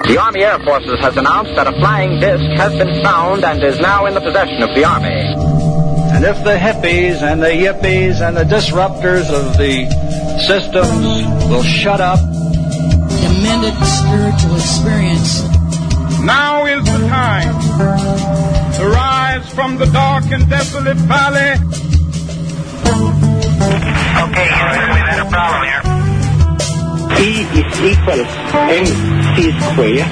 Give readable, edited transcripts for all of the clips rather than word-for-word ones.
The Army Air Forces has announced that a flying disc has been found and is now in the possession of the Army. And if the hippies and the yippies and the disruptors of the systems will shut up. Tremendous spiritual experience. Now is the time to rise from the dark and desolate valley. Okay, Houston, we've had a problem here. E is equal mc square.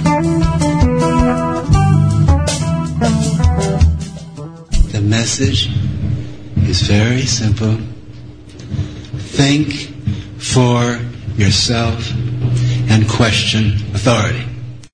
The message is very simple. Think for yourself and question authority.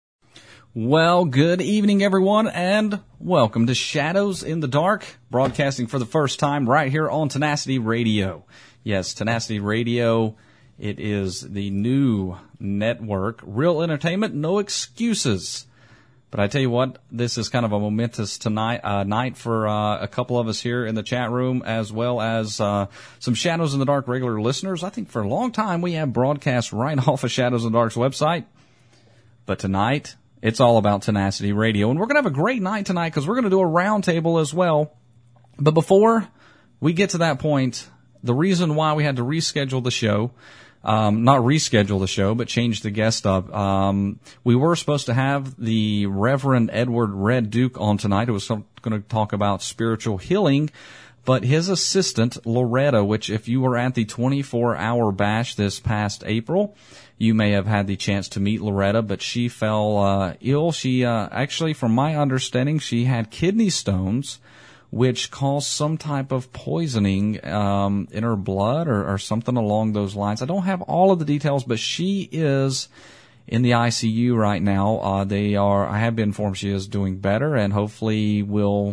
Well, good evening, everyone, and welcome to Shadows in the Dark, broadcasting for the first time right here on Tenacity Radio. Yes, Tenacity Radio, it is the new network. Real entertainment, no excuses. But I tell you what, this is kind of a momentous night for a couple of us here in the chat room, as well as some Shadows in the Dark regular listeners. I think for a long time we have broadcasts right off of Shadows in the Dark's website. But tonight, it's all about Tenacity Radio. And we're going to have a great night tonight because we're going to do a roundtable as well. But before we get to that point, the reason why we had to reschedule the show, not reschedule the show, but change the guest up. We were supposed to have the Reverend Edward Red Duke on tonight. It was going to talk about spiritual healing. But his assistant, Loretta, which if you were at the 24-hour bash this past April, you may have had the chance to meet Loretta, but she fell ill. She actually, from my understanding, she had kidney stones, which caused some type of poisoning in her blood or something along those lines. I don't have all of the details, but she is in the ICU right now. I have been informed she is doing better, and hopefully will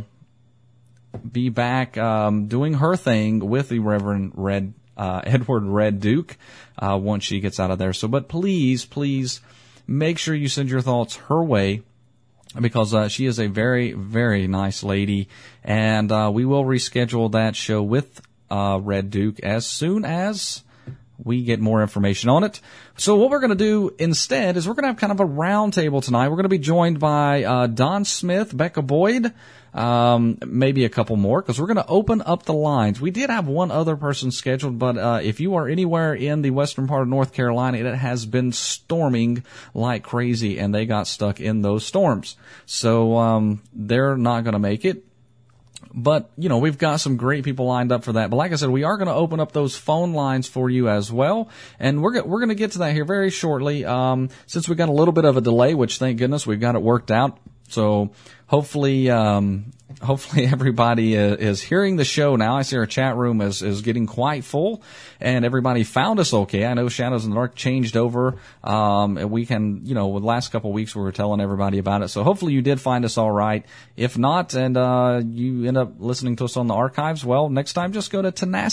be back doing her thing with the Reverend Edward Red Duke once she gets out of there. So, but please make sure you send your thoughts her way, because she is a very, very nice lady, and we will reschedule that show with Red Duke as soon as we get more information on it. So what we're going to do instead is we're going to have kind of a round table tonight. We're going to be joined by Don Smith, Becca Boyd, maybe a couple more, because we're going to open up the lines. We did have one other person scheduled, but if you are anywhere in the western part of North Carolina, it has been storming like crazy, and they got stuck in those storms. So they're not going to make it. But, you know, we've got some great people lined up for that. But like I said, we are going to open up those phone lines for you as well. And we're going to get to that here very shortly. Since we got a little bit of a delay, which thank goodness we've got it worked out. So hopefully everybody is hearing the show now. I see our chat room is getting quite full, and everybody found us okay. I know Shadows in the Dark changed over. And we can, you know, with the last couple of weeks we were telling everybody about it. So hopefully you did find us all right. If not, and you end up listening to us on the archives, well, next time just go to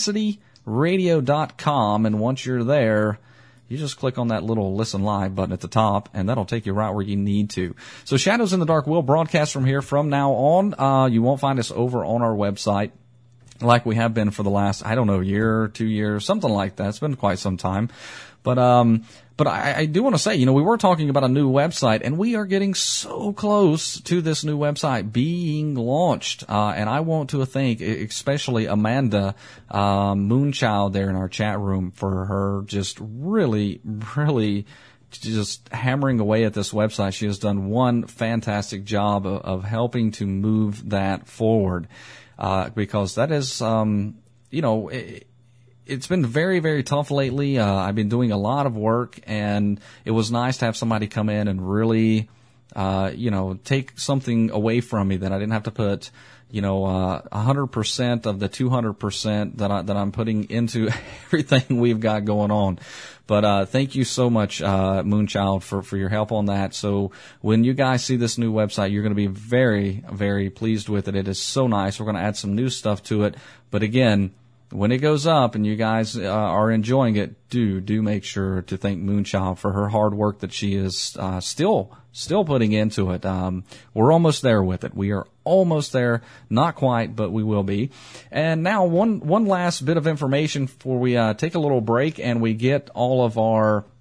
tenacityradio.com, and once you're there, you just click on that little Listen Live button at the top, and that'll take you right where you need to. So Shadows in the Dark will broadcast from here from now on. You won't find us over on our website like we have been for the last, I don't know, year, 2 years, something like that. It's been quite some time. But I do want to say, you know, we were talking about a new website, and we are getting so close to this new website being launched. And I want to thank especially Amanda Moonchild there in our chat room for her just really just hammering away at this website. She has done one fantastic job of helping to move that forward, because that is, you know, it's been very, very tough lately. I've been doing a lot of work, and it was nice to have somebody come in and really, you know, take something away from me that I didn't have to put, you know, 100% of the 200% that I'm putting into everything we've got going on. But thank you so much, Moonchild, for your help on that. So when you guys see this new website, you're going to be very, very pleased with it. It is so nice. We're going to add some new stuff to it. But again, when it goes up and you guys are enjoying it, do make sure to thank Moonchild for her hard work that she is still putting into it. We're almost there with it. We are almost there. Not quite, but we will be. And now one last bit of information before we take a little break and we get all of our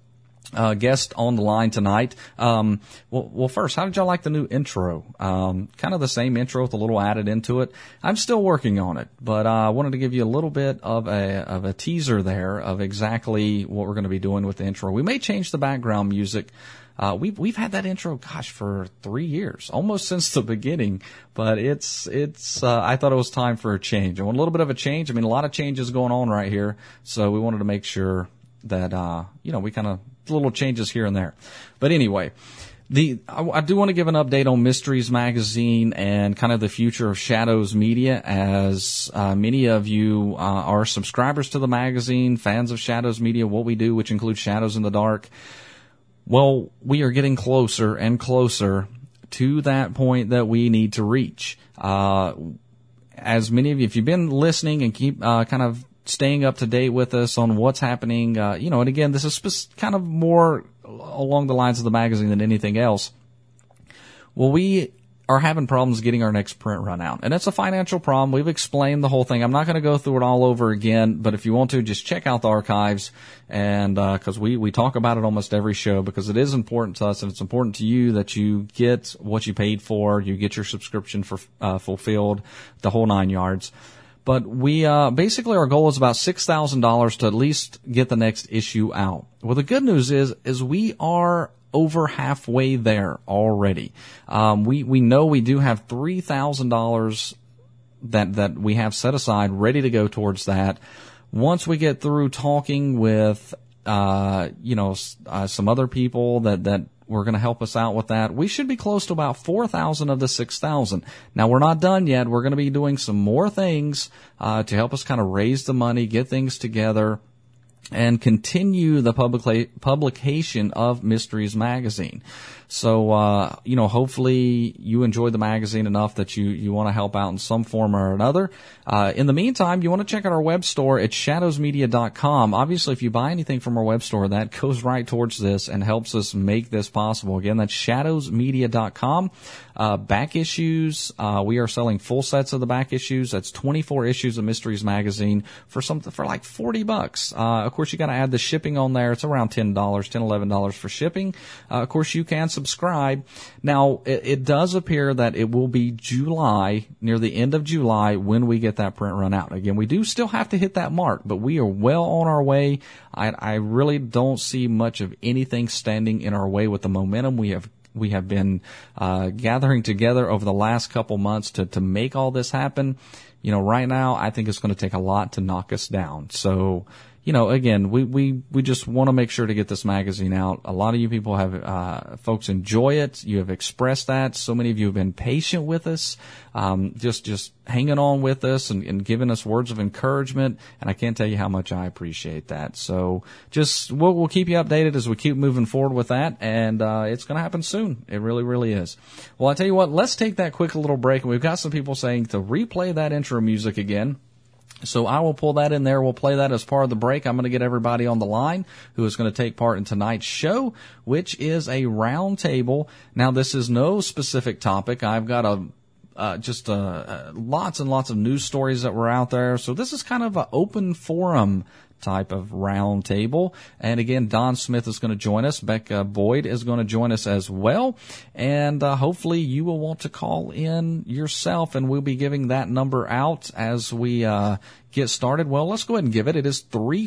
guest on the line tonight. Well, first, how did y'all like the new intro? Kind of the same intro with a little added into it. I'm still working on it, but I wanted to give you a little bit of a teaser there of exactly what we're going to be doing with the intro. We may change the background music. We've had that intro, for 3 years, almost since the beginning, but it's I thought it was time for a change. I want a little bit of a change. I mean, a lot of changes going on right here, so we wanted to make sure that, we kind of, little changes here and there. But anyway, I do want to give an update on Mysteries Magazine and kind of the future of Shadows Media, as many of you are subscribers to the magazine, fans of Shadows Media, what we do, which includes Shadows in the Dark. Well, we are getting closer and closer to that point that we need to reach. As many of you, if you've been listening and keep kind of staying up to date with us on what's happening, and again, this is kind of more along the lines of the magazine than anything else. Well, we are having problems getting our next print run out, and it's a financial problem. We've explained the whole thing. I'm not going to go through it all over again, but if you want to, just check out the archives, and because we talk about it almost every show, because it is important to us, and it's important to you that you get what you paid for, you get your subscription for fulfilled, the whole 9 yards. But we basically our goal is about $6,000 to at least get the next issue out. Well, the good news is we are over halfway there already. We know we do have $3,000 that we have set aside ready to go towards that. Once we get through talking with some other people that were going to help us out with that, we should be close to about 4,000 of the 6,000. Now, we're not done yet. We're going to be doing some more things to help us kind of raise the money, get things together, and continue the publication of Mysteries Magazine. So, hopefully you enjoy the magazine enough that you want to help out in some form or another. In the meantime, you want to check out our web store at shadowsmedia.com. Obviously, if you buy anything from our web store, that goes right towards this and helps us make this possible. Again, that's shadowsmedia.com. Back issues, we are selling full sets of the back issues. That's 24 issues of Mysteries Magazine for like $40. Of course, you got to add the shipping on there. It's around $10, $11 for shipping. Of course, you can subscribe. Now, it does appear that it will be July, near the end of July, when we get that print run out. Again, we do still have to hit that mark, but we are well on our way. I really don't see much of anything standing in our way with the momentum we have been gathering together over the last couple months to make all this happen. Right now, I think it's going to take a lot to knock us down. So, again, we just want to make sure to get this magazine out. A lot of you people have, folks enjoy it. You have expressed that. So many of you have been patient with us, just hanging on with us and giving us words of encouragement. And I can't tell you how much I appreciate that. So we'll keep you updated as we keep moving forward with that. And, it's going to happen soon. It really, really is. Well, I tell you what, let's take that quick little break. And we've got some people saying to replay that intro music again. So I will pull that in there. We'll play that as part of the break. I'm going to get everybody on the line who is going to take part in tonight's show, which is a round table. Now, this is no specific topic. I've got lots and lots of news stories that were out there. So this is kind of an open forum type of round table. And again, Don Smith is going to join us. Becca Boyd is going to join us as well. And hopefully you will want to call in yourself, and we'll be giving that number out as we get started. Well, let's go ahead and give it. It is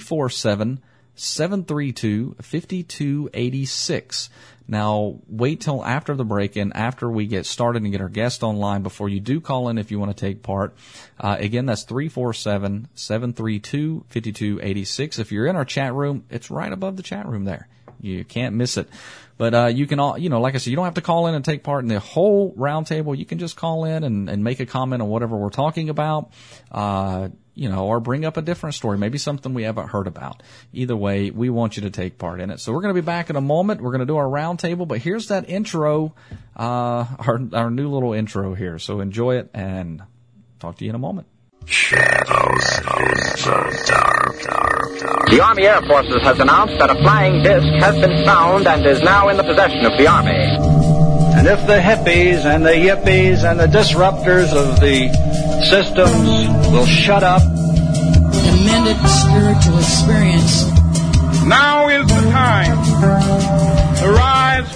347-732-5286. Now, wait till after the break and after we get started and get our guest online before you do call in if you want to take part. Again, that's 347-732-5286. If you're in our chat room, it's right above the chat room there. You can't miss it. But you can all, like I said, you don't have to call in and take part in the whole round table. You can just call in and make a comment on whatever we're talking about. Or bring up a different story, maybe something we haven't heard about. Either way, we want you to take part in it. So we're going to be back in a moment. We're going to do our round table, but here's that intro, our new little intro here. So enjoy it and talk to you in a moment. Shadows in the dark. The Army Air Forces has announced that a flying disc has been found and is now in the possession of the Army. And if the hippies and the yippies and the disruptors of the systems will shut up. Amended spiritual experience. Now is the time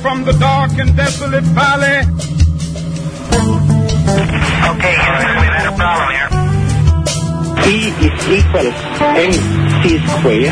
from the dark and desolate valley. Okay, Houston, we've had a problem here. E is equal mc square.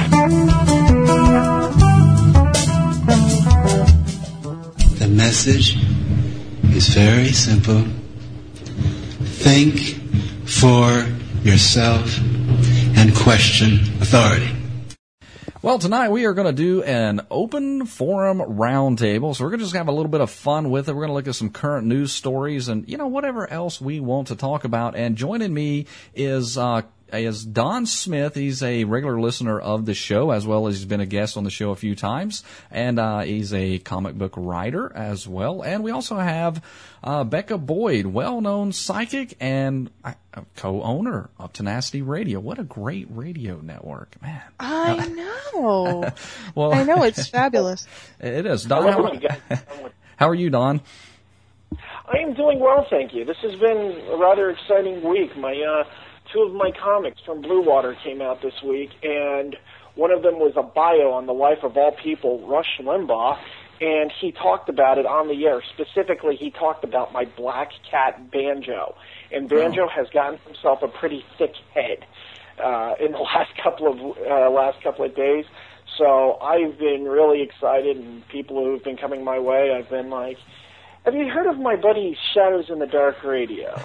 The message is very simple. Think for yourself and question authority. Well, tonight we are going to do an open forum roundtable. So we're going to just have a little bit of fun with it. We're going to look at some current news stories and, whatever else we want to talk about. And joining me is Don Smith. He's a regular listener of the show, as well as he's been a guest on the show a few times. And he's a comic book writer as well. And we also have Becca Boyd, well-known psychic and co-owner of Tenacity Radio. What a great radio network, man. I know. Well, I know, it's fabulous. It is. Don, how are you, Don? I am doing well, thank you. This has been a rather exciting week. Two of my comics from Blue Water came out this week, and one of them was a bio on the life of all people, Rush Limbaugh, and he talked about it on the air. Specifically, he talked about my black cat, Banjo. And Banjo has gotten himself a pretty thick head in the last couple of days. So I've been really excited, and people who have been coming my way, I've been like, have you heard of my buddy Shadows in the Dark Radio?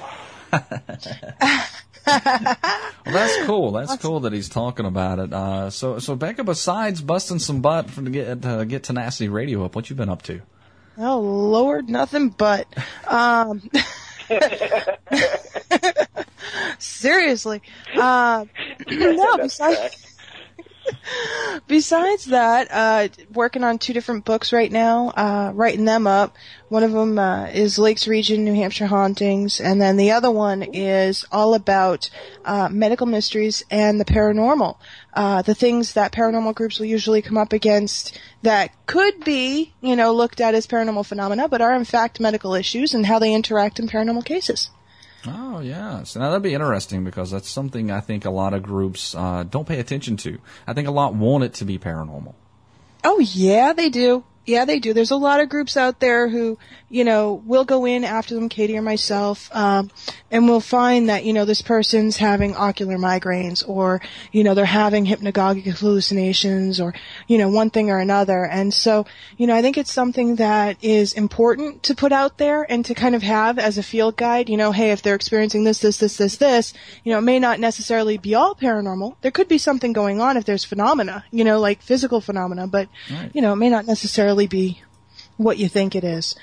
Well, that's cool. That's cool that he's talking about it. So Becca, besides busting some butt to get Tenacity Radio up, what you been up to? Oh Lord, nothing but. Seriously, no. Besides that, working on 2 different books right now, writing them up. One of them is Lakes Region, New Hampshire Hauntings, and then the other one is all about medical mysteries and the paranormal. The things that paranormal groups will usually come up against that could be, looked at as paranormal phenomena, but are in fact medical issues and how they interact in paranormal cases. Oh, yeah. So now that'd be interesting because that's something I think a lot of groups don't pay attention to. I think a lot want it to be paranormal. Oh, yeah, they do. Yeah, they do. There's a lot of groups out there who, will go in after them, Katie or myself, and we'll find that, this person's having ocular migraines or, they're having hypnagogic hallucinations or, one thing or another. And so, I think it's something that is important to put out there and to kind of have as a field guide, hey, if they're experiencing this, it may not necessarily be all paranormal. There could be something going on if there's phenomena, like physical phenomena, but, right. It may not necessarily be what you think it is.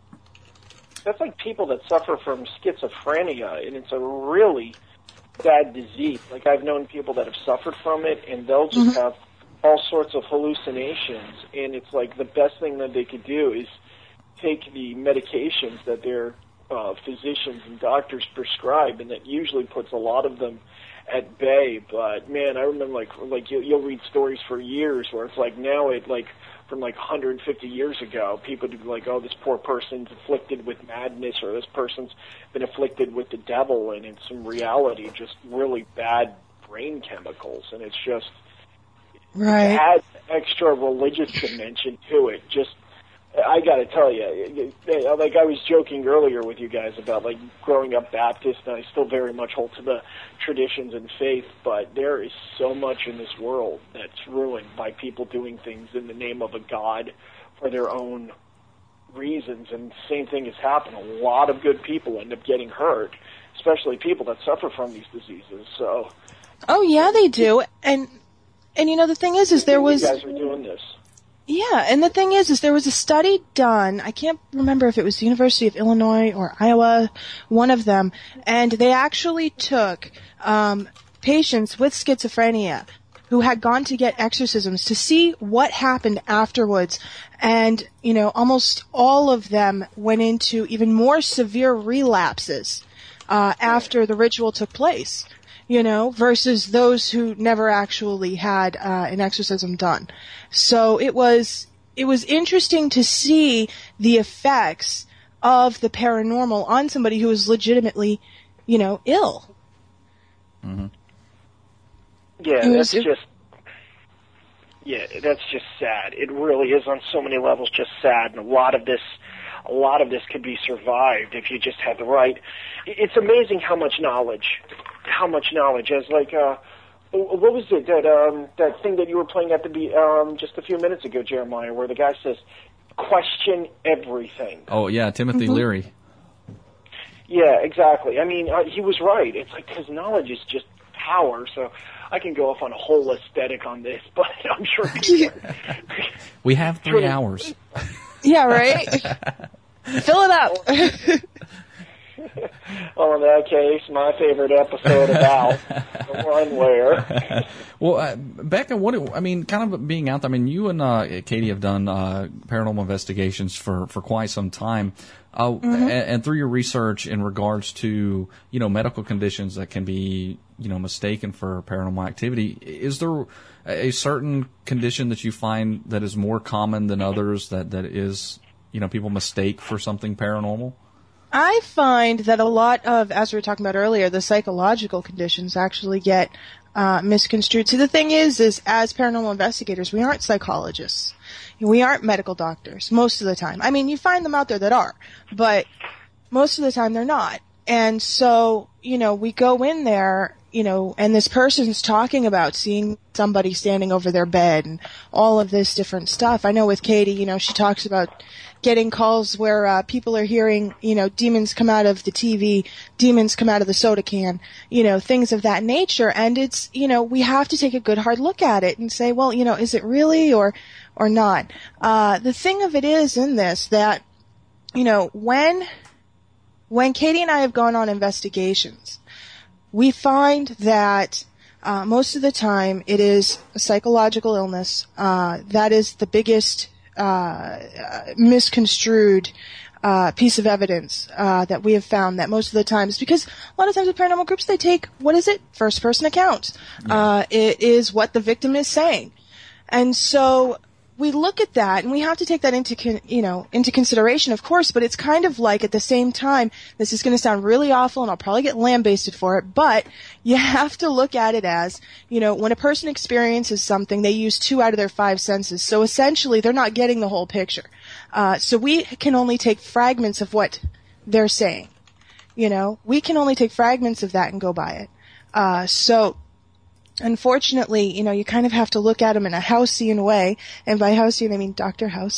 That's like people that suffer from schizophrenia, and it's a really bad disease. Like, I've known people that have suffered from it, and they'll just have all sorts of hallucinations, and it's like the best thing that they could do is take the medications that their physicians and doctors prescribe, and that usually puts a lot of them at bay. But, man, I remember, like you'll read stories for years where it's like now it, like, from like 150 years ago, people would be like, oh, this poor person's afflicted with madness, or this person's been afflicted with the devil, and in some reality, just really bad brain chemicals, and it's just, right. It adds extra religious dimension to it. Just, I gotta tell you, like I was joking earlier with you guys about like growing up Baptist, and I still very much hold to the traditions and faith, but there is so much in this world that's ruined by people doing things in the name of a god for their own reasons, and the same thing has happened. A lot of good people end up getting hurt, especially people that suffer from these diseases. So, oh yeah, they do, and the thing is there was. You guys are doing this. Yeah, and the thing is there was a study done, I can't remember if it was the University of Illinois or Iowa, one of them, and they actually took patients with schizophrenia who had gone to get exorcisms to see what happened afterwards, and, almost all of them went into even more severe relapses after the ritual took place. Versus those who never actually had an exorcism done. So it was interesting to see the effects of the paranormal on somebody who was legitimately, ill. Mm-hmm. Yeah, that's just Yeah, that's just sad. It really is on so many levels just sad, and a lot of this could be survived if you just had the right. It's amazing how much knowledge, as like, what was it, that thing that you were playing at the just a few minutes ago, Jeremiah, where the guy says, question everything. Oh, yeah, Timothy Leary. Yeah, exactly. I mean, he was right. It's like, because knowledge is just power, so I can go off on a whole aesthetic on this, but I'm sure we have 3 hours. Yeah, right? Fill it up. Well, in that case, my favorite episode about the one where. Well, Becca, kind of being out there, I mean, you and Katie have done paranormal investigations for quite some time. And through your research in regards to, medical conditions that can be, mistaken for paranormal activity, is there a certain condition that you find that is more common than others that is, people mistake for something paranormal? I find that a lot of, as we were talking about earlier, the psychological conditions actually get misconstrued. See, the thing is as paranormal investigators, we aren't psychologists. We aren't medical doctors most of the time. I mean, you find them out there that are, but most of the time they're not. And so, we go in there, and this person's talking about seeing somebody standing over their bed and all of this different stuff. I know with Katie, she talks about getting calls where people are hearing, demons come out of the TV, demons come out of the soda can, things of that nature. And it's, we have to take a good hard look at it and say, well, is it really or not? The thing of it is in this that, when Katie and I have gone on investigations, we find that most of the time it is a psychological illness. That is the biggest misconstrued piece of evidence that we have found, that most of the times, because a lot of times with paranormal groups, they take, first person accounts. It is what the victim is saying. And so we look at that, and we have to take that into consideration, of course, but it's kind of like, at the same time, this is going to sound really awful, and I'll probably get lambasted for it, but you have to look at it as, when a person experiences something, they use 2 out of their 5 senses, so essentially, they're not getting the whole picture. So we can only take fragments of what they're saying. We can only take fragments of that and go by it. So unfortunately, you kind of have to look at them in a Houseian way, and by Houseian I mean Dr. House,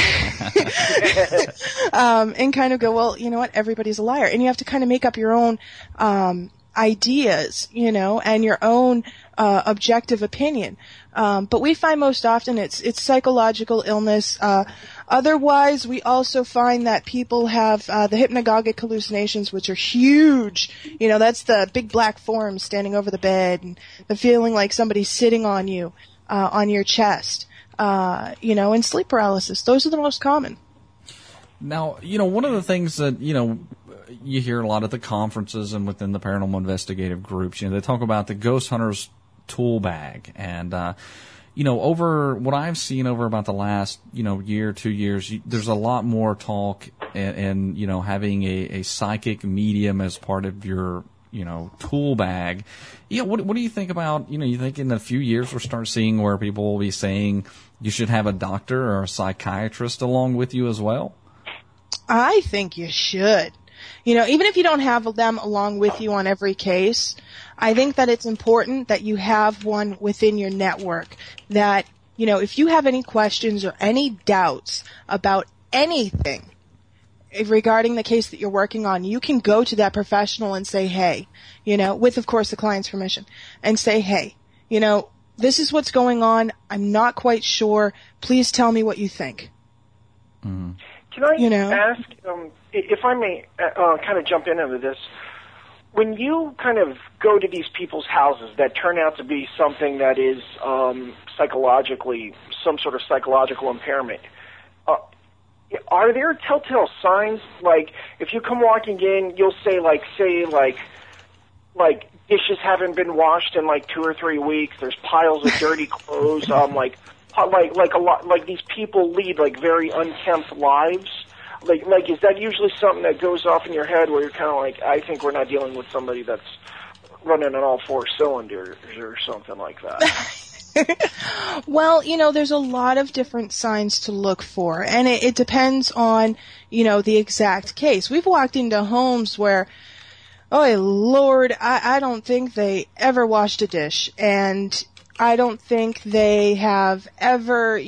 and kind of go, well, you know what, everybody's a liar, and you have to kind of make up your own ideas, and your own objective opinion. But we find most often it's psychological illness. Otherwise, we also find that people have the hypnagogic hallucinations, which are huge. That's the big black form standing over the bed, and the feeling like somebody's sitting on you, on your chest. And sleep paralysis. Those are the most common. Now, one of the things that, you hear a lot at the conferences and within the paranormal investigative groups, they talk about the ghost hunter's tool bag. And, over what I've seen over about the last, year, 2 years, there's a lot more talk and having a psychic medium as part of your, tool bag. What do you think about, you think in a few years we'll start seeing where people will be saying you should have a doctor or a psychiatrist along with you as well? I think you should. Even if you don't have them along with you on every case, I think that it's important that you have one within your network that, if you have any questions or any doubts about anything regarding the case that you're working on, you can go to that professional and say, hey, with, of course, the client's permission, and say, hey, this is what's going on. I'm not quite sure. Please tell me what you think. Mm-hmm. Can I ask, if I may kind of jump into this, when you kind of go to these people's houses that turn out to be something that is psychologically, some sort of psychological impairment, are there telltale signs? Like, if you come walking in, you'll say, dishes haven't been washed in 2 or 3 weeks, there's piles of dirty clothes, like these people lead very unkempt lives. Like is that usually something that goes off in your head where you're kind of I think we're not dealing with somebody that's running on all 4 cylinders or something like that? Well, there's a lot of different signs to look for, and it depends on, the exact case. We've walked into homes where, oh Lord, I don't think they ever washed a dish, and I don't think they have ever,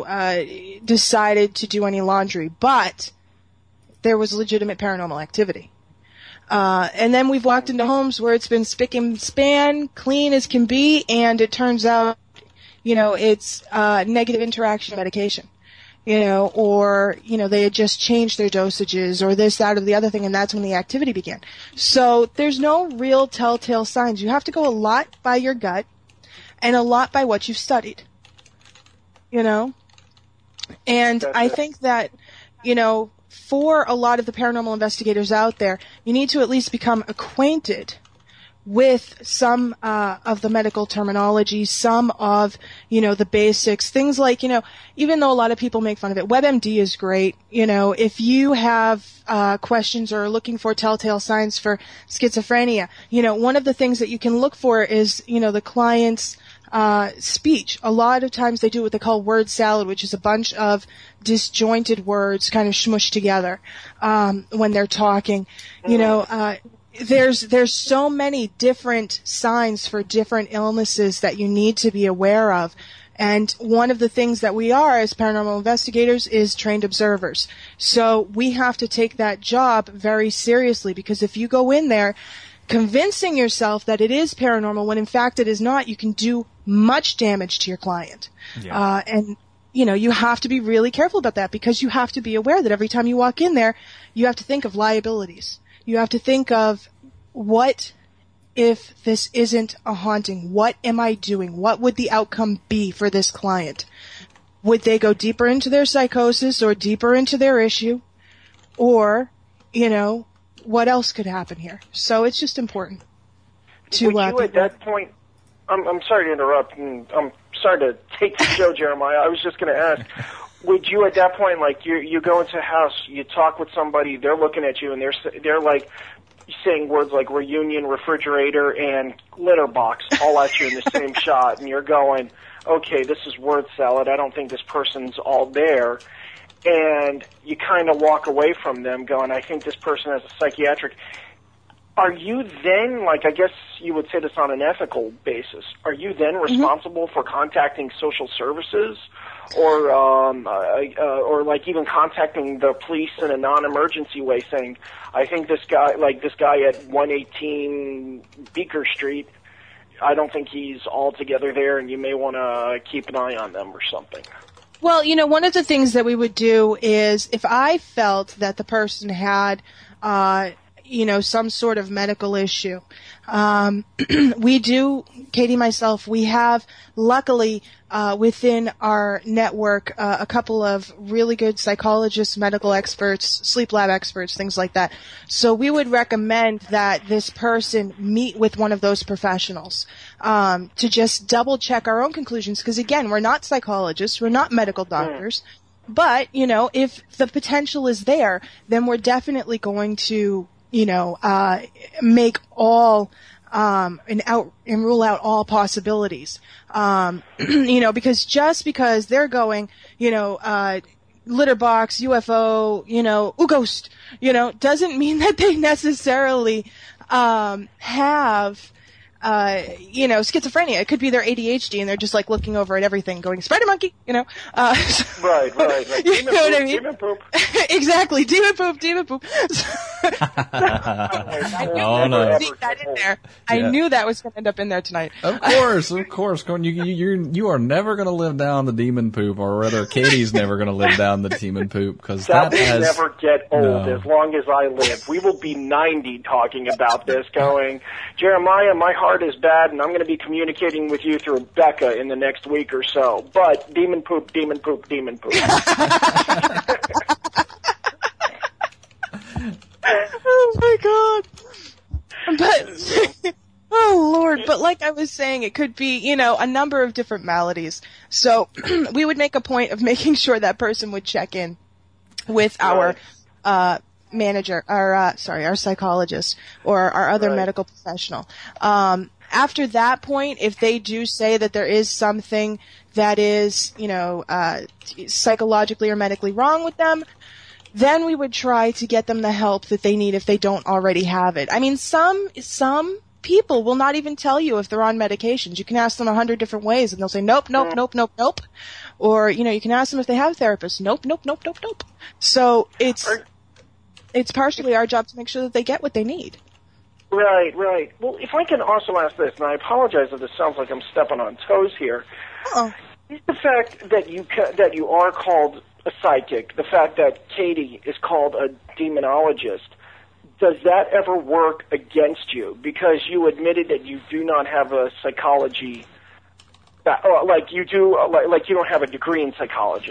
decided to do any laundry, but there was legitimate paranormal activity. And then we've walked into homes where it's been spick and span, clean as can be, and it turns out, it's negative interaction medication. Or, they had just changed their dosages or this, that, or the other thing, and that's when the activity began. So there's no real telltale signs. You have to go a lot by your gut and a lot by what you've studied. And I think that, for a lot of the paranormal investigators out there, you need to at least become acquainted with some of the medical terminology, some of, the basics, things like, even though a lot of people make fun of it, WebMD is great. If you have questions or are looking for telltale signs for schizophrenia, one of the things that you can look for is, the client's speech. A lot of times they do what they call word salad, which is a bunch of disjointed words kind of smushed together when they're talking. There's so many different signs for different illnesses that you need to be aware of. And one of the things that we are as paranormal investigators is trained observers. So we have to take that job very seriously, because if you go in there convincing yourself that it is paranormal when in fact it is not, you can do much damage to your client. Yeah. And you have to be really careful about that, because you have to be aware that every time you walk in there, you have to think of liabilities. You have to think of, what if this isn't a haunting? What am I doing? What would the outcome be for this client? Would they go deeper into their psychosis or deeper into their issue? Or, what else could happen here? So it's just important to... Would you at that point... I'm sorry to interrupt, and I'm sorry to take the show, Jeremiah. I was just going to ask, would you at that point, like, you go into a house, you talk with somebody, they're looking at you, and they're like saying words like reunion, refrigerator, and litter box all at you in the same shot, and you're going, okay, this is word salad, I don't think this person's all there, and you kind of walk away from them going, I think this person has a psychiatric... Are you then, like, I guess you would say this on an ethical basis, are you then responsible for contacting social services or like even contacting the police in a non-emergency way saying, I think this guy at 118 Beaker Street, I don't think he's all together there and you may want to keep an eye on them or something? Well, one of the things that we would do is if I felt that the person had, some sort of medical issue. We do, Katie, myself, we have luckily within our network a couple of really good psychologists, medical experts, sleep lab experts, things like that. So we would recommend that this person meet with one of those professionals to just double check our own conclusions, because again, we're not psychologists, we're not medical doctors. But, if the potential is there, then we're definitely going to make all, and rule out all possibilities. Because just because they're going, litter box, UFO, ghost, doesn't mean that they necessarily, have, schizophrenia. It could be their ADHD and they're just like looking over at everything going, spider monkey, Right. Like, you know what I mean? Demon poop. Exactly. Demon poop. Oh, no. That in there. I knew that was going to end up in there tonight. Of course. You are never going to live down the demon poop, or rather, Katie's never going to live down the demon poop, because that will never get old as long as I live. We will be 90 talking about this, going, Jeremiah, my heart is bad, and I'm going to be communicating with you through Becca in the next week or so. But demon poop. Oh my God. But, oh Lord, but like I was saying, it could be, a number of different maladies. So we would make a point of making sure that person would check in with our, manager, our psychologist or our other medical professional. after that point, if they do say that there is something that is, psychologically or medically wrong with them, then we would try to get them the help that they need if they don't already have it. I mean, some people will not even tell you if they're on medications. You can ask them 100 different ways, and they'll say, nope. Or, you can ask them if they have therapists. Nope. So it's partially our job to make sure that they get what they need. Right. Well, if I can also ask this, and I apologize if this sounds like I'm stepping on toes here. Uh-oh. Is the fact that you are called a psychic, the fact that Katie is called a demonologist, does that ever work against you? Because you admitted that you do not have a psychology, like you do, like you don't have a degree in psychology.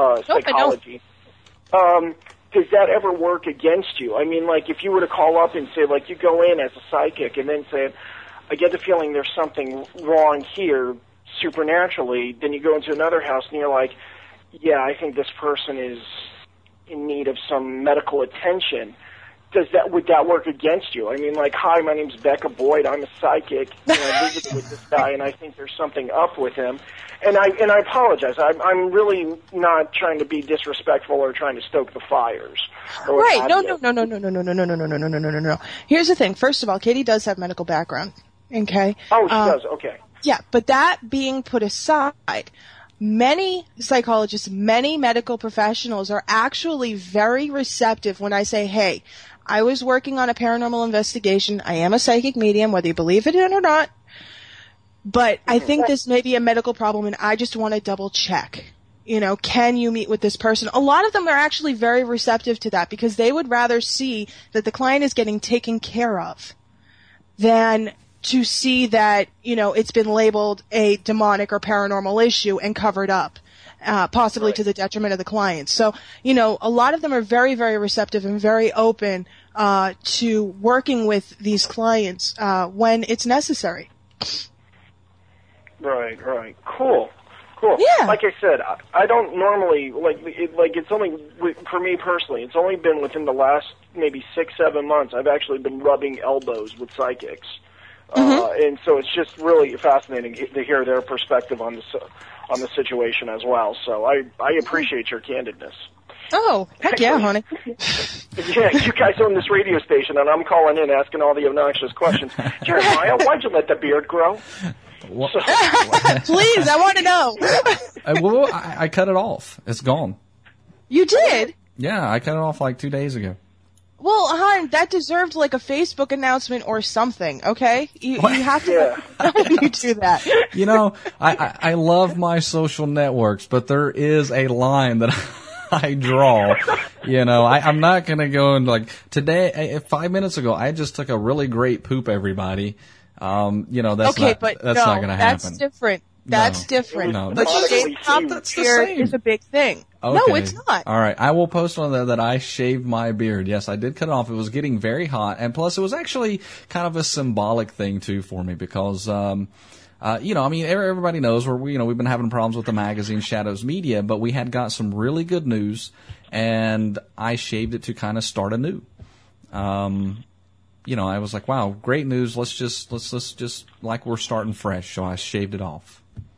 Does that ever work against you? I mean, like, if you were to call up and say, like, you go in as a psychic and then say, I get the feeling there's something wrong here supernaturally, then you go into another house and you're like, yeah, I think this person is in need of some medical attention. Would that work against you? I mean, like, hi, my name's Becca Boyd. I'm a psychic. I visited with this guy, and I think there's something up with him. And I apologize. I'm really not trying to be disrespectful or trying to stoke the fires. Right? No. Here's the thing. First of all, Katie does have medical background. Okay. Oh, she does. Okay. Yeah, but that being put aside, many psychologists, many medical professionals are actually very receptive when I say, hey, I was working on a paranormal investigation. I am a psychic medium, whether you believe it or not. But I think this may be a medical problem, and I just want to double check. Can you meet with this person? A lot of them are actually very receptive to that because they would rather see that the client is getting taken care of than to see that, it's been labeled a demonic or paranormal issue and covered up. Possibly to the detriment of the client. So, a lot of them are very, very receptive and very open to working with these clients when it's necessary. Right. Cool. Yeah. Like I said, I don't normally, it's only, for me personally, it's only been within the last maybe 6-7 months I've actually been rubbing elbows with psychics. And so it's just really fascinating to hear their perspective on the situation as well. So I appreciate your candidness. Oh, heck yeah, honey. Yeah, you guys own this radio station, and I'm calling in asking all the obnoxious questions. Jeremiah, why'd you let the beard grow? Please, I want to know. I cut it off. It's gone. You did? Yeah, I cut it off like 2 days ago. Well, hon, that deserved like a Facebook announcement or something, okay? You have to when you do that. I love my social networks, but there is a line that I draw. I'm not going to go and today, 5 minutes ago, I just took a really great poop, everybody. That's not going to happen. That's different. That's different. No, but shaving the beard is a big thing. Okay. No, it's not. All right. I will post on there that I shaved my beard. Yes, I did cut it off. It was getting very hot. And plus, it was actually kind of a symbolic thing, too, for me because, everybody knows we've been having problems with the magazine Shadows Media, but we had got some really good news, and I shaved it to kind of start anew. I was like, wow, great news. Let's just like we're starting fresh. So I shaved it off.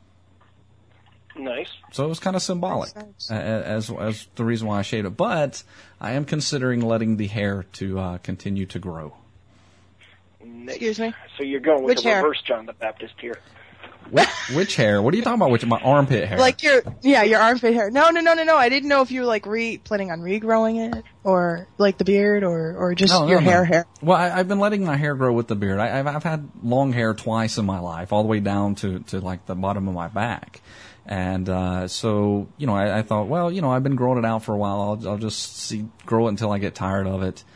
Nice. So it was kind of symbolic as the reason why I shaved it. But I am considering letting the hair to continue to grow. Nice. Excuse me? So you're going with the reverse John the Baptist here. Which hair? What are you talking about? My armpit hair? Like your armpit hair. No. I didn't know if you were planning on regrowing it or like the beard or just your hair. Well, I've been letting my hair grow with the beard. I've had long hair twice in my life, all the way down to like the bottom of my back. And so I thought, well, I've been growing it out for a while. I'll just grow it until I get tired of it,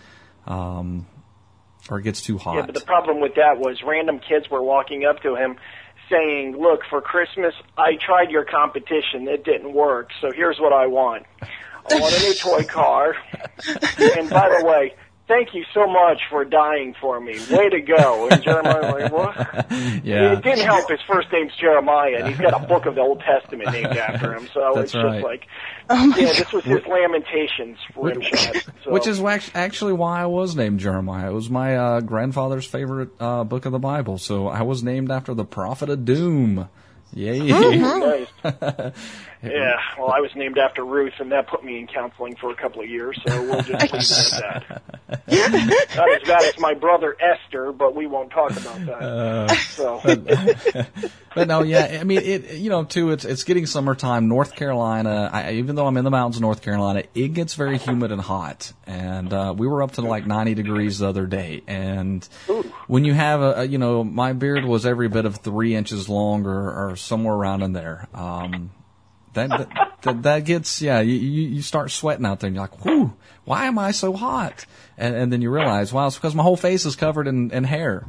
or it gets too hot. Yeah, but the problem with that was random kids were walking up to him saying, look, for Christmas, I tried your competition. It didn't work, so here's what I want. I want a new toy car. And by the way, thank you so much for dying for me. Way to go. And Jeremiah's like, what? Yeah. It didn't help. His first name's Jeremiah, and he's got a book of the Old Testament named after him. So That's it's right. just like, Oh this was his Lamentations rimshot. So. Which is actually why I was named Jeremiah. It was my grandfather's favorite book of the Bible, so I was named after the prophet of doom. Yay. Nice. Yeah, well, I was named after Ruth, and that put me in counseling for a couple of years, so we'll just leave it at that. Not as bad as my brother Esther, but we won't talk about that. But no, yeah, I mean, it's getting summertime. North Carolina, even though I'm in the mountains of North Carolina, it gets very humid and hot. And we were up to like 90 degrees the other day. And when you have my beard was every bit of 3 inches long or somewhere around in there. That gets, you start sweating out there and you're like, whew, why am I so hot? And then you realize, wow, it's because my whole face is covered in hair.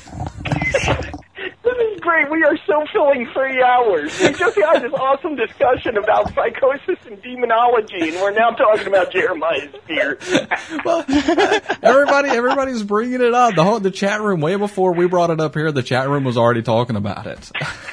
This is great. We are so filling 3 hours. We just had this awesome discussion about psychosis and demonology, and we're now talking about Jeremiah's beard. Well, everybody's bringing it up. The chat room, way before we brought it up here, the chat room was already talking about it.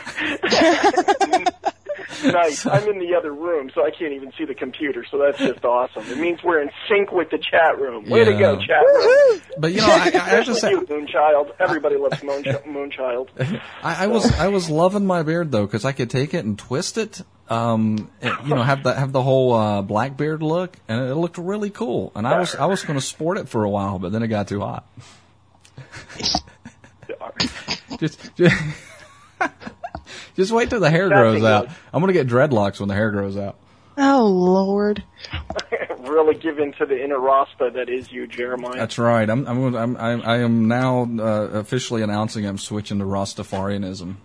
Nice. I'm in the other room, so I can't even see the computer, so that's just awesome. It means we're in sync with the chat room. Way to go, chat room. But, I just say... Moonchild. Everybody loves Moonchild. I was loving my beard, though, because I could take it and twist it, have the whole black beard look, and it looked really cool. And I was going to sport it for a while, but then it got too hot. Just wait till the hair grows out. I'm going to get dreadlocks when the hair grows out. Oh, Lord. Really give in to the inner Rasta that is you, Jeremiah. That's right. I am now officially announcing I'm switching to Rastafarianism.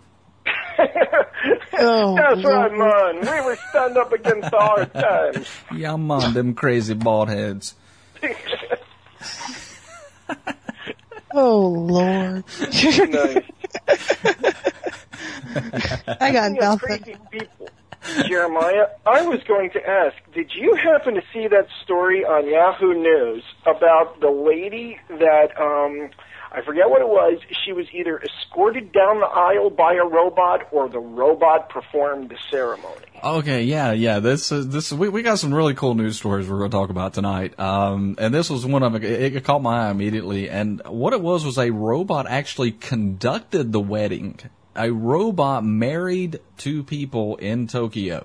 That's right, man. We were stand up against the hard times. Yeah, man, them crazy bald heads. Oh, Lord. Nice. I got nothing. Crazy people. Jeremiah, I was going to ask, did you happen to see that story on Yahoo News about the lady that, I forget what it was, she was either escorted down the aisle by a robot or the robot performed the ceremony? Okay, yeah. We got some really cool news stories we're going to talk about tonight. And this was one of them. It caught my eye immediately. And what it was a robot actually conducted the wedding. A robot married 2 people in Tokyo.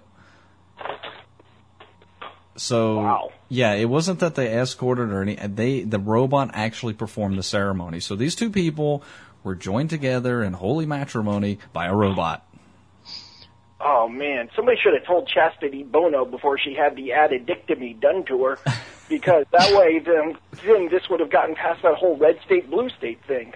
So, wow. Yeah, it wasn't that they escorted or the robot actually performed the ceremony. So these 2 people were joined together in holy matrimony by a robot. Oh, man. Somebody should have told Chastity Bono before she had the addictomy done to her, because that way then this would have gotten past that whole red state, blue state thing.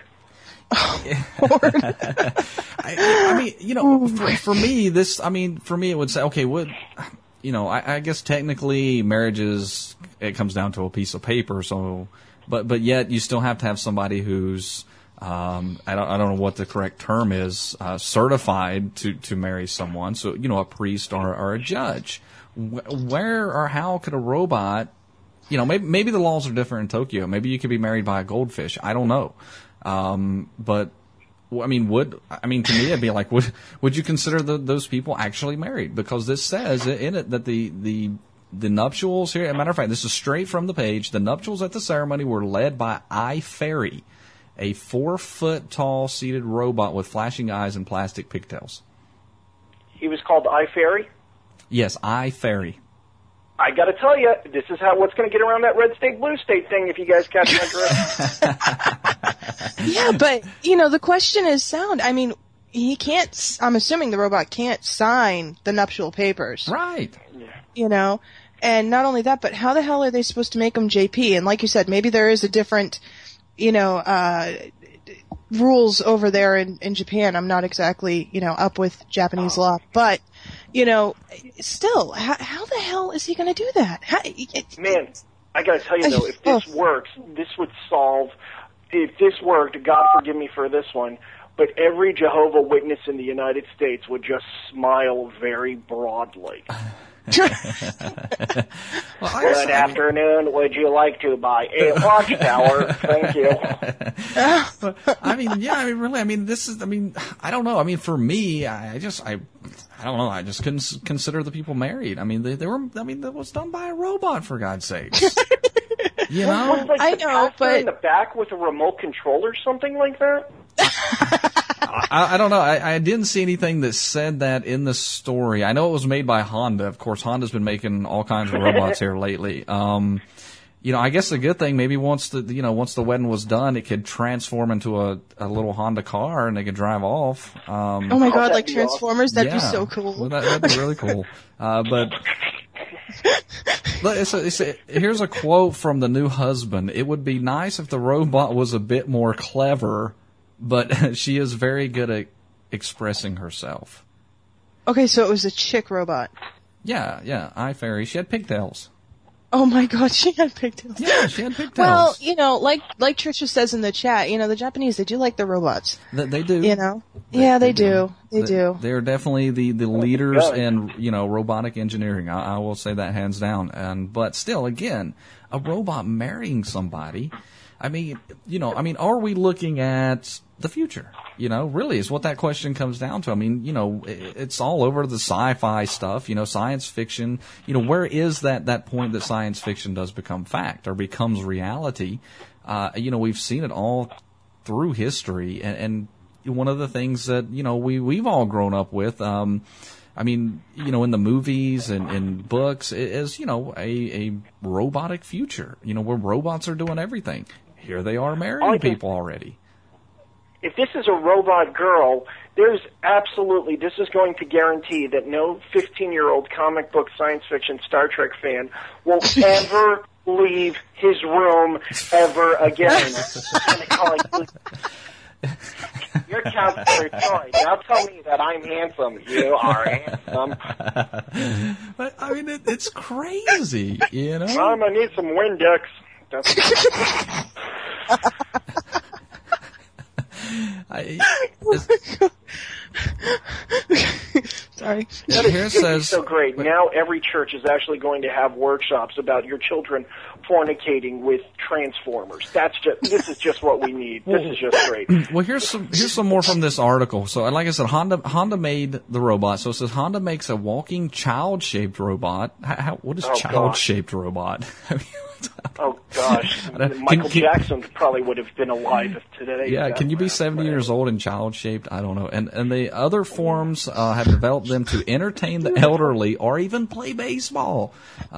I mean, for me, it would say, okay, I guess technically marriages, it comes down to a piece of paper. So, but yet you still have to have somebody who's, I don't know what the correct term is, certified to marry someone. So, a priest or a judge. Where or how could a robot, maybe the laws are different in Tokyo. Maybe you could be married by a goldfish. I don't know. But to me, it'd be like, would you consider those people actually married? Because this says in it that the nuptials here, as a matter of fact, this is straight from the page. The nuptials at the ceremony were led by iFairy, a 4-foot tall seated robot with flashing eyes and plastic pigtails. He was called iFairy? Yes, iFairy. I got to tell you, this is what's going to get around that red state, blue state thing, if you guys catch my drift. Yeah, but, the question is sound. I mean, I'm assuming the robot can't sign the nuptial papers. Right. And not only that, but how the hell are they supposed to make them JP? And like you said, maybe there is a different, rules over there in Japan. I'm not exactly, up with Japanese law, but, still, how the hell is he going to do that? Man, I got to tell you, though, if this works, this would solve, if this worked, God forgive me for this one, but every Jehovah Witness in the United States would just smile very broadly. Well, Good afternoon. Would you like to buy a watchtower? Thank you. I don't know. I mean, for me, I don't know. I just couldn't consider the people married. I mean, they were. I mean, that was done by a robot, for God's sakes. You know, was like the caster in the back with a remote control or something like that. I don't know. I didn't see anything that said that in the story. I know it was made by Honda. Of course, Honda's been making all kinds of robots here lately. You know, I guess the good thing, maybe once the wedding was done, it could transform into a little Honda car and they could drive off. Oh my God, like Transformers? That'd be so cool. Well, that'd be really cool. But here's a quote from the new husband. It would be nice if the robot was a bit more clever, but she is very good at expressing herself. Okay, so it was a chick robot. Yeah, iFairy. She had pigtails. Oh my God, she had pigtails. Yeah, she had pigtails. Well, you know, like Trisha says in the chat, you know, the Japanese, they do like the robots. They do. You know? They do. They do. They're definitely the leaders in, you know, robotic engineering. I will say that hands down. But still, again, a robot marrying somebody, are we looking at the future? You know, really is what that question comes down to. I mean, you know, it's all over the sci-fi stuff, you know, science fiction. You know, where is that point that science fiction does become fact or becomes reality? You know, we've seen it all through history, and one of the things that, you know, we've all grown up with, I mean, you know, in the movies and in books is, you know, a robotic future, you know, where robots are doing everything. Here they are marrying people already. If this is a robot girl, this is going to guarantee that no 15-year-old comic book science fiction Star Trek fan will ever leave his room ever again. You're Counselor Troy. Now tell me that I'm handsome. You are handsome. But, I mean, it's crazy, you know? I'm going to need some Windex. Sorry. Here says, so great. Now every church is actually going to have workshops about your children fornicating with Transformers. This is just what we need. This is just great. Well, here's some more from this article. So, like I said, Honda made the robot. So it says Honda makes a walking child-shaped robot. What is child-shaped robot? Oh gosh, Michael Jackson probably would have been alive today. Yeah, can you be 70 years old and child-shaped? I don't know. And the other forms have developed them to entertain the elderly or even play baseball.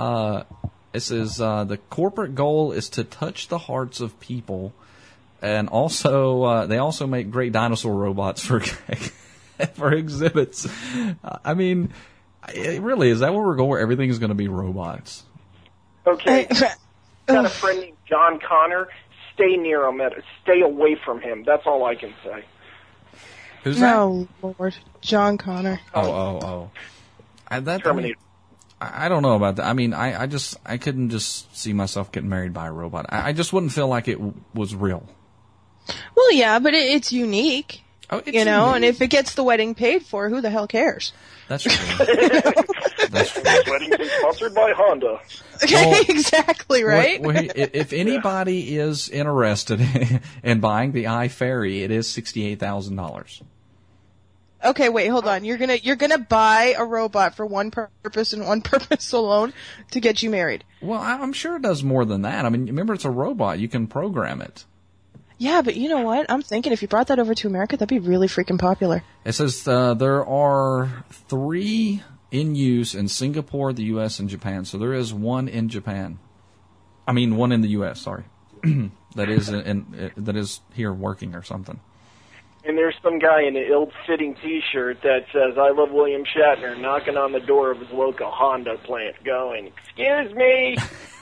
It says the corporate goal is to touch the hearts of people, and also they also make great dinosaur robots for exhibits. I mean, really, is that where we're going? Where everything is going to be robots? Okay. Got a friend named John Connor. Stay near him. Stay away from him. That's all I can say. Who's that? Oh, Lord. John Connor. Oh. Terminator. I don't know about that. I mean, I couldn't just see myself getting married by a robot. I just wouldn't feel like it was real. Well, yeah, but it's unique. Oh, it's you know, unique. And if it gets the wedding paid for, who the hell cares? That's true. That's true. This wedding is sponsored by Honda. Well, exactly, right? Well, if anybody is interested in buying the iFairy, it is $68,000. Okay, wait, hold on. You're gonna buy a robot for one purpose and one purpose alone to get you married. Well, I'm sure it does more than that. I mean, remember, it's a robot. You can program it. Yeah, but you know what? I'm thinking if you brought that over to America, that'd be really freaking popular. It says there are 3 in use in Singapore, the U.S., and Japan. So there is one in Japan. I mean, one in the U.S., sorry. that is here working or something. And there's some guy in an ill-fitting T-shirt that says, "I love William Shatner," knocking on the door of his local Honda plant going, "Excuse me."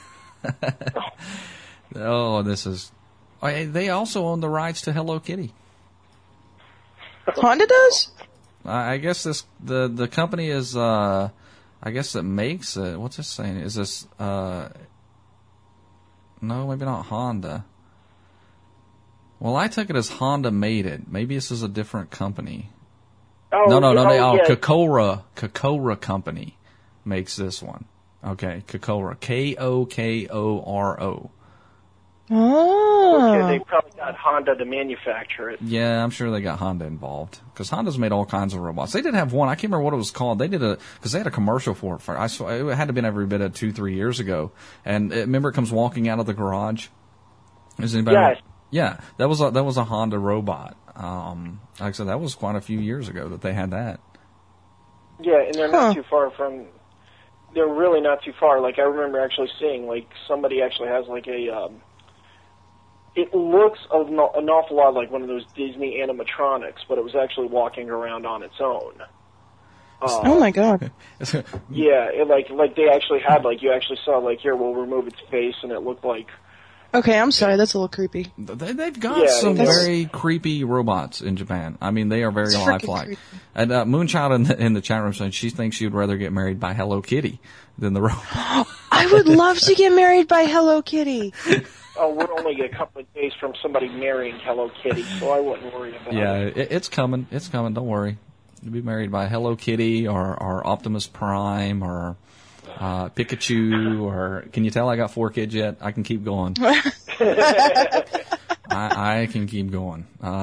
Oh, this is... They also own the rights to Hello Kitty. Honda does? I guess the company is, I guess it makes it. What's this saying? Is this, no, maybe not Honda. Well, I took it as Honda made it. Maybe this is a different company. Oh, No. yeah. Kokora Company makes this one. Okay, Kokoro. Kokoro. Oh. Okay, they probably got Honda to manufacture it. Yeah, I'm sure they got Honda involved because Honda's made all kinds of robots. They did have one. I can't remember what it was called. They did because they had a commercial for it. I saw it had to have been every bit of 2-3 years ago. And remember, it comes walking out of the garage. Is anybody? Yes. Yeah, that was a Honda robot. Like I said, that was quite a few years ago that they had that. Yeah, and they're not too far from. They're really not too far. Like I remember actually seeing like somebody actually has like a. It looks an awful lot like one of those Disney animatronics, but it was actually walking around on its own. Oh my God! Yeah, it like they actually had like you actually saw like here we'll remove its face and it looked like. Okay, I'm sorry, that's a little creepy. They've got some very creepy robots in Japan. I mean, they are very lifelike. And Moonchild in the chat room said she thinks she would rather get married by Hello Kitty than the robot. I would love to get married by Hello Kitty. Oh, we're only a couple of days from somebody marrying Hello Kitty, so I wouldn't worry about it. Yeah, it's coming. It's coming. Don't worry. You'll be married by Hello Kitty or Optimus Prime or Pikachu, or can you tell I got 4 kids yet? I can keep going. I can keep going.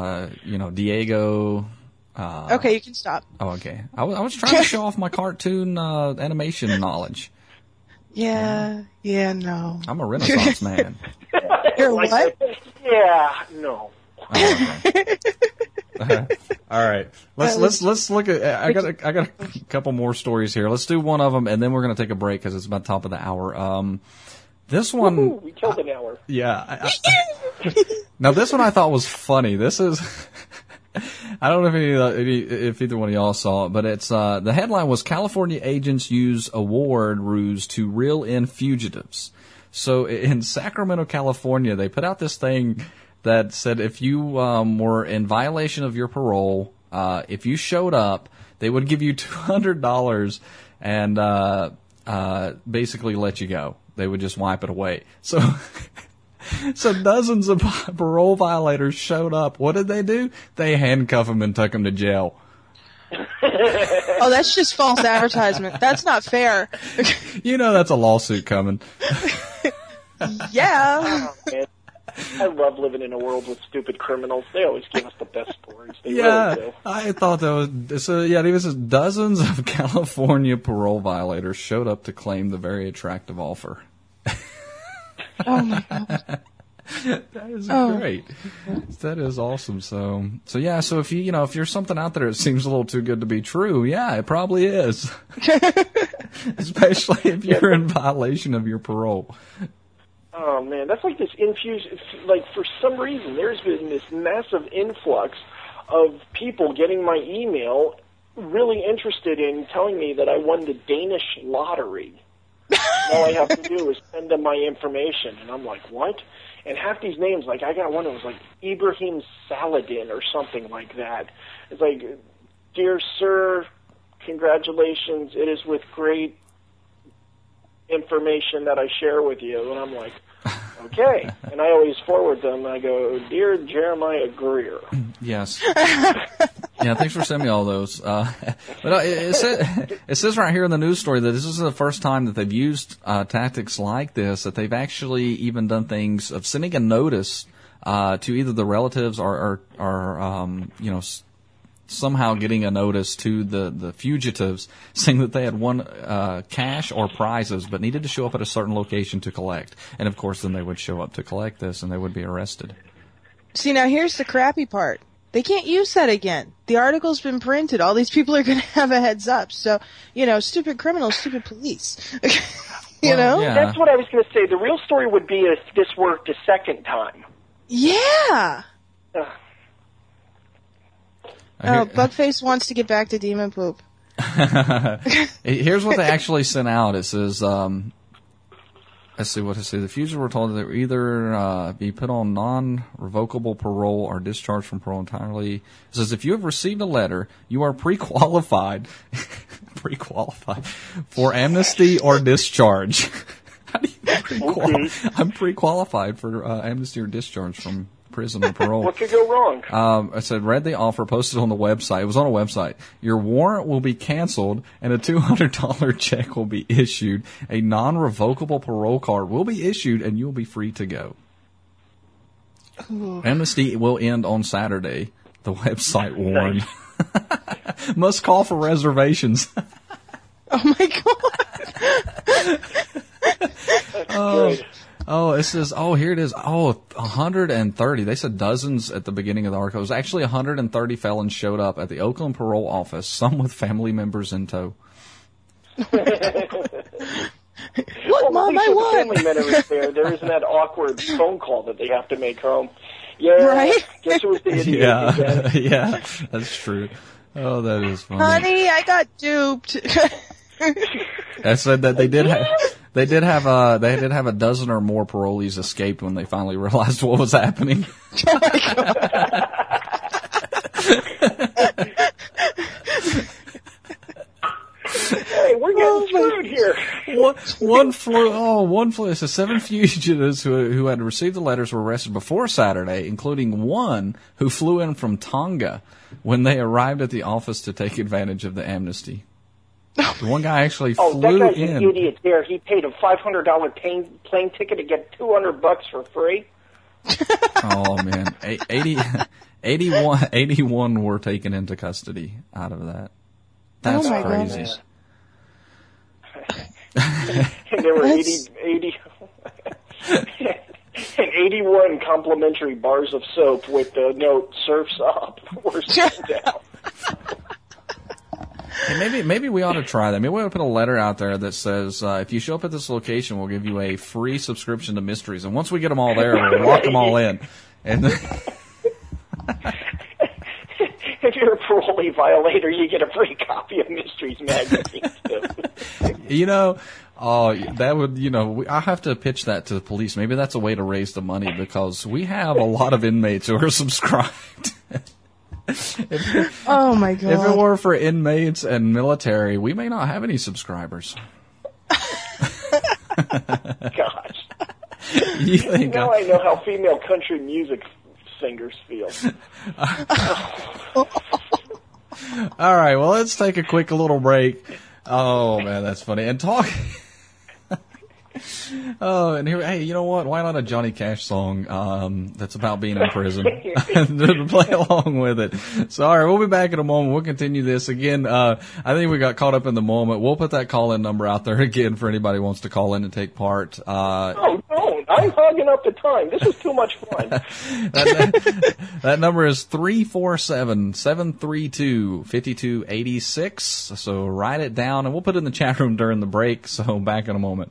Diego. Okay, you can stop. Oh, okay. I was trying to show off my cartoon animation knowledge. Yeah, no. I'm a Renaissance man. You're what? Yeah, no. Oh, okay. All right. Let's look at. I got a couple more stories here. Let's do one of them, and then we're going to take a break because it's about the top of the hour. This one. Woo-hoo, we killed an hour. Yeah. Now this one I thought was funny. This is. I don't know if either one of y'all saw it, but it's the headline was California agents use award ruse to reel in fugitives. So in Sacramento, California, they put out this thing that said if you were in violation of your parole, if you showed up, they would give you $200 and basically let you go. They would just wipe it away. So dozens of parole violators showed up. What did they do? They handcuff them and took them to jail. Oh, that's just false advertisement. That's not fair. You know that's a lawsuit coming. Yeah. Oh, man. I love living in a world with stupid criminals. They always give us the best stories. They Yeah, really do. I thought that was so. Yeah, it was dozens of California parole violators showed up to claim the very attractive offer. Oh my God. That is great. That is awesome. So yeah. So if if you're something out there that seems a little too good to be true, yeah, it probably is. Especially if you're in violation of your parole. Oh man, that's like this infusion. Like for some reason, there's been this massive influx of people getting my email, really interested in telling me that I won the Danish lottery. All I have to do is send them my information, and I'm like, what? And half these names, like I got one that was like Ibrahim Saladin or something like that. It's like, dear sir, congratulations. It is with great information that I share with you. And I'm like, okay. And I always forward them. I go, dear Jeremiah Greer. Yes. Yeah, thanks for sending me all those. But it says right here in the news story that this is the first time that they've used tactics like this, that they've actually even done things of sending a notice to either the relatives or somehow getting a notice to the fugitives saying that they had won cash or prizes but needed to show up at a certain location to collect. And, of course, then they would show up to collect this and they would be arrested. See, now here's the crappy part. They can't use that again. The article's been printed. All these people are going to have a heads up. So, stupid criminals, stupid police. Yeah. That's what I was going to say. The real story would be if this worked a second time. Yeah. Bugface wants to get back to demon poop. Here's what they actually sent out. It says, let's see what it says. The fugitives were told that they would either be put on non-revocable parole or discharged from parole entirely. It says, if you have received a letter, you are pre-qualified for amnesty or discharge. How do you pre-qualify? I'm pre-qualified for amnesty or discharge from prison or parole. What could go wrong? I said, read the offer posted on the website. It was on a website. Your warrant will be canceled and a $200 check will be issued. A non-revocable parole card will be issued and you'll be free to go. Ooh. Amnesty will end on Saturday. The website warned. Must call for reservations. Oh my God. It says, here it is. 130. They said dozens at the beginning of the article. It was actually 130 felons showed up at the Oakland parole office, some with family members in tow. Look, Mom, I won. Family members there isn't that awkward phone call that they have to make home. Yeah, right? Guess who was the idiot again? Yeah, that's true. Oh, that is funny. Honey, I got duped. I said that they did have a dozen or more parolees escape when they finally realized what was happening. Oh my God. Hey, we're getting screwed here. One flew. It says 7 fugitives who had received the letters were arrested before Saturday, including one who flew in from Tonga when they arrived at the office to take advantage of the amnesty. The one guy actually flew in. That guy's an idiot there. He paid a $500 plane ticket to get $200 for free. Oh, man. 81 were taken into custody out of that. That's crazy. And there were 81 complimentary bars of soap with the note "Surf's Up" were sent out. Hey, maybe we ought to try that. Maybe we ought to put a letter out there that says, if you show up at this location, we'll give you a free subscription to Mysteries. And once we get them all there, we'll lock them all in. And if you're a parolee violator, you get a free copy of Mysteries magazine too. That would, I have to pitch that to the police. Maybe that's a way to raise the money because we have a lot of inmates who are subscribed. Oh my God. If it were for inmates and military, we may not have any subscribers. Gosh. You think now I know how female country music singers feel. All right, well, let's take a quick little break. Oh, man, that's funny. And talk... and here, hey, you know what? Why not a Johnny Cash song that's about being in prison to play along with it? So, all right, we'll be back in a moment. We'll continue this again. I think we got caught up in the moment. We'll put that call-in number out there again for anybody who wants to call in and take part. Oh, don't! I'm hogging up the time. This is too much fun. That number is 347-732-5286. So write it down, and we'll put it in the chat room during the break. So back in a moment.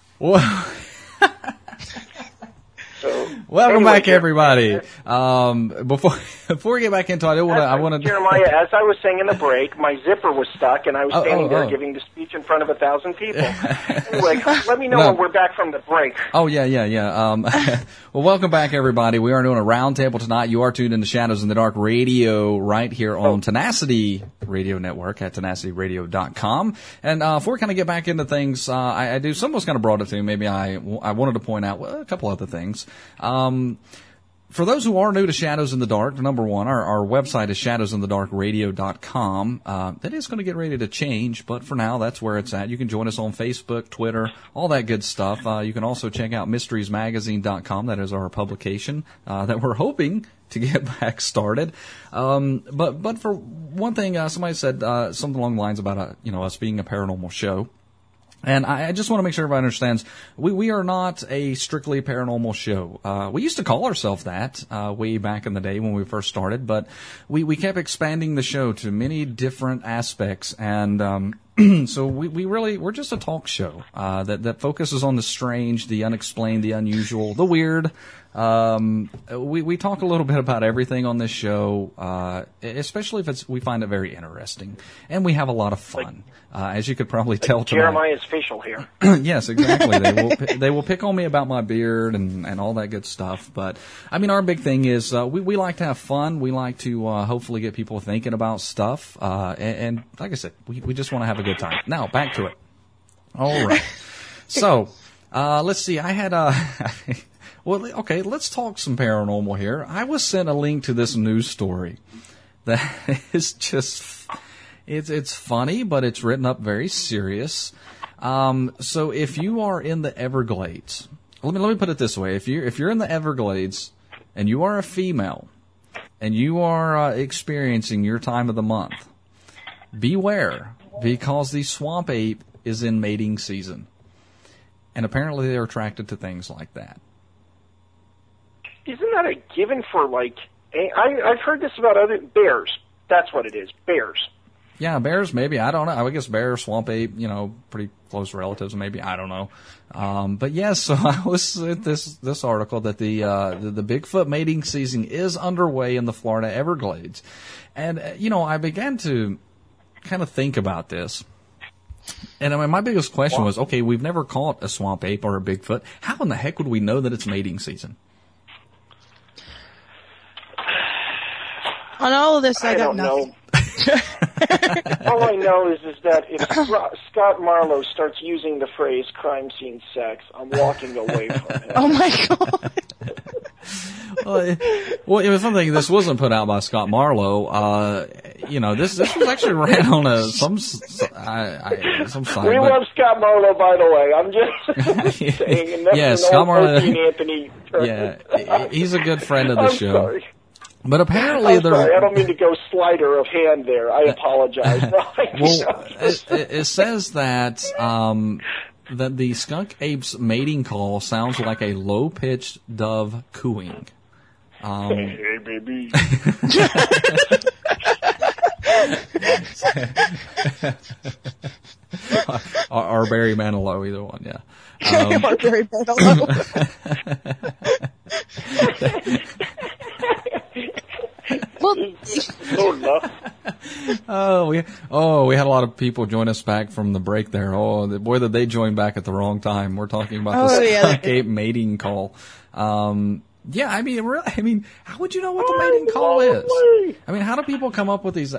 Welcome back, everybody. Before we get back into it, I want to. Jeremiah, as I was saying in the break, my zipper was stuck, and I was standing there giving the speech in front of 1,000 people. Anyway, let me know when we're back from the break. Oh, yeah. Well, welcome back, everybody. We are doing a roundtable tonight. You are tuned into Shadows in the Dark Radio right here on Tenacity Radio Network at tenacityradio.com. And before we kind of get back into things, I do. Someone's kind of brought it to me. Maybe I wanted to point out a couple other things. For those who are new to Shadows in the Dark, number one, our website is shadowsinthedarkradio.com. That is going to get ready to change, but for now, that's where it's at. You can join us on Facebook, Twitter, all that good stuff. You can also check out mysteriesmagazine.com. That is our publication that we're hoping to get back started. But for one thing, somebody said something along the lines about us being a paranormal show. And I just want to make sure everybody understands, we are not a strictly paranormal show. We used to call ourselves that, way back in the day when we first started, but we kept expanding the show to many different aspects, and, so we're just a talk show, that focuses on the strange, the unexplained, the unusual, the weird. We talk a little bit about everything on this show, especially if we find it very interesting, and we have a lot of fun. As you could probably tell tonight. Jeremiah's facial hair. Yes, exactly. They will pick on me about my beard and all that good stuff. But I mean, our big thing is we like to have fun. We like to hopefully get people thinking about stuff. And like I said, we just want to have a good time. Now back to it. All right. So let's see. I had Well, okay, let's talk some paranormal here. I was sent a link to this news story that is just, it's funny, but it's written up very serious. So if you are in the Everglades, let me put it this way: if you're in the Everglades and you are a female and you are experiencing your time of the month, beware, because the swamp ape is in mating season, and apparently they're attracted to things like that. Isn't that a given for, like, I've heard this about other bears. That's what it is, bears. Yeah, bears, maybe. I don't know. I guess bear, swamp ape, pretty close relatives, maybe. I don't know. But yes, so I was at this article that the Bigfoot mating season is underway in the Florida Everglades. And, I began to kind of think about this. And I mean, my biggest question was, okay, we've never caught a swamp ape or a Bigfoot. How in the heck would we know that it's mating season? On all of this, I got don't nothing. know. All I know is that if Scott Marlowe starts using the phrase crime scene sex, I'm walking away from it. Oh my God. Well, it was something. This wasn't put out by Scott Marlowe. This was actually ran on some site. We love Scott Marlowe, by the way. I'm just saying. And that's yeah, Scott Marlowe. Anthony. Yeah, he's a good friend of the show. Sorry. But apparently, I'm sorry, I don't mean to go slider of hand there. I apologize. It says that that the skunk ape's mating call sounds like a low-pitched dove cooing. Hey, baby. or Barry Manilow, either one, yeah. Or Barry Manilow. We had a lot of people join us back from the break there. Boy, did they join back at the wrong time. We're talking about the skunk ape mating call. Yeah, I mean, how would you know what the mating call is? I mean, how do people come up with these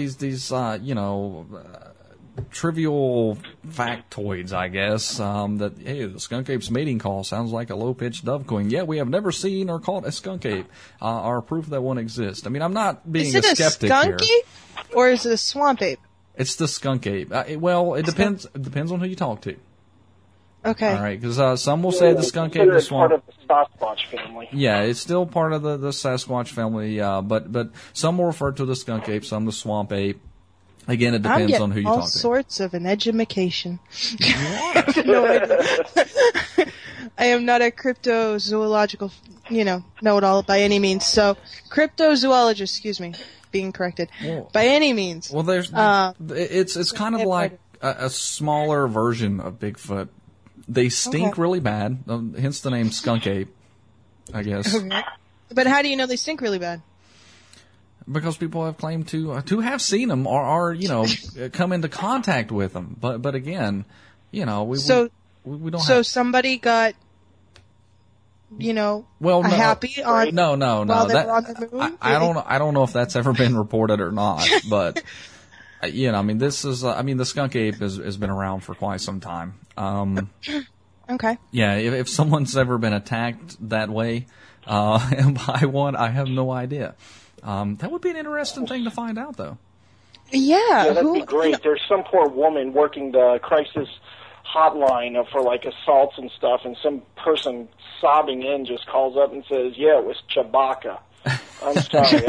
trivial factoids, I guess, that, hey, the skunk ape's mating call sounds like a low-pitched dove cooing. Yeah, we have never seen or caught a skunk ape, or proof that one exists. I mean, I'm not being a skeptic here. Is it a skunk ape, or is it a swamp ape? It's the skunk ape. It depends. It depends on who you talk to. Okay. All right, because some will say the skunk ape is part of the Sasquatch family. Yeah, it's still part of the Sasquatch family, but some will refer to the skunk ape, some the swamp ape. Again, it depends on who you talk to. All sorts of an education. No idea. I am not a cryptozoological, know-it-all by any means. So, cryptozoologist, excuse me, being corrected. By any means. Well, there's, it's kind of like a smaller version of Bigfoot. They stink really bad, hence the name skunk ape, I guess. Okay. But how do you know they stink really bad? Because people have claimed to have seen them or come into contact with them. But again, we don't. So somebody got, happy on. No. While they were on the moon? I don't know if that's ever been reported or not. But this is. The skunk ape has been around for quite some time. Okay. Yeah, if someone's ever been attacked that way by one, I have no idea. That would be an interesting thing to find out, though. Yeah, that'd be great. There's some poor woman working the crisis hotline for like assaults and stuff, and some person sobbing in just calls up and says, "Yeah, it was Chewbacca." I'm sorry.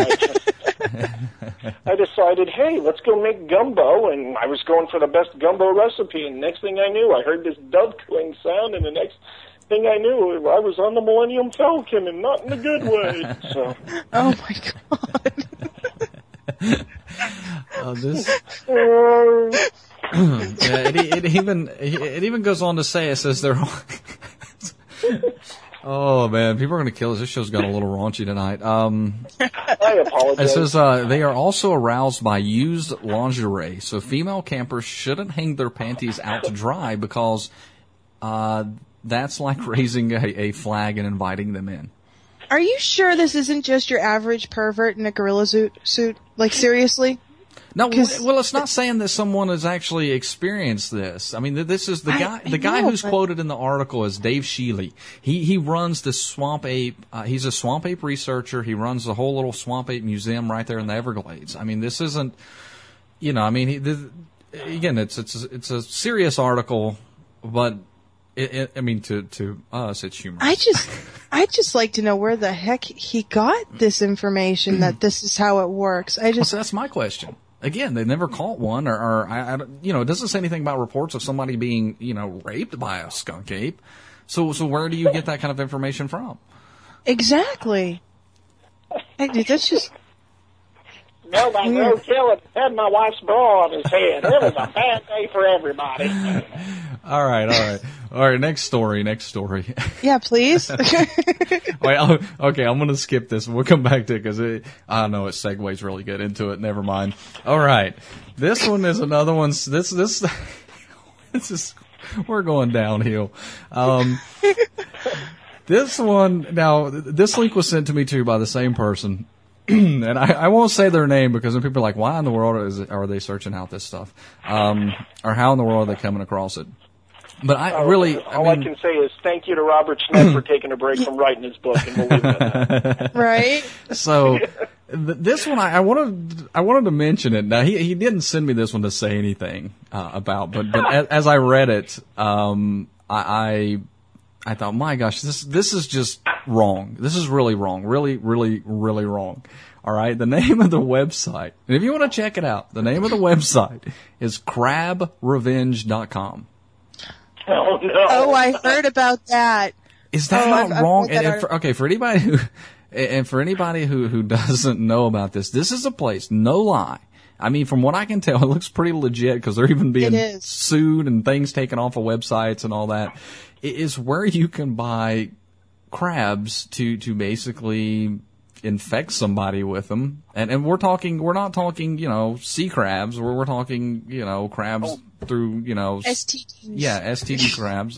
I decided, hey, let's go make gumbo, and I was going for the best gumbo recipe, and next thing I knew, I heard this dove cooing sound, and the next thing I knew, I was on the Millennium Falcon, and not in a good way. So. Oh my God. It even goes on to say, it says they're. Oh man, people are going to kill us. This show's got a little raunchy tonight. I apologize. It says they are also aroused by used lingerie, so female campers shouldn't hang their panties out to dry because that's like raising a flag and inviting them in. Are you sure this isn't just your average pervert in a gorilla suit? Like, seriously? No, well, it's not saying that someone has actually experienced this. I mean, this is the guy. The guy who's quoted in the article is Dave Shealy. He runs this swamp ape. He's a swamp ape researcher. He runs the whole little swamp ape museum right there in the Everglades. I mean, this isn't. I mean, again, it's a serious article, but I mean, to us, it's humorous. I just like to know where the heck he got this information that this is how it works. So that's my question. Again, they never caught one, or it doesn't say anything about reports of somebody being, raped by a skunk ape. So where do you get that kind of information from? Exactly. That's just. No, my roadkill had my wife's bra on his head. It was a bad day for everybody. All right. Next story. Yeah, please. Wait, okay, I'm going to skip this. We'll come back to it because I know it segues really good into it. Never mind. All right. This one is another one. This is, we're going downhill. This one, now, this link was sent to me too by the same person. And I won't say their name because then people are like, why in the world are they searching out this stuff? Or how in the world are they coming across it? But all I can say is thank you to Robert Smith for taking a break from writing his book, and we'll leave it at that. Right? So, this one, I wanted to mention it. Now, he didn't send me this one to say anything, about, but as I read it, I thought, my gosh, this is just wrong. This is really wrong. Really, really, really wrong. All right. The name of the website, and if you want to check it out, the name of the website is crabrevenge.com. Oh, no. Oh, I heard about that. Is that not wrong? For anybody who doesn't know about this is a place, no lie. I mean, from what I can tell, it looks pretty legit because they're even being sued and things taken off of websites and all that. It is where you can buy crabs to basically infect somebody with them. And we're not talking, sea crabs. We're talking, crabs through, STDs. Yeah, STD crabs.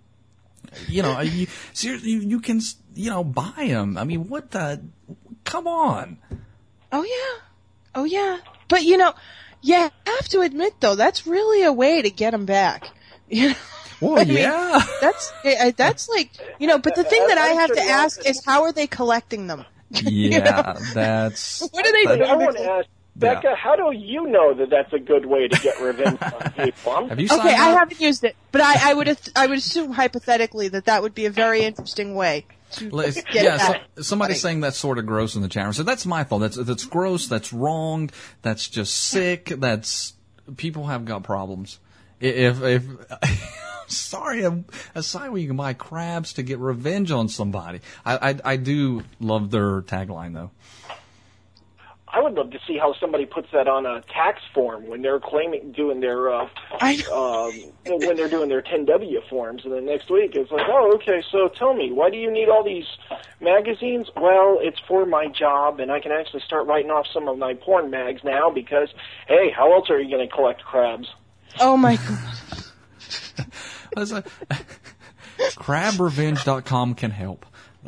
You can, buy them. I mean, come on. Oh, yeah. But, you have to admit, though, that's really a way to get them back. Well, yeah. That's like, but the thing that I have to ask is how are they collecting them? Yeah, that's... What are they doing? I want to ask, Becca, how do you know that that's a good way to get revenge on people? Have you signed up? I haven't used it, but I would assume hypothetically that would be a very interesting way. Somebody's saying that's sort of gross in the chat room. So that's my fault. That's gross. That's wrong. That's just sick. People have got problems. If sorry, a site where you can buy crabs to get revenge on somebody. I do love their tagline though. I would love to see how somebody puts that on a tax form when they're doing their when they're doing their 10W forms, and then next week it's like, oh, okay, so tell me, why do you need all these magazines? Well, it's for my job, and I can actually start writing off some of my porn mags now because, hey, how else are you going to collect crabs? Oh my God. Crabrevenge.com can help.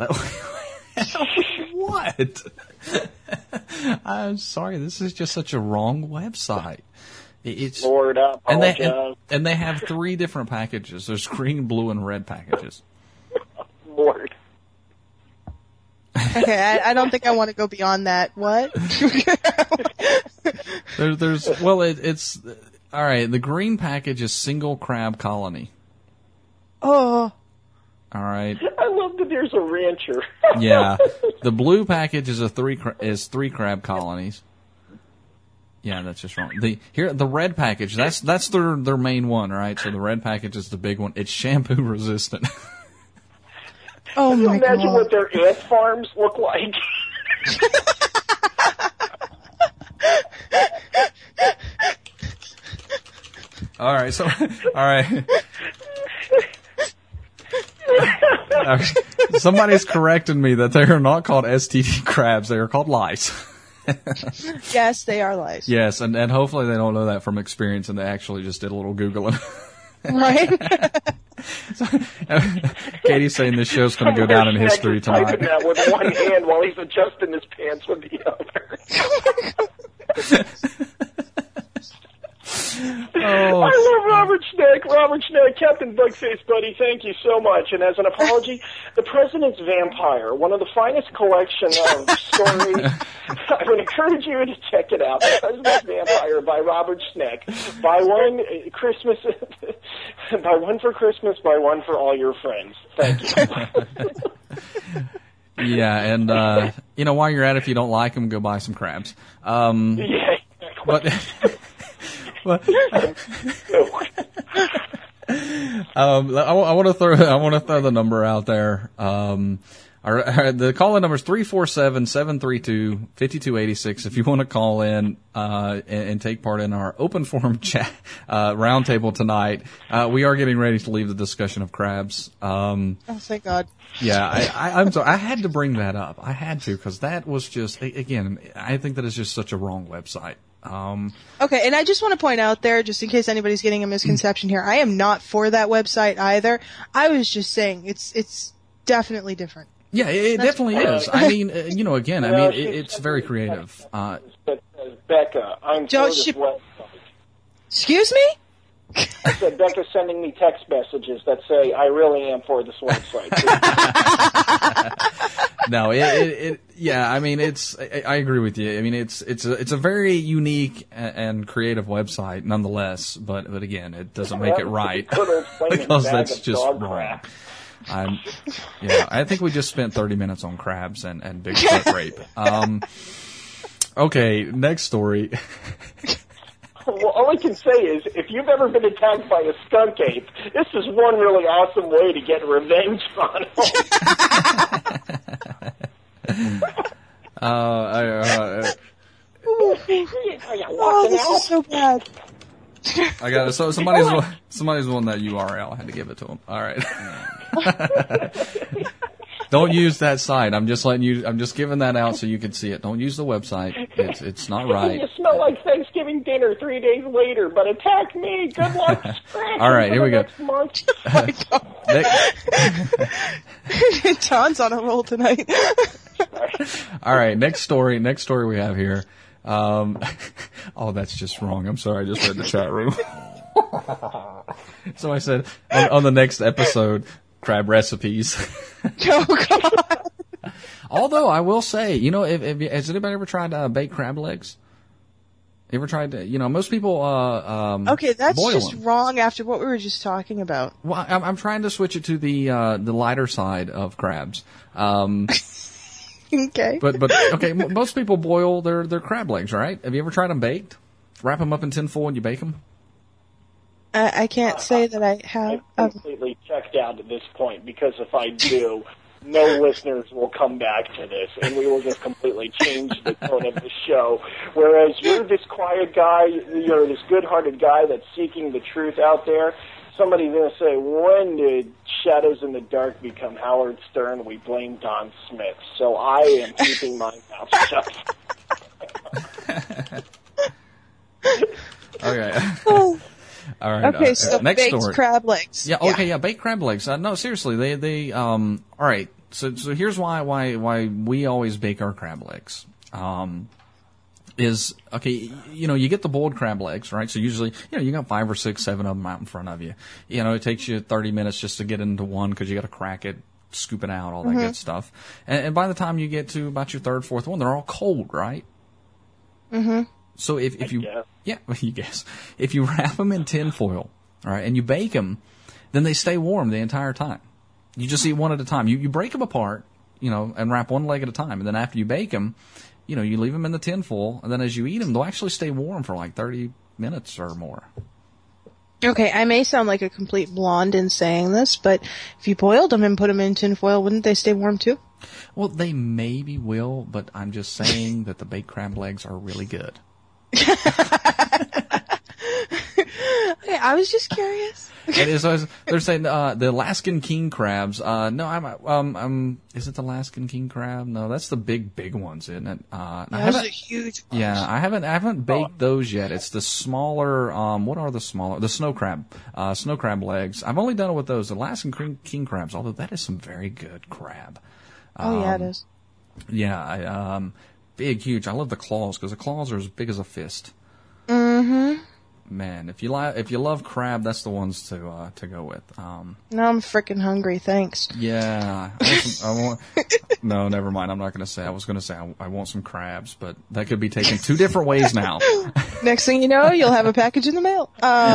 What? I'm sorry, this is just such a wrong website. It's Lord, I apologize. And they have 3 different packages. There's green, blue, and red packages. Lord. Okay, I don't think I want to go beyond that. What? It's all right. The green package is single crab colony. Oh. All right. I love that there's a rancher. Yeah. The blue package is 3 crab colonies. Yeah, that's just wrong. The red package, that's their main one, right? So the red package is the big one. It's shampoo resistant. Oh my God. Can you imagine what their ant farms look like? All right. Somebody's correcting me that they are not called STD crabs. They are called lice. Yes, they are lice. Yes, and hopefully they don't know that from experience and they actually just did a little Googling. Right? Katie's saying this show's going to go down in history tonight. Typing that with one hand while he's adjusting his pants with the other. I love Robert Schneck. Robert Schneck, Captain Bugface, buddy, thank you so much. And as an apology, The President's Vampire, one of the finest collection of stories. I would encourage you to check it out. The President's Vampire by Robert Schneck. Buy one Christmas, buy one for Christmas, buy one for all your friends. Thank you. Yeah, and while you're at it, if you don't like them, go buy some crabs. Yeah. But I want to throw the number out there. The call-in number is 347-732-5286. If you want to call in and take part in our open forum chat roundtable tonight, we are getting ready to leave the discussion of crabs. Oh, thank God. Yeah, I'm sorry. I had to bring that up. I had to, because that was just, again, I think that is just such a wrong website. Okay, and I just want to point out there, just in case anybody's getting a misconception here, I am not for that website either. I was just saying it's definitely different. Yeah, it definitely is. I mean, again, it's very creative. Becca, I'm for this website. Excuse me? I said Becca's sending me text messages that say, I really am for this website. No, I agree with you. I mean, it's a very unique and creative website nonetheless, but again, it doesn't make it right because that's just wrong. I think we just spent 30 minutes on crabs and Bigfoot rape. Okay, next story. Well, all I can say is, if you've ever been attacked by a skunk ape, this is one really awesome way to get revenge on this is so bad. I got it. So somebody's won that URL. I had to give it to him. All right. Don't use that site. I'm just giving that out so you can see it. Don't use the website. It's not right. You smell like Thanksgiving dinner 3 days later, but attack me. Good luck. All right, here we go. John's on a roll tonight. All right, next story we have here. Oh, that's just wrong. I'm sorry. I just read the chat room. So I said on the next episode, crab recipes. Oh God! Although I will say, has anybody ever tried baked crab legs? You ever tried to? Most people. Okay, that's boil just them. wrong. After what we were just talking about. Well, I'm trying to switch it to the lighter side of crabs. Okay. But okay, most people boil their crab legs, right? Have you ever tried them baked? Wrap them up in tinfoil and you bake them? I can't say that I have. I'm completely checked out at this point, because if I do, no listeners will come back to this, and we will just completely change the tone of the show. Whereas you're this quiet guy, you're this good-hearted guy that's seeking the truth out there. Somebody's going to say, when did Shadows in the Dark become Howard Stern? We blame Don Smith. So I am keeping my mouth shut. Okay. All right. Okay, so next baked story. crab legs. Yeah. Okay. Yeah. Baked crab legs. No, seriously. They. All right. So here's why we always bake our crab legs. Is okay. You get the boiled crab legs, right? So usually, you got 5 or 6, 7 of them out in front of you. It takes you 30 minutes just to get into one because you got to crack it, scoop it out, all that good stuff. And by the time you get to about your 3rd, 4th one, they're all cold, right? Mm-hmm. So if you guess if you wrap them in tin foil, all right, and you bake them, then they stay warm the entire time. You just eat one at a time. You break them apart, and wrap one leg at a time, and then after you bake them, you leave them in the tin foil, and then as you eat them, they'll actually stay warm for like 30 minutes or more. Okay, I may sound like a complete blonde in saying this, but if you boiled them and put them in tin foil, wouldn't they stay warm too? Well, they maybe will, but I'm just saying that the baked crab legs are really good. Okay, I was just curious. They're saying the Alaskan king crabs. No, is it the Alaskan king crab? No, that's the big ones, isn't it? Those are huge ones. Yeah, I haven't baked those yet. It's the smaller. What are the smaller? The snow crab legs. I've only done it with those. The Alaskan king crabs. Although that is some very good crab. Yeah, it is. Yeah, big, huge. I love the claws because the claws are as big as a fist. Mm-hmm. Man, if you love crab, that's the ones to go with. Now I'm freaking hungry. Thanks. Yeah. No, never mind. I'm not going to say. I was going to say I want some crabs, but that could be taken two different ways now. Next thing you know, you'll have a package in the mail.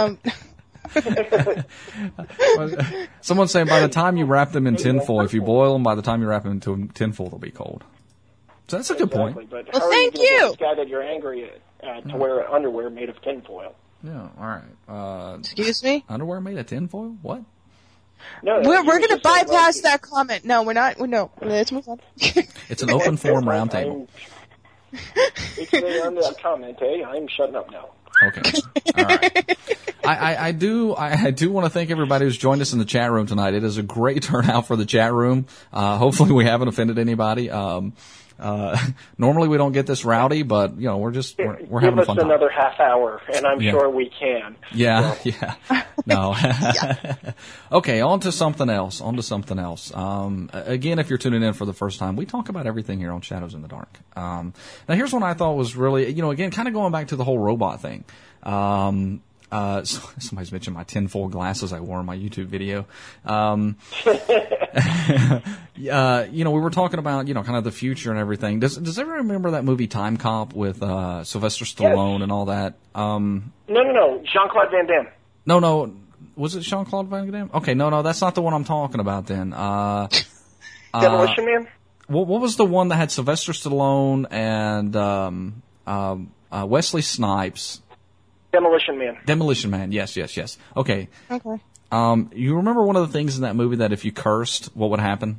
Someone's saying by the time you wrap them in tinfoil, if you boil them, by the time you wrap them into tinfoil, they'll be cold. So that's a good point. But well, how thank are you. you. This guy that you're angry at to wear underwear made of tinfoil. Yeah, all right. Excuse me? Underwear made of tinfoil? What? No, we're going to bypass that comment. No, we're not. No, let's move on. It's an open forum roundtable. It's on that comment, I'm shutting up now. Okay. All right. I do want to thank everybody who's joined us in the chat room tonight. It is a great turnout for the chat room. Hopefully we haven't offended anybody. Normally we don't get this rowdy, but you know, we're having a fun time. Give us another half hour and I'm sure we can. Yeah, so. yeah. No. Okay, on to something else. Again, if you're tuning in for the first time, we talk about everything here on Shadows in the Dark. Now here's one I thought was really, again, kind of going back to the whole robot thing. Somebody's mentioned my tinfoil glasses I wore in my YouTube video. We were talking about, kind of the future and everything. Does everyone remember that movie Time Cop with Sylvester Stallone and all that? No. Jean-Claude Van Damme. No. Was it Jean-Claude Van Damme? Okay, no, that's not the one I'm talking about then. Demolition Man? What was the one that had Sylvester Stallone and Wesley Snipes? Demolition Man, yes. Okay. You remember one of the things in that movie that if you cursed, what would happen?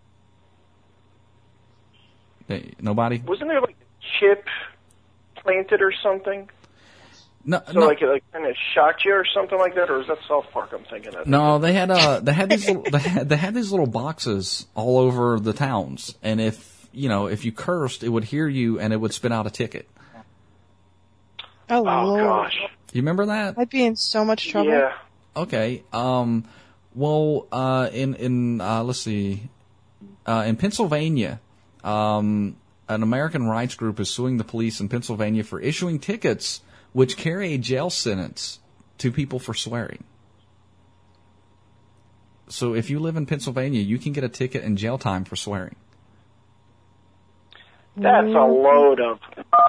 Nobody? Wasn't there like a chip planted or something? No. Like it kind of shocked you or something like that, or is that South Park I'm thinking of? No, they had these little boxes all over the towns, and if you cursed, it would hear you and it would spit out a ticket. Oh Lord. Gosh. You remember that? I'd be in so much trouble. Yeah. Okay. Let's see. In Pennsylvania, an American rights group is suing the police in Pennsylvania for issuing tickets which carry a jail sentence to people for swearing. So if you live in Pennsylvania, you can get a ticket and jail time for swearing. That's a load of...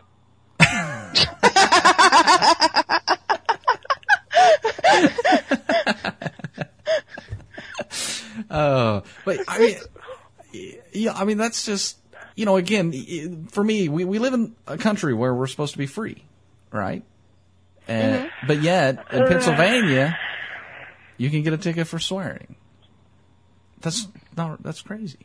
But I mean, that's just, again, for me, we live in a country where we're supposed to be free, right? And, but yet, in Pennsylvania, you can get a ticket for swearing. That's crazy.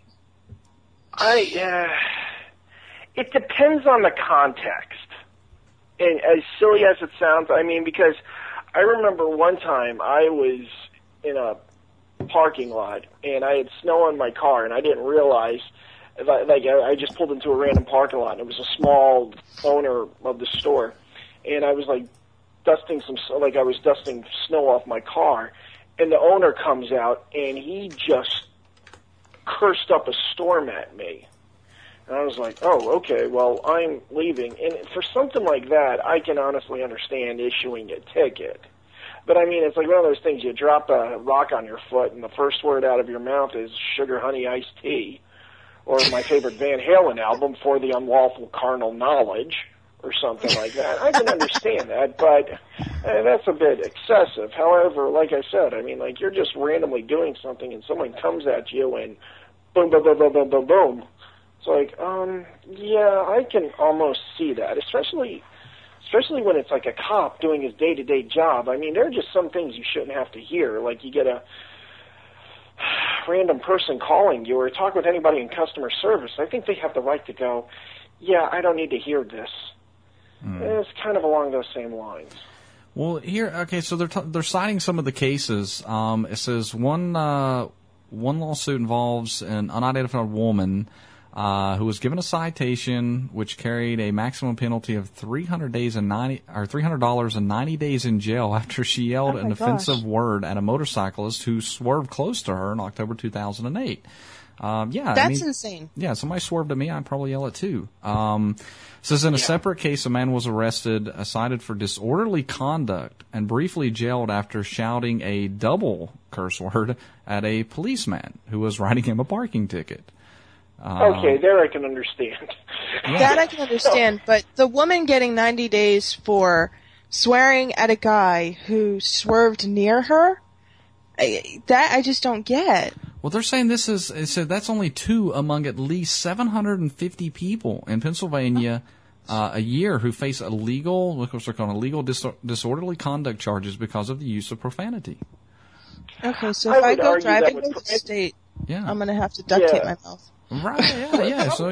It depends on the context. And as silly as it sounds, because I remember one time I was in a parking lot and I had snow on my car and I didn't realize, I just pulled into a random parking lot and it was a small owner of the store and I was dusting snow off my car and the owner comes out and he just cursed up a storm at me. And I was like, oh, okay, well, I'm leaving. And for something like that, I can honestly understand issuing a ticket. But, it's like one of those things, you drop a rock on your foot, and the first word out of your mouth is sugar, honey, iced tea, or my favorite Van Halen album, For the Unlawful Carnal Knowledge, or something like that. I can understand that, but that's a bit excessive. However, like I said, you're just randomly doing something, and someone comes at you, and boom, boom, boom, boom, boom, boom, boom. It's like, yeah, I can almost see that, especially when it's like a cop doing his day-to-day job. There are just some things you shouldn't have to hear. Like you get a random person calling you or talk with anybody in customer service. I think they have the right to go, yeah, I don't need to hear this. It's kind of along those same lines. Well, so they're citing some of the cases. It says one lawsuit involves an unidentified woman who was given a citation which carried a maximum penalty of $300 and 90 days in jail after she yelled an offensive word at a motorcyclist who swerved close to her in October 2008. That's insane. Yeah, somebody swerved at me, I'd probably yell it too. Says in a separate case, a man was arrested, cited for disorderly conduct, and briefly jailed after shouting a double curse word at a policeman who was writing him a parking ticket. Okay, there I can understand. That I can understand, but the woman getting 90 days for swearing at a guy who swerved near her, that I just don't get. Well, they're saying that's only 2 among at least 750 people in Pennsylvania a year who face illegal disorderly conduct charges because of the use of profanity. Okay, so if I go driving to the state, I'm going to have to duct tape my mouth. Right, yeah. So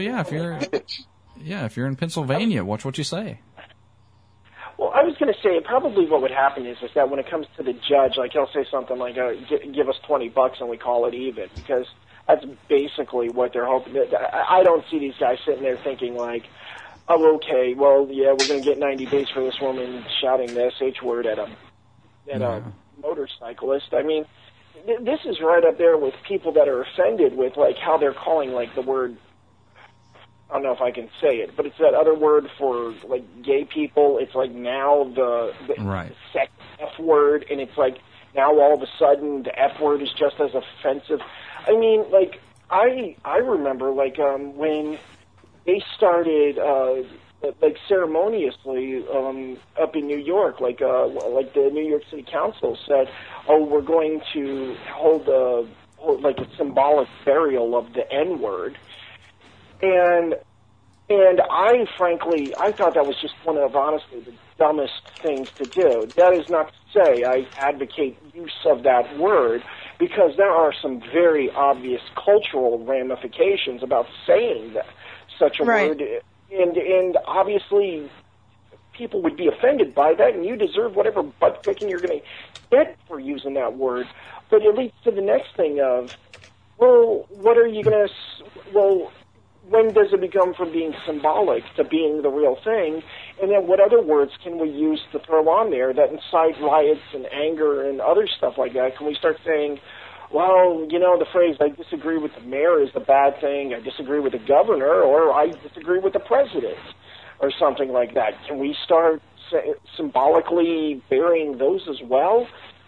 if you're in Pennsylvania, watch what you say. Well, I was going to say probably what would happen is that when it comes to the judge, like he'll say something like, "Give us $20 and we call it even," because that's basically what they're hoping. I don't see these guys sitting there thinking like, "Oh, okay, well, yeah, we're going to get 90 days for this woman shouting the SH word at a motorcyclist." I mean, this is right up there with people that are offended with like how they're calling like the word. I don't know if I can say it, but it's that other word for like gay people. It's like now the sex F word, and it's like now all of a sudden the F word is just as offensive. I mean, like I remember like when they started like ceremoniously up in New York, like the New York City Council said, "Oh, we're going to hold like a symbolic burial of the N word." And I frankly thought that was just one of honestly the dumbest things to do. That is not to say I advocate use of that word, because there are some very obvious cultural ramifications about saying such a word, and obviously people would be offended by that, and you deserve whatever butt kicking you're going to get for using that word. But it leads to the next thing of, well, what are you going to? Well, when does it become from being symbolic to being the real thing? And then what other words can we use to throw on there that incite riots and anger and other stuff like that? Can we start saying, well, you know, the phrase, I disagree with the mayor is the bad thing, I disagree with the governor, or I disagree with the president, or something like that? Can we start symbolically burying those as well?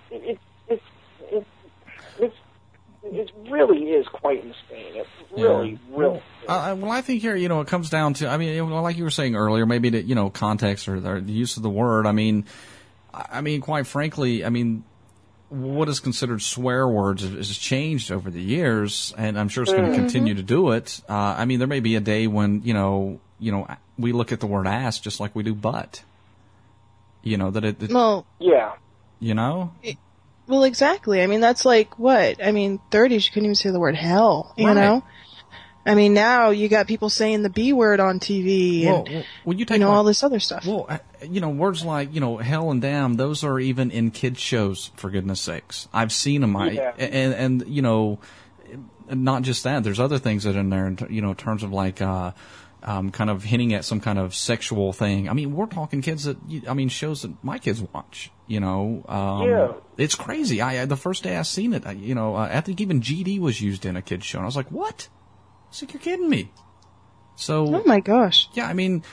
It really is quite insane. It really. Well, I think here, you know, it comes down to, I mean, like you were saying earlier, maybe the, you know, context or the use of the word. I mean, quite frankly, I mean, what is considered swear words has changed over the years, and I'm sure it's going to continue to do it. I mean, there may be a day when, you know, we look at the word ass just like we do butt. You know, that it well, yeah. You know? Well, exactly. I mean, that's like what? I mean, 30s, you couldn't even say the word hell, you know? I mean, now you got people saying the B word on TV and, you take all this other stuff. Well, you know, words like, you know, hell and damn, those are even in kids' shows, for goodness sakes. I've seen them. And you know, not just that, there's other things that are in there, you know, in terms of like, kind of hinting at some kind of sexual thing. I mean, we're talking kids shows that my kids watch, you know. It's crazy. The first day I seen it, I think even GD was used in a kid's show, and I was like, what? It's like, you're kidding me. So. Oh my gosh. Yeah,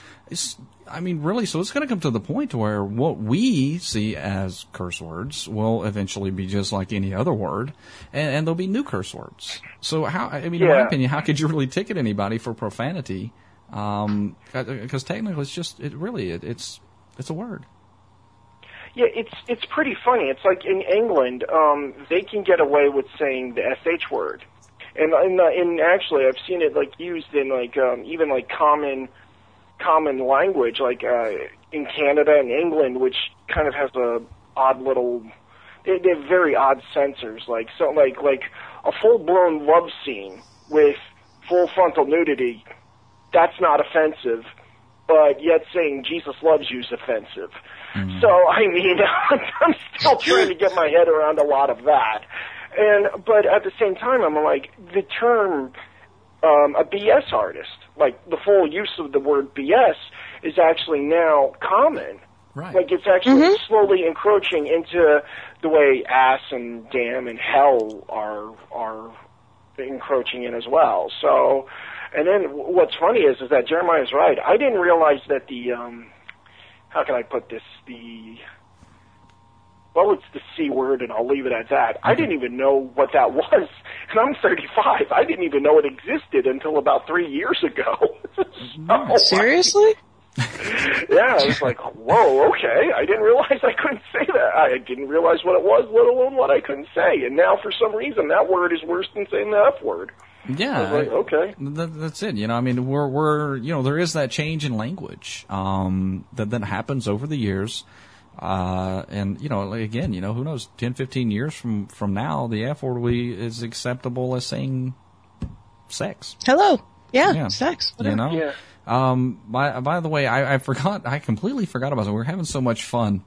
really, so it's going to come to the point where what we see as curse words will eventually be just like any other word, and there'll be new curse words. So in my opinion, how could you really ticket anybody for profanity? Because technically it's a word. Yeah, it's pretty funny. It's like in England, they can get away with saying the SH word. And actually I've seen it like used in like, even like common language, like, in Canada and England, which kind of has a odd little, they have very odd censors, like a full-blown love scene with full frontal nudity. That's not offensive, but yet saying Jesus loves you is offensive. Mm-hmm. So, I mean, I'm still trying to get my head around a lot of that. But at the same time, I'm like, the term, a BS artist, like the full use of the word BS is actually now common. Right. Like it's actually slowly encroaching into the way ass and damn and hell are encroaching in as well. So, and then what's funny is that Jeremiah's right. I didn't realize that how can I put this? It's the C word, and I'll leave it at that. I didn't even know what that was, and I'm 35. I didn't even know it existed until about 3 years ago. Seriously? Yeah, I was like, whoa, okay. I didn't realize I couldn't say that. I didn't realize what it was, let alone what I couldn't say. And now, for some reason, that word is worse than saying the F word. Yeah, I was like, okay. That's it. I mean, we're there is that change in language that happens over the years. And again, who knows, 10, 15 years from now, the F word is acceptable as saying sex. Hello. Yeah. Sex. Whatever. Yeah. By the way, I completely forgot about it. We were having so much fun.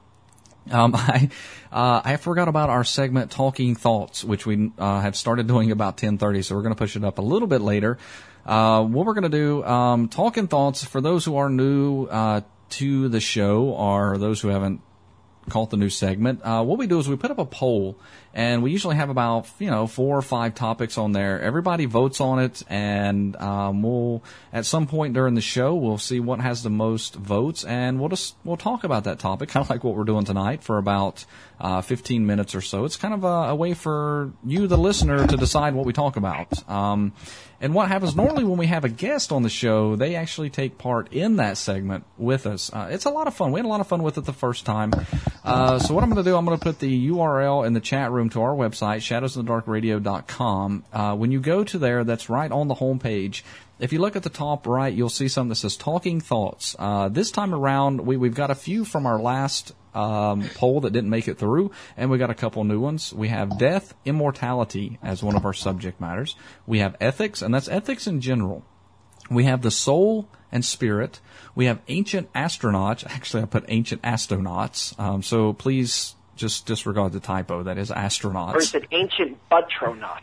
I forgot about our segment Talking Thoughts, which we have started doing about 10:30, so we're going to push it up a little bit later. What we're going to do, Talking Thoughts, for those who are new to the show or those who haven't caught the new segment, what we do is we put up a poll, and we usually have about 4 or 5 topics on there. Everybody votes on it, and we'll at some point during the show we'll see what has the most votes, and we'll talk about that topic, kind of like what we're doing tonight, for about 15 minutes or so. It's kind of a way for you, the listener, to decide what we talk about. And what happens normally when we have a guest on the show, they actually take part in that segment with us. It's a lot of fun. We had a lot of fun with it the first time. So what I'm going to do, I'm going to put the URL in the chat room to our website, shadowsinthedarkradio.com. When you go to there, that's right on the home page. If you look at the top right, you'll see something that says Talking Thoughts. This time around, we've got a few from our last poll that didn't make it through, and we got a couple new ones. We have death, immortality as one of our subject matters. We have ethics, and that's ethics in general. We have the soul and spirit. We have ancient astronauts. Actually, I put ancient astronauts. So please just disregard the typo. That is astronauts. Or is it ancient buttronauts?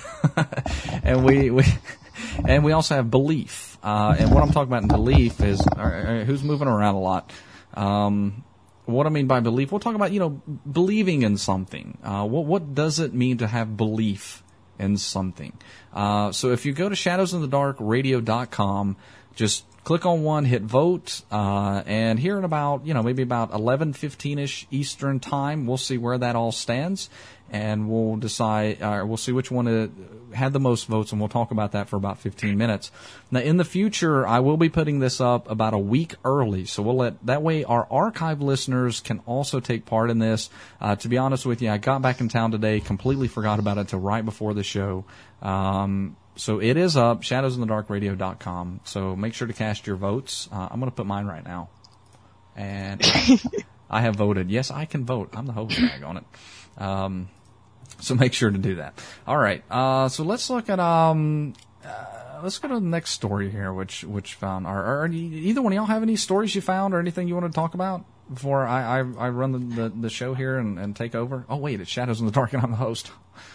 And we also have belief. And what I'm talking about in belief is who's moving around a lot. What I mean by belief, we'll talk about, believing in something. What does it mean to have belief in something? So if you go to shadowsinthedarkradio.com, just click on one, hit vote, and here in about, maybe about 11:15ish Eastern time, we'll see where that all stands, and we'll decide, we'll see which one had the most votes, and we'll talk about that for about 15 minutes. Now, in the future, I will be putting this up about a week early, so that way our archive listeners can also take part in this. To be honest with you, I got back in town today, completely forgot about it until right before the show. So it is up, shadowsinthedarkradio.com. So make sure to cast your votes. I'm going to put mine right now. And I have voted. Yes, I can vote. I'm the host tag on it. So make sure to do that. All right. So let's look at let's go to the next story here, which found. Are either one of y'all have any stories you found or anything you want to talk about before I run the show here and take over? Oh wait, it's Shadows in the Dark and I'm the host.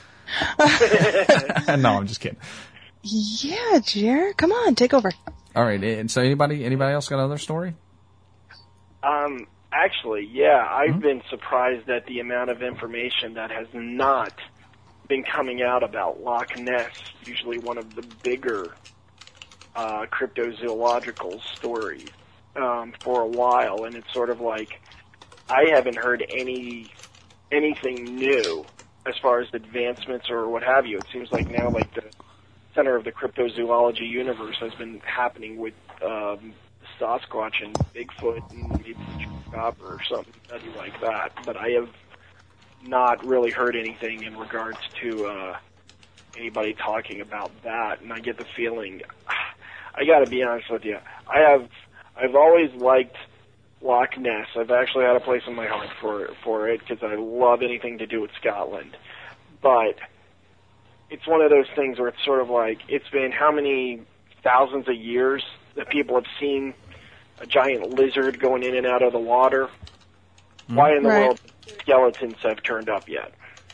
No, I'm just kidding. Yeah, Jer, come on, take over. All right. And so anybody else got another story? Actually, yeah, I've been surprised at the amount of information that has not been coming out about Loch Ness, usually one of the bigger cryptozoological stories, for a while, and it's sort of like I haven't heard anything new as far as advancements or what have you. It seems like now, like the center of the cryptozoology universe has been happening with Sasquatch and Bigfoot and maybe Chupacabra or something like that. But I have not really heard anything in regards to anybody talking about that. And I get the feeling, I got to be honest with you, I've always liked Loch Ness. I've actually had a place in my heart for it because I love anything to do with Scotland. But it's one of those things where it's sort of like, it's been how many thousands of years that people have seen a giant lizard going in and out of the water. Why in the world skeletons have turned up yet?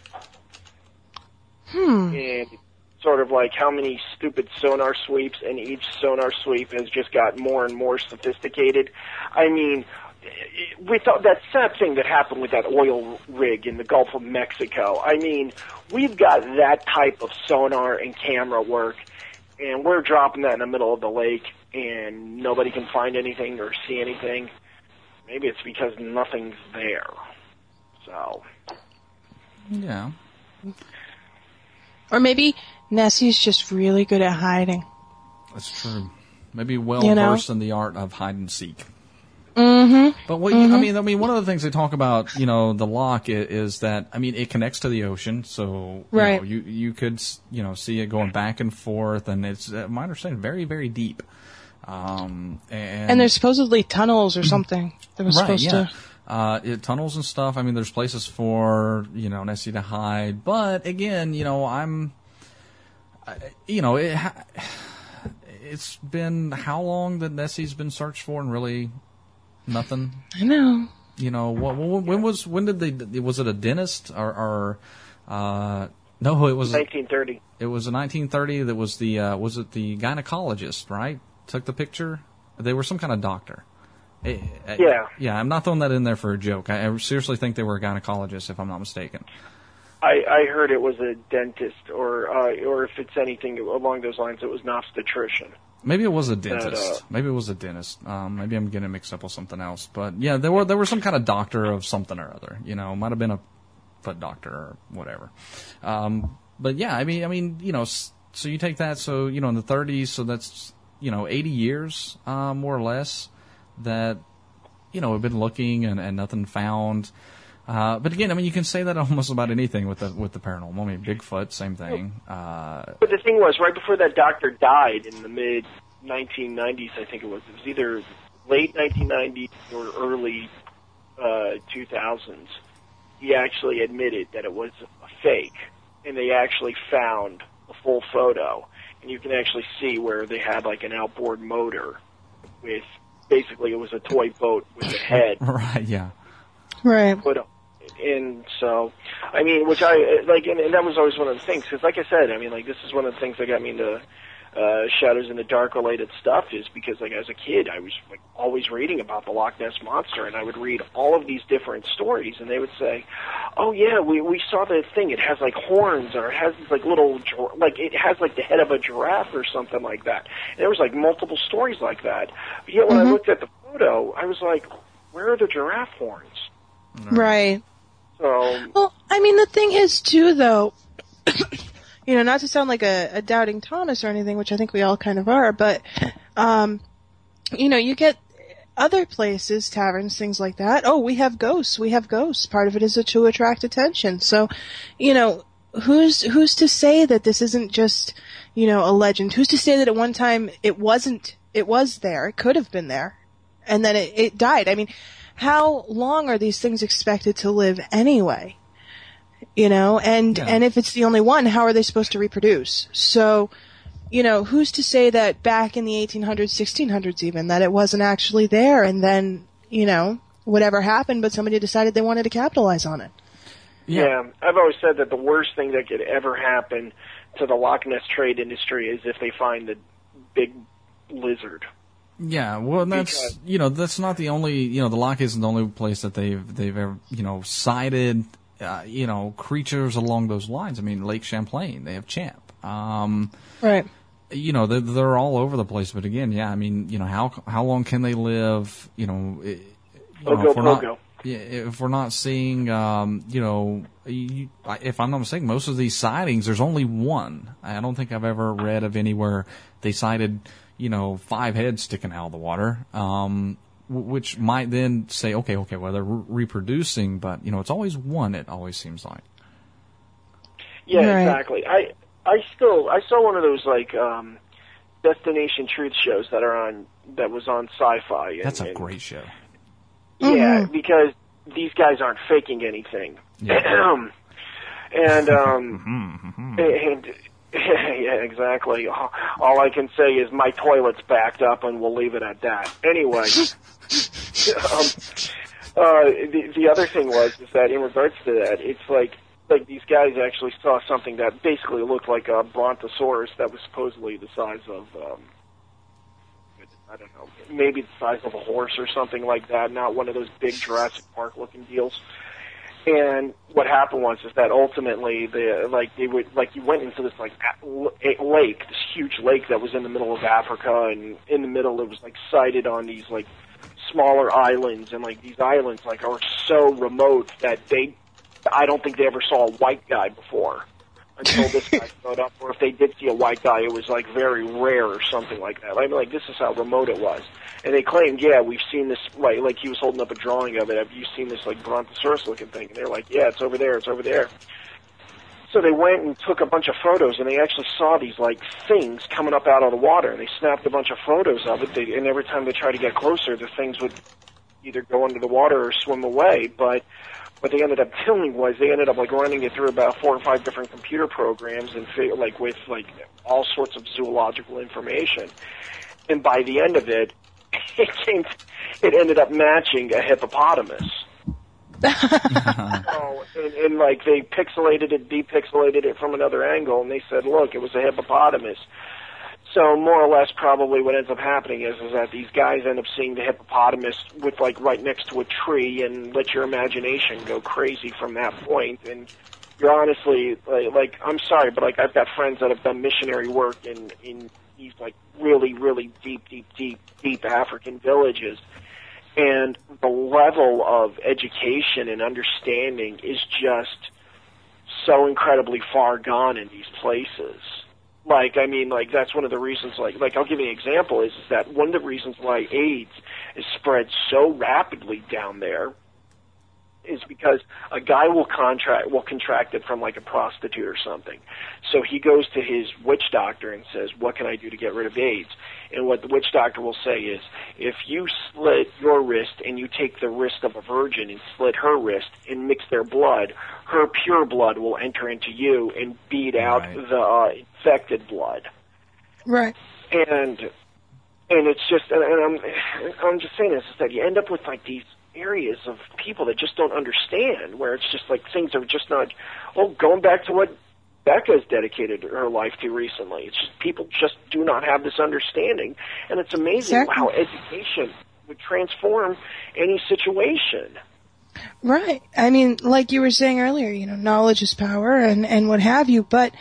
And sort of like how many stupid sonar sweeps, and each sonar sweep has just got more and more sophisticated. I mean, with that sad thing that happened with that oil rig in the Gulf of Mexico, I mean, we've got that type of sonar and camera work, and we're dropping that in the middle of the lake, and nobody can find anything or see anything. Maybe it's because nothing's there. So. Yeah. Or maybe Nessie's just really good at hiding. That's true. Maybe well-versed in the art of hide and seek. Mm-hmm. But what I mean, one of the things they talk about, the lock is that, I mean, it connects to the ocean, so right. You could see it going back and forth, and it's, my understanding, very, very deep. And there's supposedly tunnels or something that was supposed to. Tunnels and stuff. I mean, there's places for Nessie to hide, but again, it's been how long that Nessie's been searched for, and really. Nothing. I know. When did they? Was it a dentist or no? It was 1930. It was a 1930. That was the was it the gynecologist? Right, took the picture. They were some kind of doctor. Yeah. I'm not throwing that in there for a joke. I seriously think they were a gynecologist, if I'm not mistaken. I heard it was a dentist, or if it's anything along those lines, it was an obstetrician. Maybe it was a dentist. Maybe I'm getting mixed up with something else. But yeah, there were some kind of doctor of something or other. Might have been a foot doctor or whatever. But yeah, I mean, so you take that. So in the 30s, so that's 80 years more or less that we've been looking and nothing found. But again, I mean, you can say that almost about anything with the paranormal. I mean, Bigfoot, same thing. But the thing was, right before that doctor died in the mid 1990s, I think it was either late 1990s or early 2000s. He actually admitted that it was a fake, and they actually found a full photo, and you can actually see where they had like an outboard motor with basically it was a toy boat with a head. Right. Yeah. Right. And so, I mean, which I like, and that was always one of the things. Because, like I said, I mean, like this is one of the things that got me into Shadows in the Dark related stuff. Is because, like, as a kid, I was like always reading about the Loch Ness monster, and I would read all of these different stories, and they would say, "Oh yeah, we saw the thing. It has like horns, or it has this like little, like it has like the head of a giraffe or something like that." And there was like multiple stories like that. But yet, when I looked at the photo, I was like, "Where are the giraffe horns?" Right. So, well, I mean, the thing is, too, though, not to sound like a doubting Thomas or anything, which I think we all kind of are, but, you get other places, taverns, things like that. Oh, we have ghosts. Part of it is to attract attention. So, who's to say that this isn't just, a legend? Who's to say that at one time it wasn't, it was there, it could have been there, and then it died? I mean, how long are these things expected to live anyway? And if it's the only one, how are they supposed to reproduce? So, who's to say that back in the 1800s, 1600s even, that it wasn't actually there, and then, whatever happened, but somebody decided they wanted to capitalize on it? Yeah, I've always said that the worst thing that could ever happen to the Loch Ness trade industry is if they find the big lizard. Yeah, well, that's that's not the only the Loch isn't the only place that they've ever sighted creatures along those lines. I mean, Lake Champlain, they have Champ. Right. They're all over the place. But again, yeah, I mean, how long can they live? If we're not seeing, if I'm not mistaken, most of these sightings, there's only one. I don't think I've ever read of anywhere they sighted 5 heads sticking out of the water, which might then say, okay, well, they're reproducing, but, it's always one, it always seems like. Yeah, right. Exactly. I saw one of those, like, Destination Truth shows that was on Sci-Fi. That's a great show. Yeah, because these guys aren't faking anything. Yeah. and yeah, exactly. All I can say is my toilet's backed up, and we'll leave it at that. Anyway, the other thing is that in regards to that, it's like these guys actually saw something that basically looked like a brontosaurus that was supposedly the size of I don't know, maybe the size of a horse or something like that, not one of those big Jurassic Park looking deals. And what happened was is that ultimately you went into this like lake, this huge lake that was in the middle of Africa, and in the middle it was like sited on these like smaller islands, and like these islands like are so remote that I don't think they ever saw a white guy before until this guy showed up, or if they did see a white guy, it was like very rare or something like that. I mean, like, this is how remote it was. And they claimed, yeah, we've seen this, like he was holding up a drawing of it. Have you seen this like Brontosaurus-looking thing? And they're like, yeah, it's over there, it's over there. So they went and took a bunch of photos, and they actually saw these like things coming up out of the water, and they snapped a bunch of photos of it. And every time they tried to get closer, the things would either go under the water or swim away. But what they ended up doing was they ended up like running it through about 4 or 5 different computer programs and like with like all sorts of zoological information. And by the end of it, it ended up matching a hippopotamus. and like they pixelated it, depixelated it from another angle, and they said, look, it was a hippopotamus. So more or less probably what ends up happening is that these guys end up seeing the hippopotamus with like right next to a tree and let your imagination go crazy from that point. And you're honestly, like I'm sorry, but like I've got friends that have done missionary work in these like really, really deep African villages. And the level of education and understanding is just so incredibly far gone in these places. Like, I mean, like, that's one of the reasons, like I'll give you an example, is that one of the reasons why AIDS is spread so rapidly down there is because a guy will contract it from, like, a prostitute or something. So he goes to his witch doctor and says, what can I do to get rid of AIDS? And what the witch doctor will say is, if you slit your wrist and you take the wrist of a virgin and slit her wrist and mix their blood, her pure blood will enter into you and beat out the infected blood. Right. And it's just, and I'm just saying this, is that you end up with like these areas of people that just don't understand, where it's just like things are just not, going back to what Becca's dedicated her life to recently. It's just people just do not have this understanding, and it's amazing how education would transform any situation. Right. I mean, like you were saying earlier, knowledge is power and what have you, but,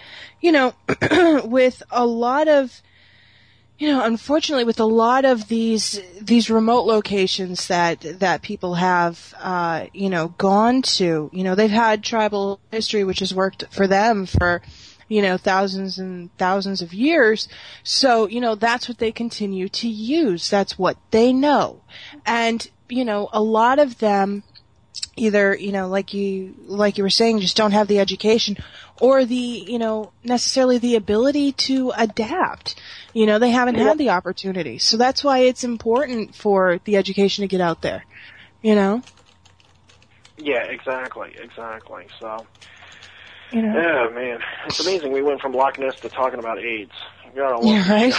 with a lot of, unfortunately, with a lot of these remote locations that people have, gone to, they've had tribal history, which has worked for them for, thousands and thousands of years. So, that's what they continue to use. That's what they know. And, a lot of them either, like you were saying, just don't have the education or the, necessarily the ability to adapt. They haven't had the opportunity. So that's why it's important for the education to get out there, Yeah, exactly. So, yeah, man, it's amazing. We went from Loch Ness to talking about AIDS. Right.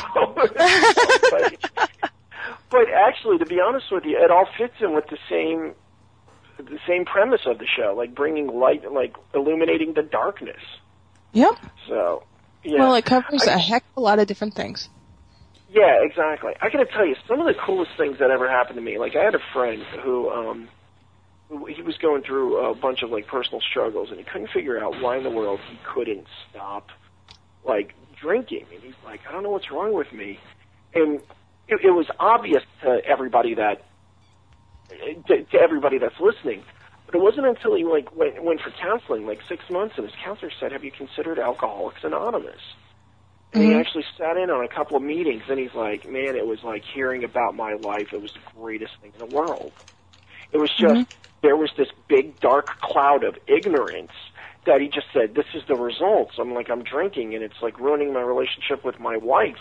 But actually, to be honest with you, it all fits in with the same premise of the show, like bringing light, like illuminating the darkness. Yep. So, yeah. Well, it covers a heck of a lot of different things. Yeah, exactly. I gotta tell you, some of the coolest things that ever happened to me, like I had a friend who he was going through a bunch of like personal struggles, and he couldn't figure out why in the world he couldn't stop like drinking. And he's like, I don't know what's wrong with me. And it was obvious to everybody that's listening. But it wasn't until he like went for counseling, like 6 months, and his counselor said, have you considered Alcoholics Anonymous? And he actually sat in on a couple of meetings, and he's like, man, it was like hearing about my life. It was the greatest thing in the world. It was just, there was this big dark cloud of ignorance that he just said, this is the results. I'm drinking, and it's like ruining my relationship with my wife,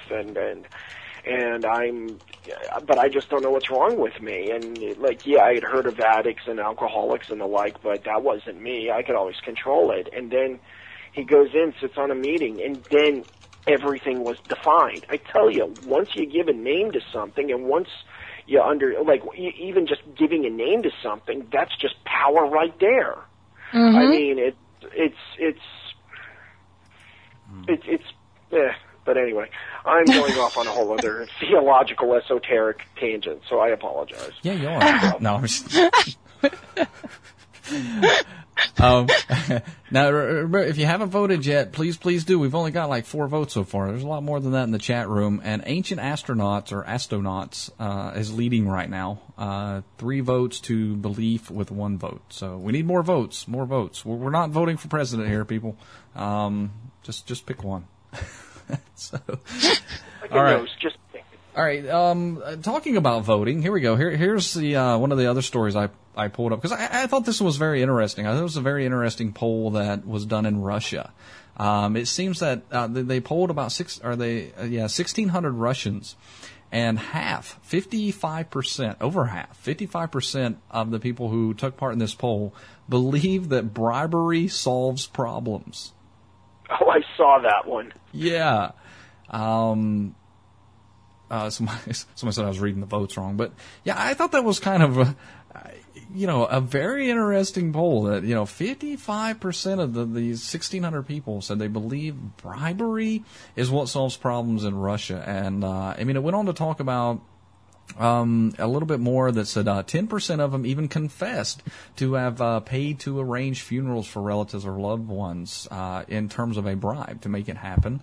but I just don't know what's wrong with me. And I had heard of addicts and alcoholics and the like, but that wasn't me. I could always control it. And then he goes in, sits on a meeting, and then everything was defined. I tell you, once you give a name to something, and once you even just giving a name to something, that's just power right there. I mean, But anyway, I'm going off on a whole other theological, esoteric tangent, so I apologize. Yeah, you are. No, I'm just... Now, remember, if you haven't voted yet, please do. We've only got like 4 votes so far. There's a lot more than that in the chat room. And Ancient Astronauts, or Astonauts, is leading right now. 3 votes to Belief with 1 vote. So we need more votes. We're not voting for president here, people. Just pick one. So, all right. Just pick. All right. Talking about voting, here we go. Here's the one of the other stories I pulled up because I thought this was very interesting. I thought it was a very interesting poll that was done in Russia. It seems that they polled about 1,600 Russians, and 55% of the people who took part in this poll believe that bribery solves problems. Oh, I saw that one. Yeah. Somebody said I was reading the votes wrong, but yeah, I thought that was kind of a very interesting poll that, 55% of these 1,600 people said they believe bribery is what solves problems in Russia. And, it went on to talk about a little bit more that said 10% of them even confessed to have paid to arrange funerals for relatives or loved ones in terms of a bribe to make it happen.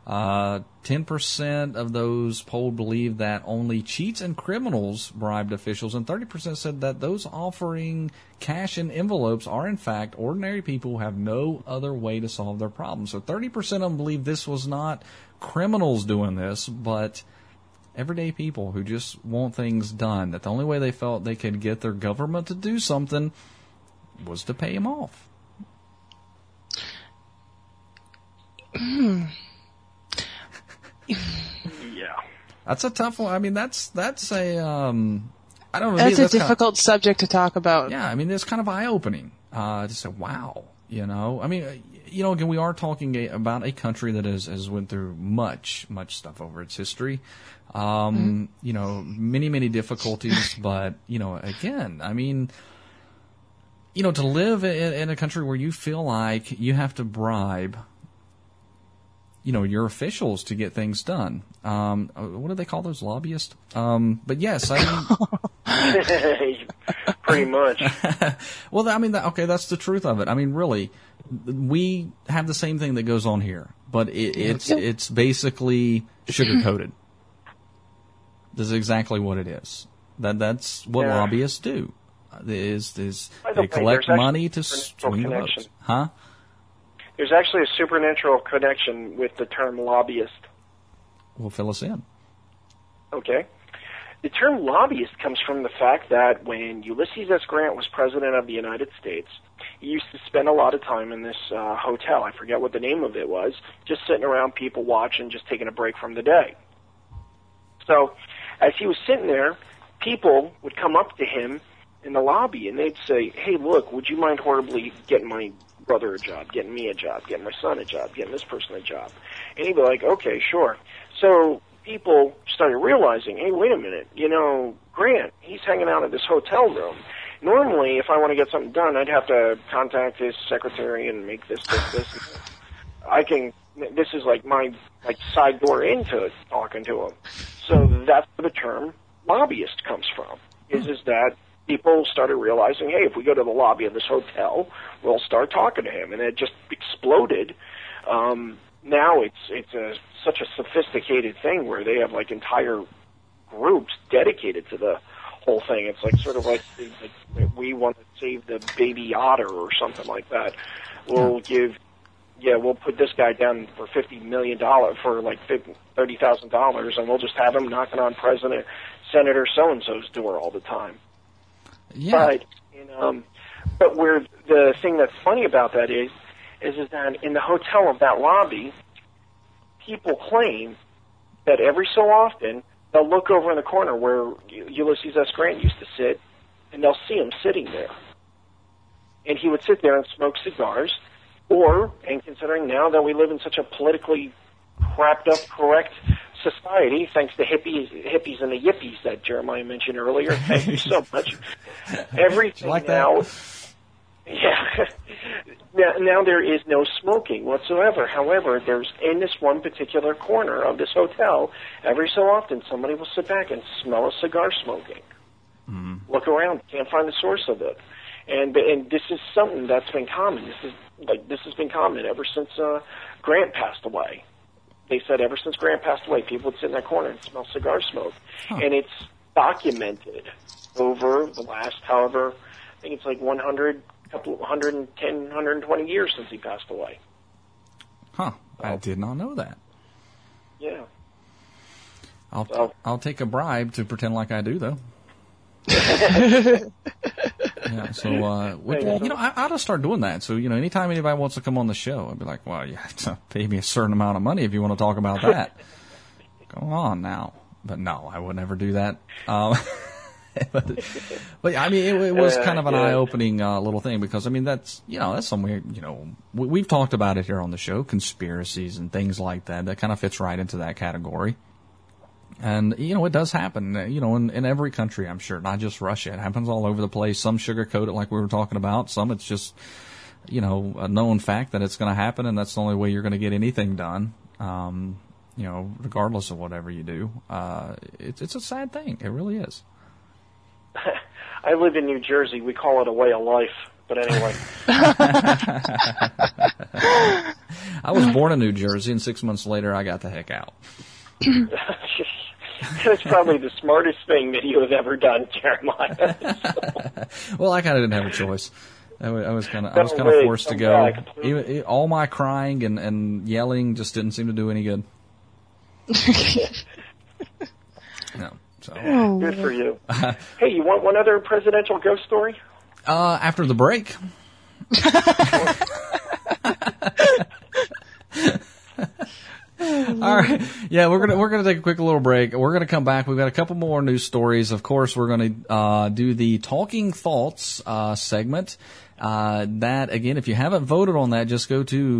10% of those polled believe that only cheats and criminals bribed officials, and 30% said that those offering cash in envelopes are in fact ordinary people who have no other way to solve their problems. So 30% of them believe this was not criminals doing this, but everyday people who just want things done, that the only way they felt they could get their government to do something was to pay them off. Yeah. That's a tough one. I mean, that's a, I don't know. That's a difficult subject to talk about. Yeah, I mean, it's kind of eye-opening, to say, wow, I mean, again, we are talking about a country that has went through much stuff over its history. Many difficulties, but, again, I mean, to live in a country where you feel like you have to bribe, your officials to get things done. What do they call those, lobbyists? But yes, I mean, pretty much. Well, I mean, that's the truth of it. I mean, really, we have the same thing that goes on here, but it's basically sugar-coated. This is exactly what it is. That's what lobbyists do. They collect money to swing the votes. Huh? There's actually a supernatural connection with the term lobbyist. Well, fill us in. Okay. The term lobbyist comes from the fact that when Ulysses S. Grant was president of the United States, he used to spend a lot of time in this hotel. I forget what the name of it was, just sitting around, people watching, just taking a break from the day. So as he was sitting there, people would come up to him in the lobby, and they'd say, hey, look, would you mind horribly getting my brother a job, getting me a job, getting my son a job, getting this person a job? And he'd be like, okay, sure. So people started realizing, hey, wait a minute, Grant, he's hanging out at this hotel room. Normally, if I want to get something done, I'd have to contact his secretary and make this. This is like my side door into talking to him. So that's where the term lobbyist comes from, is that people started realizing, hey, if we go to the lobby of this hotel, we'll start talking to him. And it just exploded. Now it's such a sophisticated thing where they have like entire groups dedicated to the whole thing. It's like sort of like we want to save the baby otter or something like that. We'll put this guy down for $50 million for like $30,000, and we'll just have him knocking on President, Senator so-and-so's door all the time. Yeah. But where the thing that's funny about that is that in the hotel of that lobby, people claim that every so often they'll look over in the corner where Ulysses S. Grant used to sit, and they'll see him sitting there. And he would sit there and smoke cigars, and considering now that we live in such a politically crapped up, correct society, thanks to hippies and the yippies that Jeremiah mentioned earlier. Thank you so much. Everything like now, that? yeah. now there is no smoking whatsoever. However, there's in this one particular corner of this hotel, every so often somebody will sit back and smell a cigar smoking. Look around, can't find the source of it, and this is something that's been common. This has been common ever since Grant passed away. They said ever since Grant passed away, people would sit in that corner and smell cigar smoke, and it's documented over the last, however, I think it's like 110, 120 years since he passed away. Huh? I did not know that. Yeah. I'll take a bribe to pretend like I do, though. Yeah, so I ought to start doing that. So anytime anybody wants to come on the show, I'd be like, well, you have to pay me a certain amount of money if you want to talk about that. Come on now. But no, I would never do that. But I mean, it was kind of an eye-opening little thing, because I mean that's something we've talked about it here on the show, conspiracies and things like that. That kind of fits right into that category. And, it does happen, in every country, I'm sure, not just Russia. It happens all over the place. Some sugarcoat it like we were talking about. Some it's just, a known fact that it's going to happen, and that's the only way you're going to get anything done, regardless of whatever you do. It's a sad thing. It really is. I live in New Jersey. We call it a way of life. But anyway. I was born in New Jersey, and 6 months later, I got the heck out. That's probably the smartest thing that you have ever done, Jeremiah. Well, I kind of didn't have a choice. I was kind of forced to go. All my crying and yelling just didn't seem to do any good. No. So good for you. Hey, you want one other presidential ghost story? After the break. All right. Yeah, we're gonna take a quick little break. We're gonna come back. We've got a couple more news stories. Of course, we're gonna do the Talking Thoughts segment. That again, if you haven't voted on that, just go to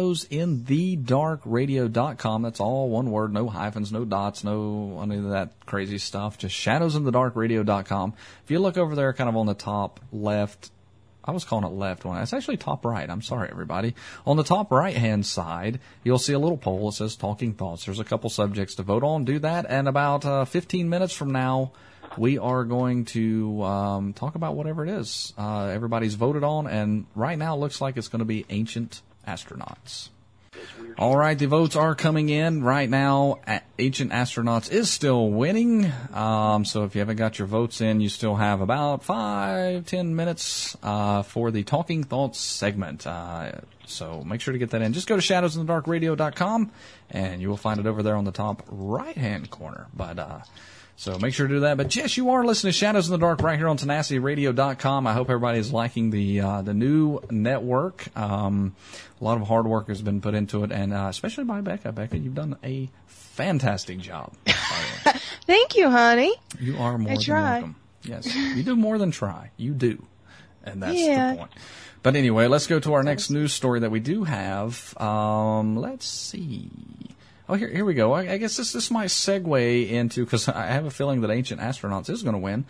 shadowsinthedarkradio.com. That's all one word, no hyphens, no dots, no any of that crazy stuff. Just shadowsinthedarkradio.com. If you look over there, kind of on the top left. I was calling it left one. It's actually top right. I'm sorry, everybody. On the top right-hand side, you'll see a little poll that says Talking Thoughts. There's a couple subjects to vote on. Do that, and about 15 minutes from now, we are going to talk about whatever it is everybody's voted on, and right now it looks like it's going to be Ancient Astronauts. All right, the votes are coming in right now. Ancient Astronauts is still winning. So if you haven't got your votes in, you still have about 5-10 minutes for the Talking Thoughts segment. So make sure to get that in. Just go to shadowsinthedarkradio.com, and you will find it over there on the top right-hand corner. But so make sure to do that. But yes, you are listening to Shadows in the Dark right here on TenacityRadio.com. I hope everybody is liking the new network. A lot of hard work has been put into it, and especially by Becca. Becca, you've done a fantastic job. Thank you, honey. You are more than welcome. Yes, you do more than try. You do, and that's the point. But anyway, let's go to our next news story that we do have. Let's see. Oh, here we go. I guess this might segue into, because I have a feeling that Ancient Astronauts is going to win.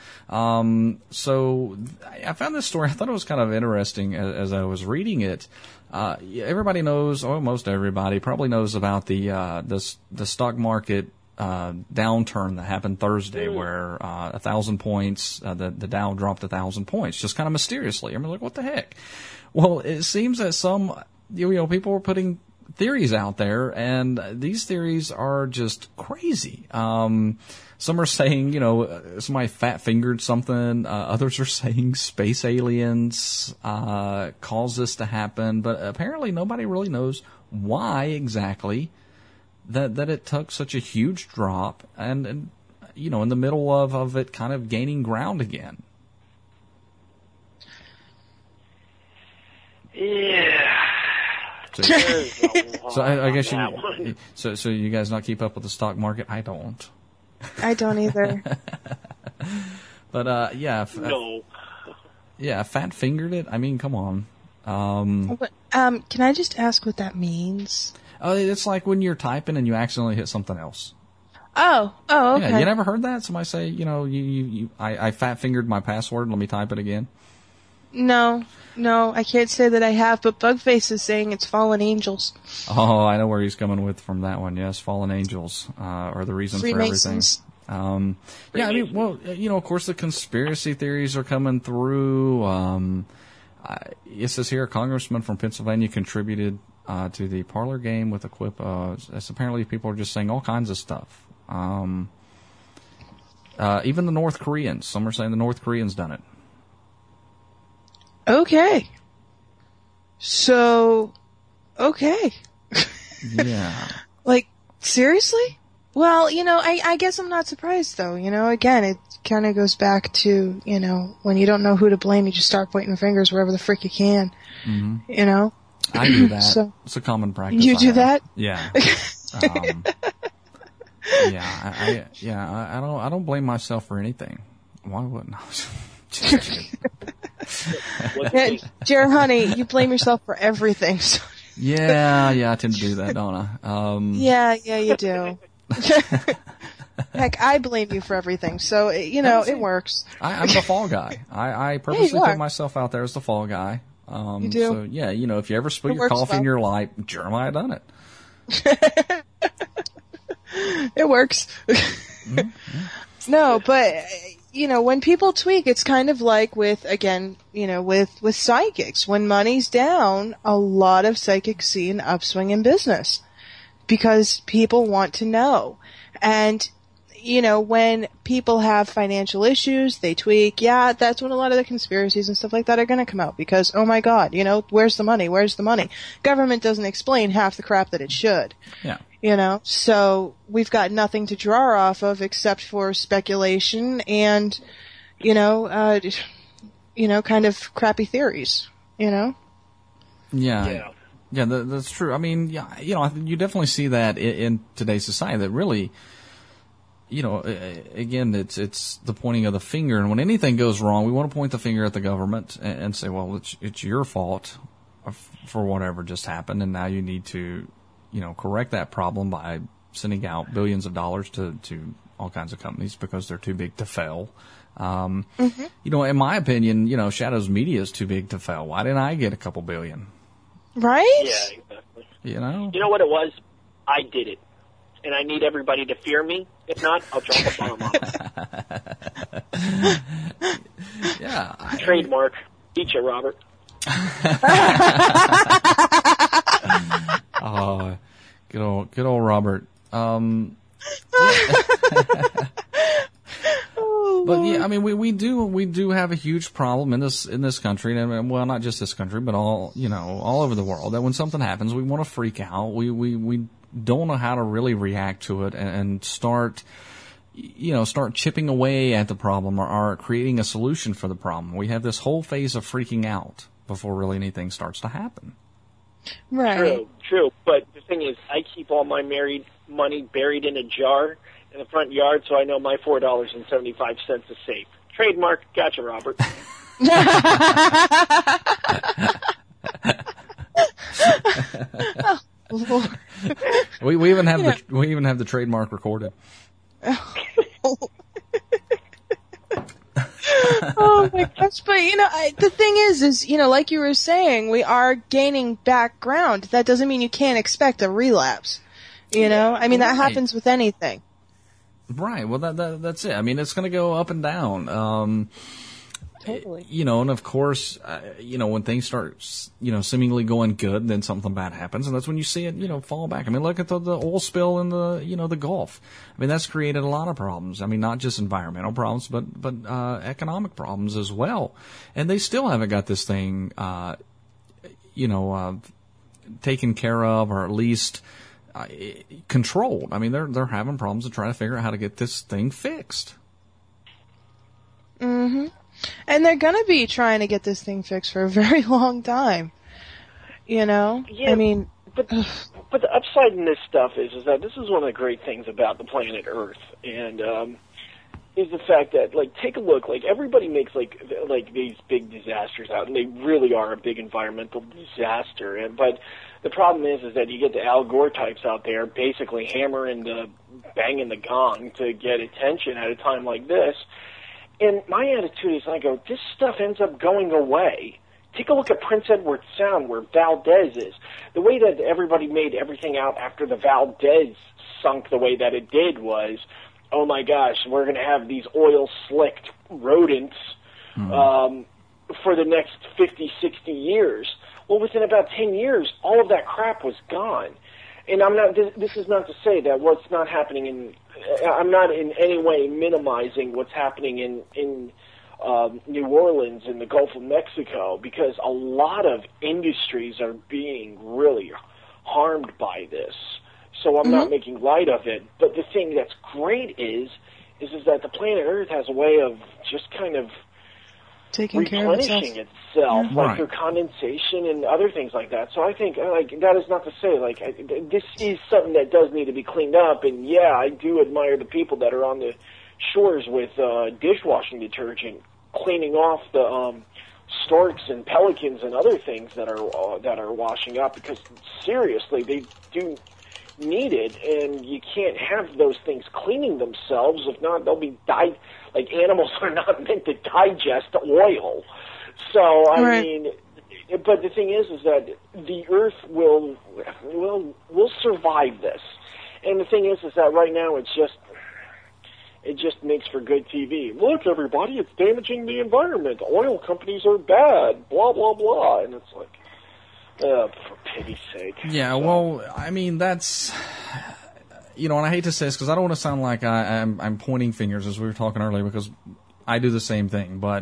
So I found this story. I thought it was kind of interesting as I was reading it. Everybody knows, or most everybody probably knows about the stock market downturn that happened Thursday, where 1,000 points, the Dow dropped 1,000 points, just kind of mysteriously. I mean, like, what the heck? Well, it seems that some people were putting theories out there, and these theories are just crazy. Some are saying, somebody fat-fingered something. Others are saying space aliens caused this to happen. But apparently nobody really knows why exactly that it took such a huge drop and in the middle of it kind of gaining ground again. Yeah. So I guess so you guys not keep up with the stock market? I don't. I don't either. But no. Yeah, fat fingered it. I mean, come on. Can I just ask what that means? It's like when you're typing and you accidentally hit something else. Oh, okay. Yeah, you never heard that? Somebody say, I fat fingered my password. Let me type it again. No, I can't say that I have, but Bugface is saying it's fallen angels. Oh, I know where he's coming with from that one. Yes, fallen angels are the reason for everything. Yeah, I mean, well, of course the conspiracy theories are coming through. It says here a congressman from Pennsylvania contributed to the parlor game with a quip. Apparently people are just saying all kinds of stuff. Even the North Koreans. Some are saying the North Koreans done it. Okay. So, okay. Yeah. Like, seriously? Well, I guess I'm not surprised, though. Again, it kind of goes back to, when you don't know who to blame, you just start pointing fingers wherever the frick you can. Mm-hmm. I do that. So, it's a common practice. You do that? Yeah. I don't blame myself for anything. Why wouldn't I? Dear honey, you blame yourself for everything. So. Yeah, I tend to do that, don't I? Yeah, you do. Heck, I blame you for everything, so, it works. I'm the fall guy. I purposely put myself out there as the fall guy. You do? So, yeah, if you ever spill your coffee in your lap, Jeremiah done it. It works. Mm-hmm. No, but, when people tweak, it's kind of like with psychics. When money's down, a lot of psychics see an upswing in business because people want to know. And, when people have financial issues, they tweak. Yeah, that's when a lot of the conspiracies and stuff like that are going to come out because, oh my God, where's the money? Where's the money? Government doesn't explain half the crap that it should. Yeah. So we've got nothing to draw off of except for speculation and, kind of crappy theories, Yeah, that's true. I mean, you definitely see that in today's society that really, again, it's the pointing of the finger. And when anything goes wrong, we want to point the finger at the government and say, well, it's your fault for whatever just happened. And now you need to, correct that problem by sending out billions of dollars to all kinds of companies because they're too big to fail. In my opinion, Shadows Media is too big to fail. Why didn't I get a couple billion? Right? Yeah, exactly. You know what it was? I did it. And I need everybody to fear me. If not, I'll drop a bomb on them. Yeah. Trademark. Beat you, Robert. Oh, good old Robert. But yeah, I mean, we do have a huge problem in this country, and well, not just this country, but all over the world. That when something happens, we want to freak out. We don't know how to really react to it and start chipping away at the problem or creating a solution for the problem. We have this whole phase of freaking out before really anything starts to happen. Right. True. But the thing is, I keep all my married money buried in a jar in the front yard, so I know my $4.75 is safe. Trademark. Gotcha, Robert. Oh, Lord. We even have the trademark recorded. Oh my gosh! But the thing is, like you were saying, we are gaining background. That doesn't mean you can't expect a relapse. I mean, that happens with anything. Right. Well, that's it. I mean, it's going to go up and down. Totally. And of course, when things start, seemingly going good, then something bad happens, and that's when you see it, fall back. I mean, look at the oil spill in the Gulf. I mean, that's created a lot of problems. I mean, not just environmental problems, but economic problems as well. And they still haven't got this thing, taken care of, or at least controlled. I mean, they're having problems to try to figure out how to get this thing fixed. Mm-hmm. And they're going to be trying to get this thing fixed for a very long time. Yeah, I mean, but the upside in this stuff is that this is one of the great things about the planet Earth, and is the fact that, take a look, everybody makes like these big disasters out, and they really are a big environmental disaster. But the problem is that you get the Al Gore types out there basically banging the gong to get attention at a time like this. And my attitude is, I go, this stuff ends up going away. Take a look at Prince Edward Sound, where Valdez is. The way that everybody made everything out after the Valdez sunk the way that it did was, oh my gosh, we're going to have these oil-slicked rodents for the next 50, 60 years. Well, within about 10 years, all of that crap was gone. And I'm not. This is not to say that what's not happening in. I'm not in any way minimizing what's happening in New Orleans and the Gulf of Mexico, because a lot of industries are being really harmed by this. So I'm not making light of it. But the thing that's great is that the planet Earth has a way of just kind of taking care of itself, like through condensation and other things like that. So I think, like, that is not to say, like, this is something that does need to be cleaned up. And yeah, I do admire the people that are on the shores with dishwashing detergent, cleaning off the storks and pelicans and other things that are washing up, because seriously, they do need it, and you can't have those things cleaning themselves. If not, they'll be like, animals are not meant to digest oil. So I mean, but the thing is that the Earth will survive this. And the thing is that right now it just makes for good TV. Look, everybody, it's damaging the environment. Oil companies are bad. Blah blah blah. And it's like, for pity's sake. Yeah, well, I mean, that's, and I hate to say this because I don't want to sound like I'm pointing fingers, as we were talking earlier, because I do the same thing. But,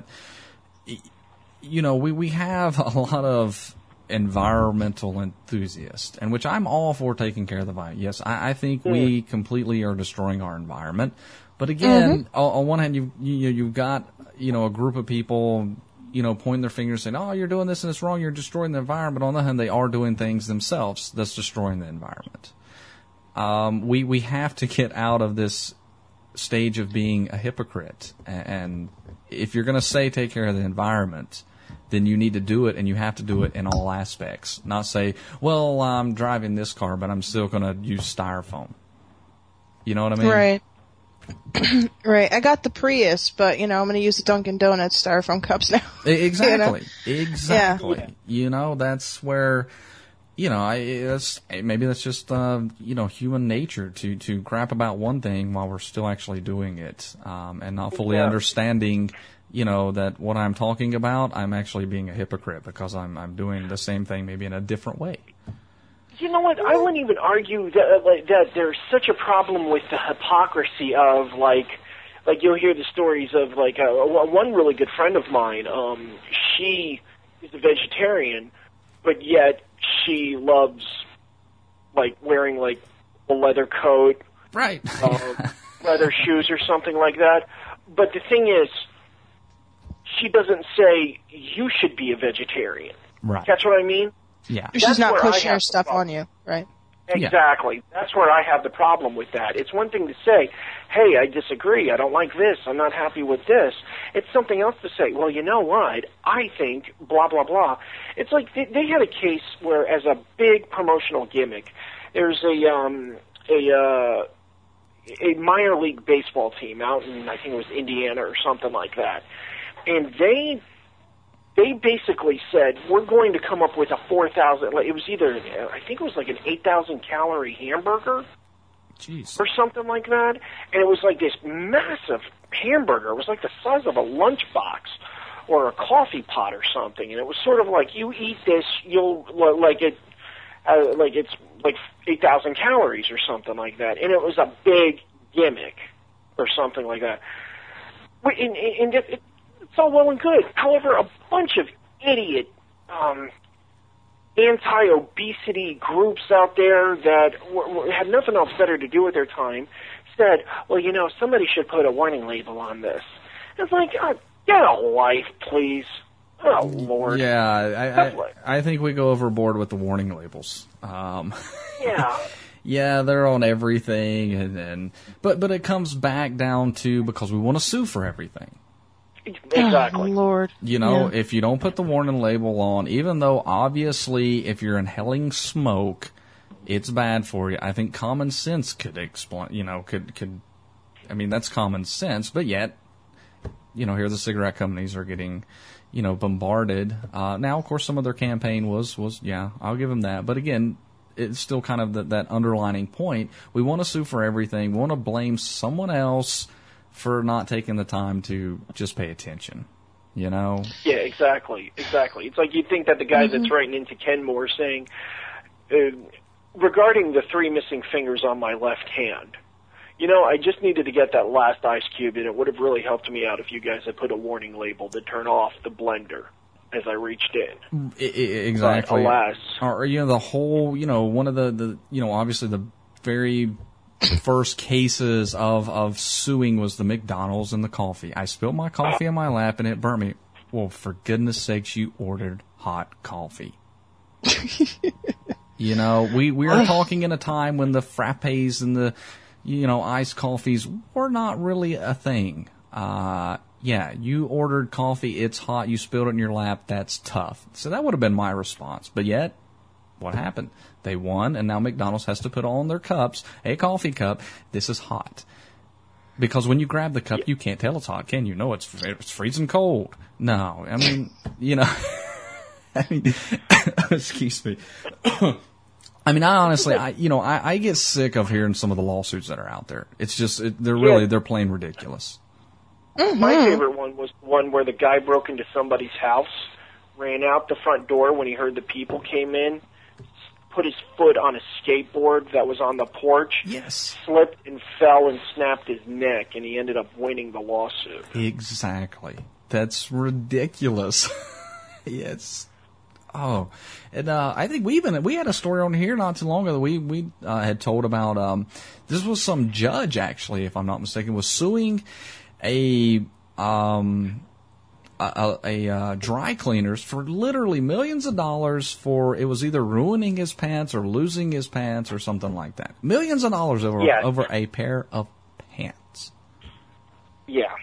we have a lot of environmental enthusiasts, and which I'm all for taking care of the environment. Yes, I think we completely are destroying our environment. But again, on one hand, you've got, a group of people, pointing their fingers saying, oh, you're doing this and it's wrong, you're destroying the environment. On the other hand, they are doing things themselves that's destroying the environment. We have to get out of this stage of being a hypocrite. And if you're going to say take care of the environment, then you need to do it, and you have to do it in all aspects. Not say, well, I'm driving this car, but I'm still going to use styrofoam. You know what I mean? Right. Right. I got the Prius, but, I'm going to use the Dunkin' Donuts styrofoam cups now. Exactly. Exactly. Yeah. That's where, maybe that's just, human nature to crap about one thing while we're still actually doing it, and not fully understanding, that what I'm talking about, I'm actually being a hypocrite because I'm doing the same thing maybe in a different way. You know what? I wouldn't even argue that there's such a problem with the hypocrisy of, like you'll hear the stories of, like, one really good friend of mine, she is a vegetarian, but yet she loves, like, wearing, like, a leather coat, right, leather shoes or something like that. But the thing is, she doesn't say you should be a vegetarian. Right. Catch what I mean? Yeah. She's not pushing her stuff on you, right? Exactly. Yeah. That's where I have the problem with that. It's one thing to say, hey, I disagree, I don't like this, I'm not happy with this. It's something else to say, well, you know what, I think blah, blah, blah. It's like they had a case where, as a big promotional gimmick, there's a minor league baseball team out in, I think it was Indiana or something like that. And they basically said, we're going to come up with a 4,000, it was either, I think it was like an 8,000 calorie hamburger. Jeez. Or something like that. And it was like this massive hamburger. It was like the size of a lunchbox or a coffee pot or something. And it was sort of like, you eat this, you'll, it's like 8,000 calories or something like that. And it was a big gimmick or something like that. And it's all well and good. However, a bunch of idiot anti-obesity groups out there that had nothing else better to do with their time said, well, somebody should put a warning label on this. It's like, get a life, please. Oh, Lord. Yeah, I think we go overboard with the warning labels. Yeah. Yeah, they're on everything, but it comes back down to because we want to sue for everything. Exactly. Oh, Lord. If you don't put the warning label on, even though obviously if you're inhaling smoke, it's bad for you, I think common sense could explain, that's common sense, but yet here the cigarette companies are getting, bombarded. Now, of course, some of their campaign was, I'll give them that. But again, it's still kind of that underlining point. We want to sue for everything. We want to blame someone else for not taking the time to just pay attention, Yeah, exactly. It's like you'd think that the guy that's writing into Kenmore saying, regarding the 3 missing fingers on my left hand, I just needed to get that last ice cube, and it would have really helped me out if you guys had put a warning label to turn off the blender as I reached in. Exactly. But alas. Or, the whole, one of the obviously the very first cases of suing was the McDonald's and the coffee. I spilled my coffee on my lap and it burnt me. Well, for goodness sakes, you ordered hot coffee. We are talking in a time when the frappes and the, iced coffees were not really a thing. You ordered coffee, it's hot, you spilled it in your lap, that's tough. So that would have been my response. But yet, what happened? They won, and now McDonald's has to put on their cups, a coffee cup, this is hot. Because when you grab the cup, you can't tell it's hot, can you? No, it's freezing cold. No, I mean, excuse me. I mean, I honestly, I get sick of hearing some of the lawsuits that are out there. It's just, they're plain ridiculous. My favorite one was one where the guy broke into somebody's house, ran out the front door when he heard the people came in, put his foot on a skateboard that was on the porch, slipped and fell and snapped his neck, and he ended up winning the lawsuit. Exactly. That's ridiculous. Yes. Oh, and I think we had a story on here not too long ago that we had told about. This was some judge, actually, if I'm not mistaken, was suing a dry cleaners for literally millions of dollars for, it was either ruining his pants or losing his pants or something like that. Millions of dollars over a pair of pants. Yeah.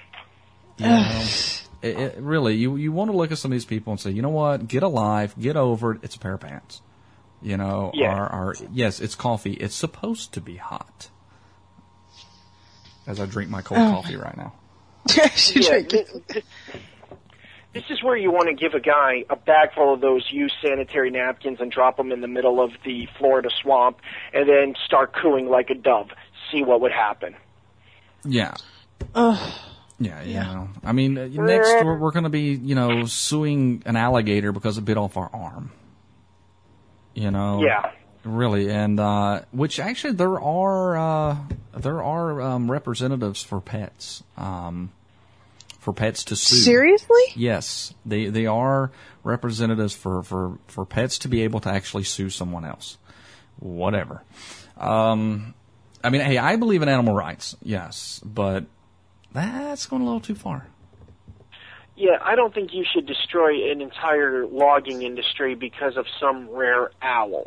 It really, you want to look at some of these people and say, you know what, get a life, get over it, it's a pair of pants. Yes, it's coffee, it's supposed to be hot. As I drink my cold coffee right now. This is where you want to give a guy a bag full of those used sanitary napkins and drop them in the middle of the Florida swamp and then start cooing like a dove. See what would happen. Yeah. Yeah. I mean, next we're going to be, suing an alligator because it bit off our arm. Yeah. Really, and which actually there are representatives for pets to sue. Seriously? Yes, they are representatives for pets to be able to actually sue someone else. Whatever. I mean, hey, I believe in animal rights, yes, but that's going a little too far. Yeah, I don't think you should destroy an entire logging industry because of some rare owl.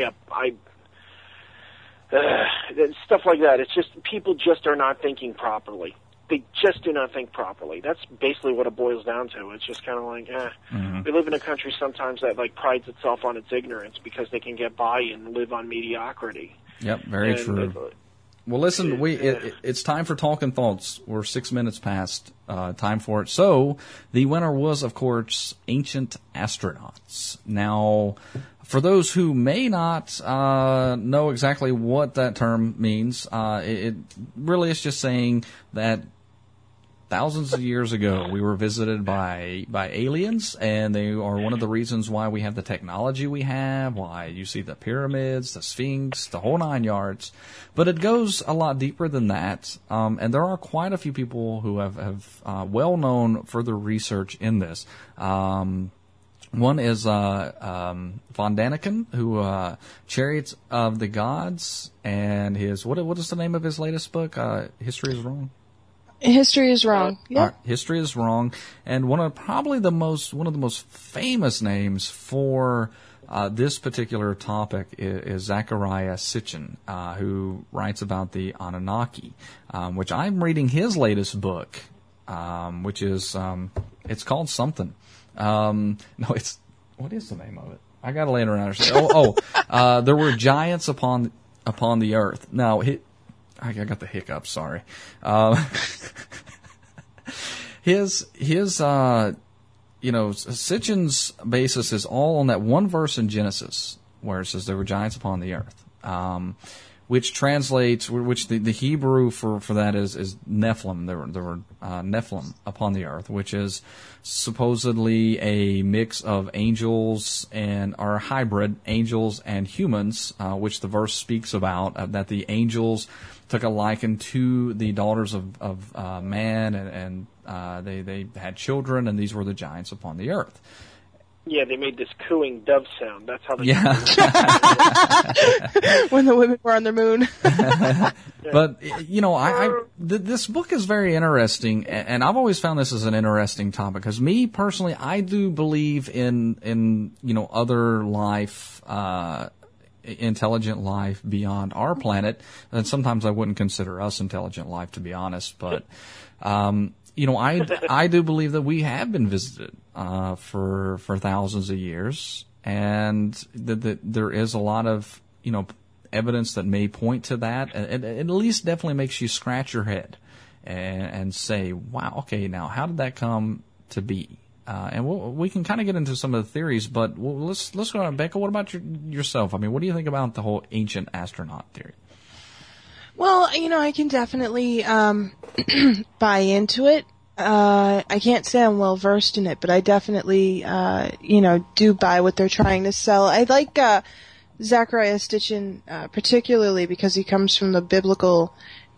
Stuff like that. It's just, people just are not thinking properly. They just do not think properly. That's basically what it boils down to. It's just kind of like, we live in a country sometimes that prides itself on its ignorance because they can get by and live on mediocrity. Yep, very true. Well, listen, it's time for Talking Thoughts. We're 6 minutes past time for it. So, the winner was, of course, Ancient Astronauts. Now, for those who may not know exactly what that term means, it really is just saying that thousands of years ago we were visited by aliens, and they are one of the reasons why we have the technology we have, why you see the pyramids, the Sphinx, the whole 9 yards. But it goes a lot deeper than that, and there are quite a few people who have well-known further research in this. One is von Daniken, who Chariots of the Gods, and his what is the name of his latest book? History is Wrong. History is Wrong. Yeah. History is Wrong, and one of the most famous names for this particular topic is Zecharia Sitchin, who writes about the Anunnaki, which I'm reading his latest book, which is it's called something. No, what is the name of it? I gotta lay it around. There were giants upon the earth. Now, I got the hiccups, sorry. his Sitchin's basis is all on that one verse in Genesis where it says there were giants upon the earth, which translates, which the Hebrew for that is Nephilim. There were Nephilim upon the earth, which is supposedly a mix of angels or hybrid angels and humans, which the verse speaks about, that the angels took a liking to the daughters of man, and they had children, and these were the giants upon the earth. Yeah, they made this cooing dove sound. That's how they when the women were on the moon. But, this book is very interesting, and I've always found this as an interesting topic, because me, personally, I do believe in other life, intelligent life beyond our planet, and sometimes I wouldn't consider us intelligent life, to be honest, but, I do believe that we have been visited for thousands of years, and that there is a lot of evidence that may point to that, and it at least definitely makes you scratch your head and say, "Wow, okay, now how did that come to be?" And we can kind of get into some of the theories, but let's go on. Becca, what about yourself? I mean, what do you think about the whole ancient astronaut theory? Well, I can definitely buy into it. I can't say I'm well versed in it, but I definitely, do buy what they're trying to sell. I like Zecharia Sitchin particularly because he comes from the biblical,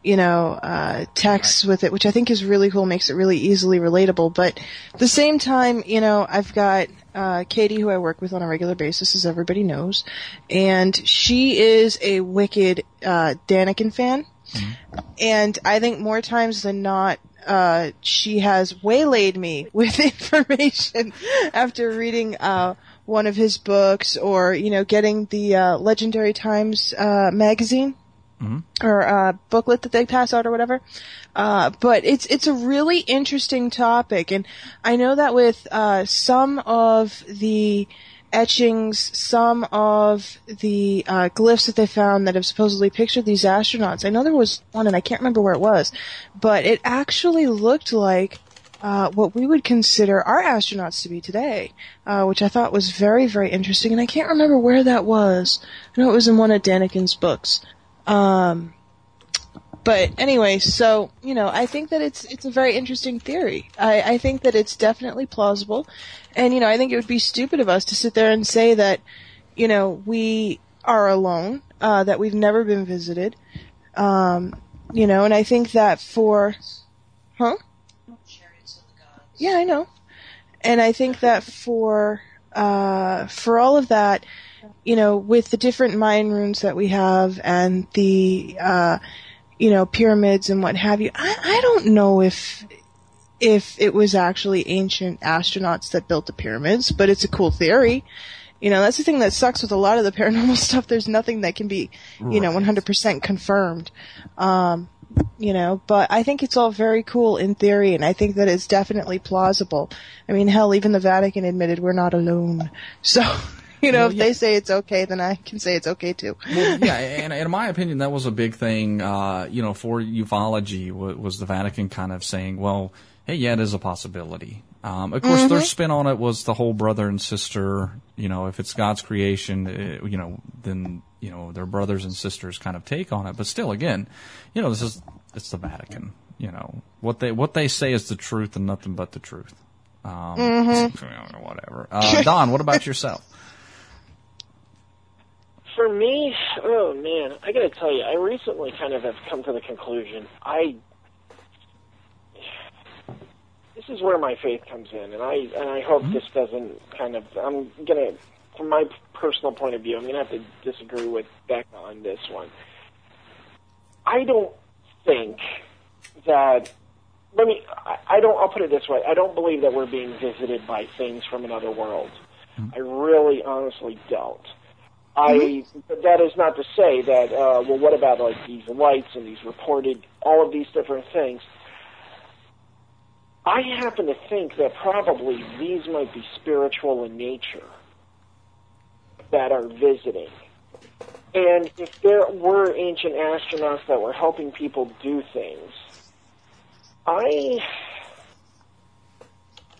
texts with it, which I think is really cool, makes it really easily relatable. But at the same time, I've got Katie, who I work with on a regular basis, as everybody knows, and she is a wicked Daniken fan. Mm-hmm. And I think more times than not, she has waylaid me with information after reading one of his books, or getting the Legendary Times magazine. Mm-hmm. Or booklet that they pass out or whatever. But it's a really interesting topic, and I know that with some of the etchings, some of the glyphs that they found that have supposedly pictured these astronauts. I know there was one, and I can't remember where it was, but it actually looked like what we would consider our astronauts to be today, which I thought was very, very interesting, and I can't remember where that was. I know it was in one of Daniken's books. But anyway, so, I think that it's a very interesting theory. I think that it's definitely plausible. And, I think it would be stupid of us to sit there and say that, we are alone, that we've never been visited. And I think that Yeah, I know. And I think that for all of that, with the different Mayan runes that we have and the, pyramids and what have you, I don't know if it was actually ancient astronauts that built the pyramids, but it's a cool theory. That's the thing that sucks with a lot of the paranormal stuff. There's nothing that can be, 100% confirmed. But I think it's all very cool in theory, and I think that it's definitely plausible. I mean, hell, even the Vatican admitted we're not alone. So, if they say it's okay, then I can say it's okay too. Well, yeah, and in my opinion, that was a big thing, for ufology, was the Vatican kind of saying, well, hey, yeah, it is a possibility. Of course, their spin on it was the whole brother and sister, if it's God's creation, then, their brothers and sisters kind of take on it. But still, again, it's the Vatican. What they say is the truth and nothing but the truth. Whatever. Don, what about yourself? For me, oh man, I gotta tell you, I recently kind of have come to the conclusion, this is where my faith comes in, and I hope this doesn't I'm gonna, from my personal point of view, I'm gonna have to disagree with Becca on this one. I don't think that, I'll put it this way, I don't believe that we're being visited by things from another world. I really, honestly don't. That is not to say that, what about like these lights and these reported, all of these different things. I happen to think that probably these might be spiritual in nature that are visiting. And if there were ancient astronauts that were helping people do things,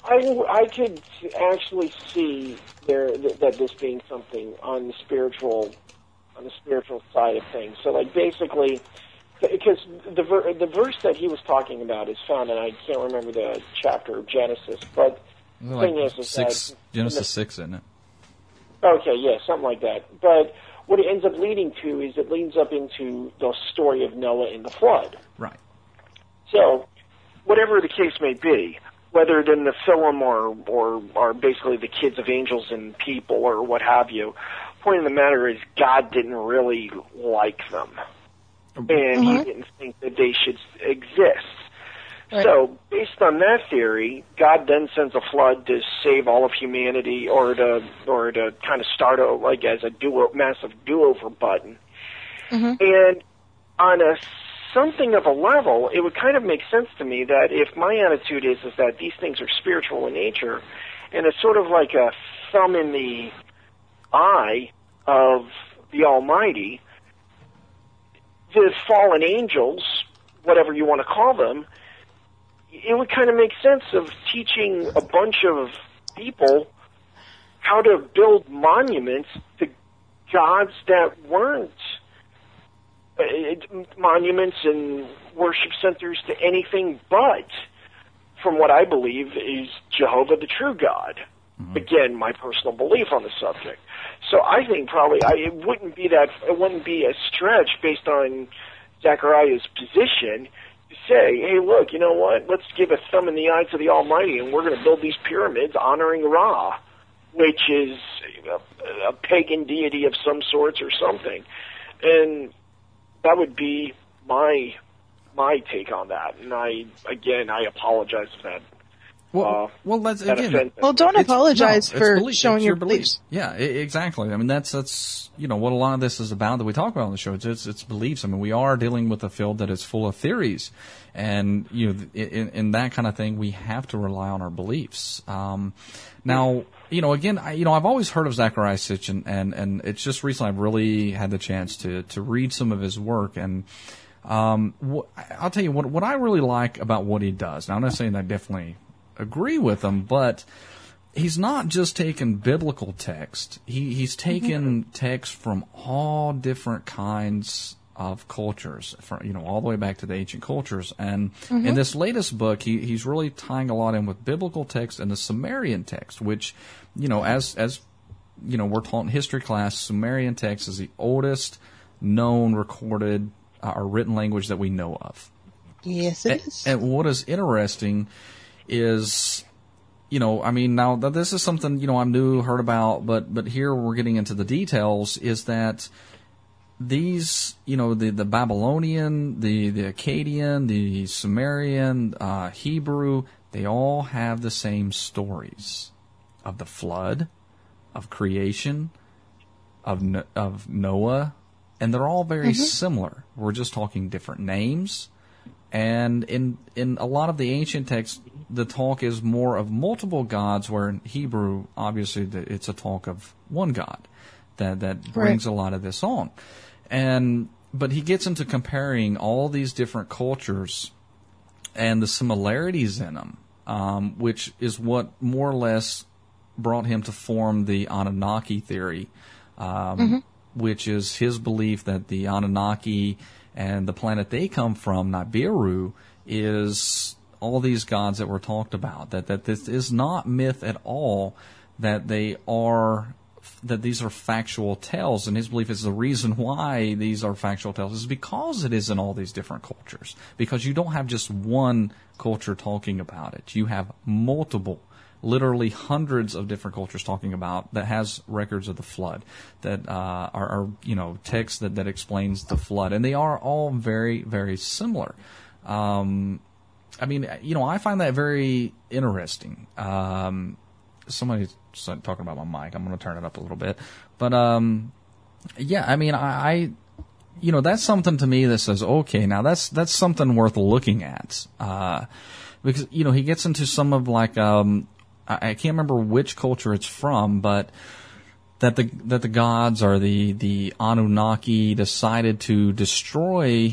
I could actually see that this being something on the spiritual side of things. So, like, basically, because the verse that he was talking about is found, and I can't remember the chapter of Genesis, but the thing is that Genesis 6, isn't it? Okay, yeah, something like that. But what it ends up leading to is it leads up into the story of Noah and the flood. Right. So, whatever the case may be, whether it's in the film or basically the kids of angels and people or what have you, point of the matter is God didn't really like them. And he didn't think that they should exist. Right. So, based on that theory, God then sends a flood to save all of humanity, or to kind of start like as a massive do-over button. And on something of a level, it would kind of make sense to me that if my attitude is that these things are spiritual in nature, and it's sort of like a thumb in the eye of the Almighty, the fallen angels, whatever you want to call them, it would kind of make sense of teaching a bunch of people how to build monuments to gods that weren't monuments and worship centers to anything but, from what I believe, is Jehovah the true God. Again, my personal belief on the subject. So I think probably it wouldn't be a stretch based on Zechariah's position to say, hey, look, you know what? Let's give a thumb in the eye to the Almighty, and we're going to build these pyramids honoring Ra, which is a pagan deity of some sorts or something. And that would be my take on that. And I apologize for that. Well, that's again. Well, don't apologize for showing your beliefs. Yeah, exactly. I mean, that's what a lot of this is about that we talk about on the show. It's beliefs. I mean, we are dealing with a field that is full of theories, and in that kind of thing, we have to rely on our beliefs. Now, again, I've always heard of Zechariah Sitchin, and it's just recently I've really had the chance to read some of his work, and I'll tell you what I really like about what he does. Now, I'm not saying I definitely agree with him, but he's not just taking biblical text. He's taken text from all different kinds of cultures, all the way back to the ancient cultures. And in this latest book, he's really tying a lot in with biblical text and the Sumerian text, which, as we're taught in history class, Sumerian text is the oldest known recorded or written language that we know of. Yes, it is. And what is interesting is, now this is something, I'm new, heard about, but here we're getting into the details, is that these, the Babylonian, the Akkadian, the Sumerian, Hebrew, they all have the same stories of the flood, of creation, of Noah, and they're all very similar. We're just talking different names. And in a lot of the ancient texts, the talk is more of multiple gods, where in Hebrew, obviously, it's a talk of one God that brings a lot of this on. But he gets into comparing all these different cultures and the similarities in them, which is what more or less brought him to form the Anunnaki theory, which is his belief that the Anunnaki and the planet they come from, Nibiru, is all these gods that were talked about. That this is not myth at all. That these are factual tales, and his belief is the reason why these are factual tales is because it is in all these different cultures. Because you don't have just one culture talking about it. You have multiple, literally hundreds of different cultures talking about that has records of the flood, that are texts that explains the flood, and they are all very, very similar. I find that very interesting. Somebody's talking about my mic. I'm going to turn it up a little bit, but that's something to me that says, okay, now that's something worth looking at, because he gets into some of I can't remember which culture it's from, but that the gods or the Anunnaki decided to destroy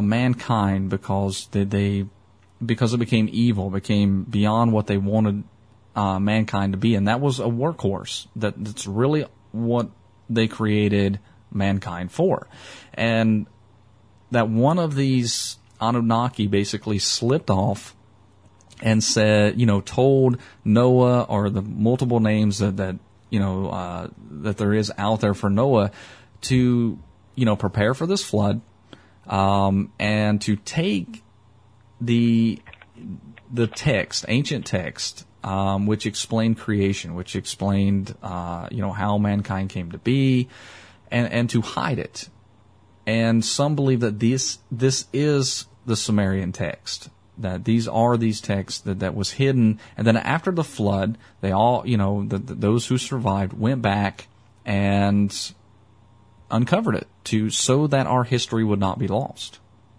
mankind because it became evil, became beyond what they wanted mankind to be, and that was a workhorse. That's really what they created mankind for. And that one of these Anunnaki basically slipped off and said, told Noah, or the multiple names that there is out there for Noah, to, prepare for this flood, and to take the text, ancient text, which explained creation, which explained, how mankind came to be, and to hide it. And some believe that this is the Sumerian text, that these are these texts that was hidden. And then after the flood, they all, those who survived went back and uncovered it so that our history would not be lost.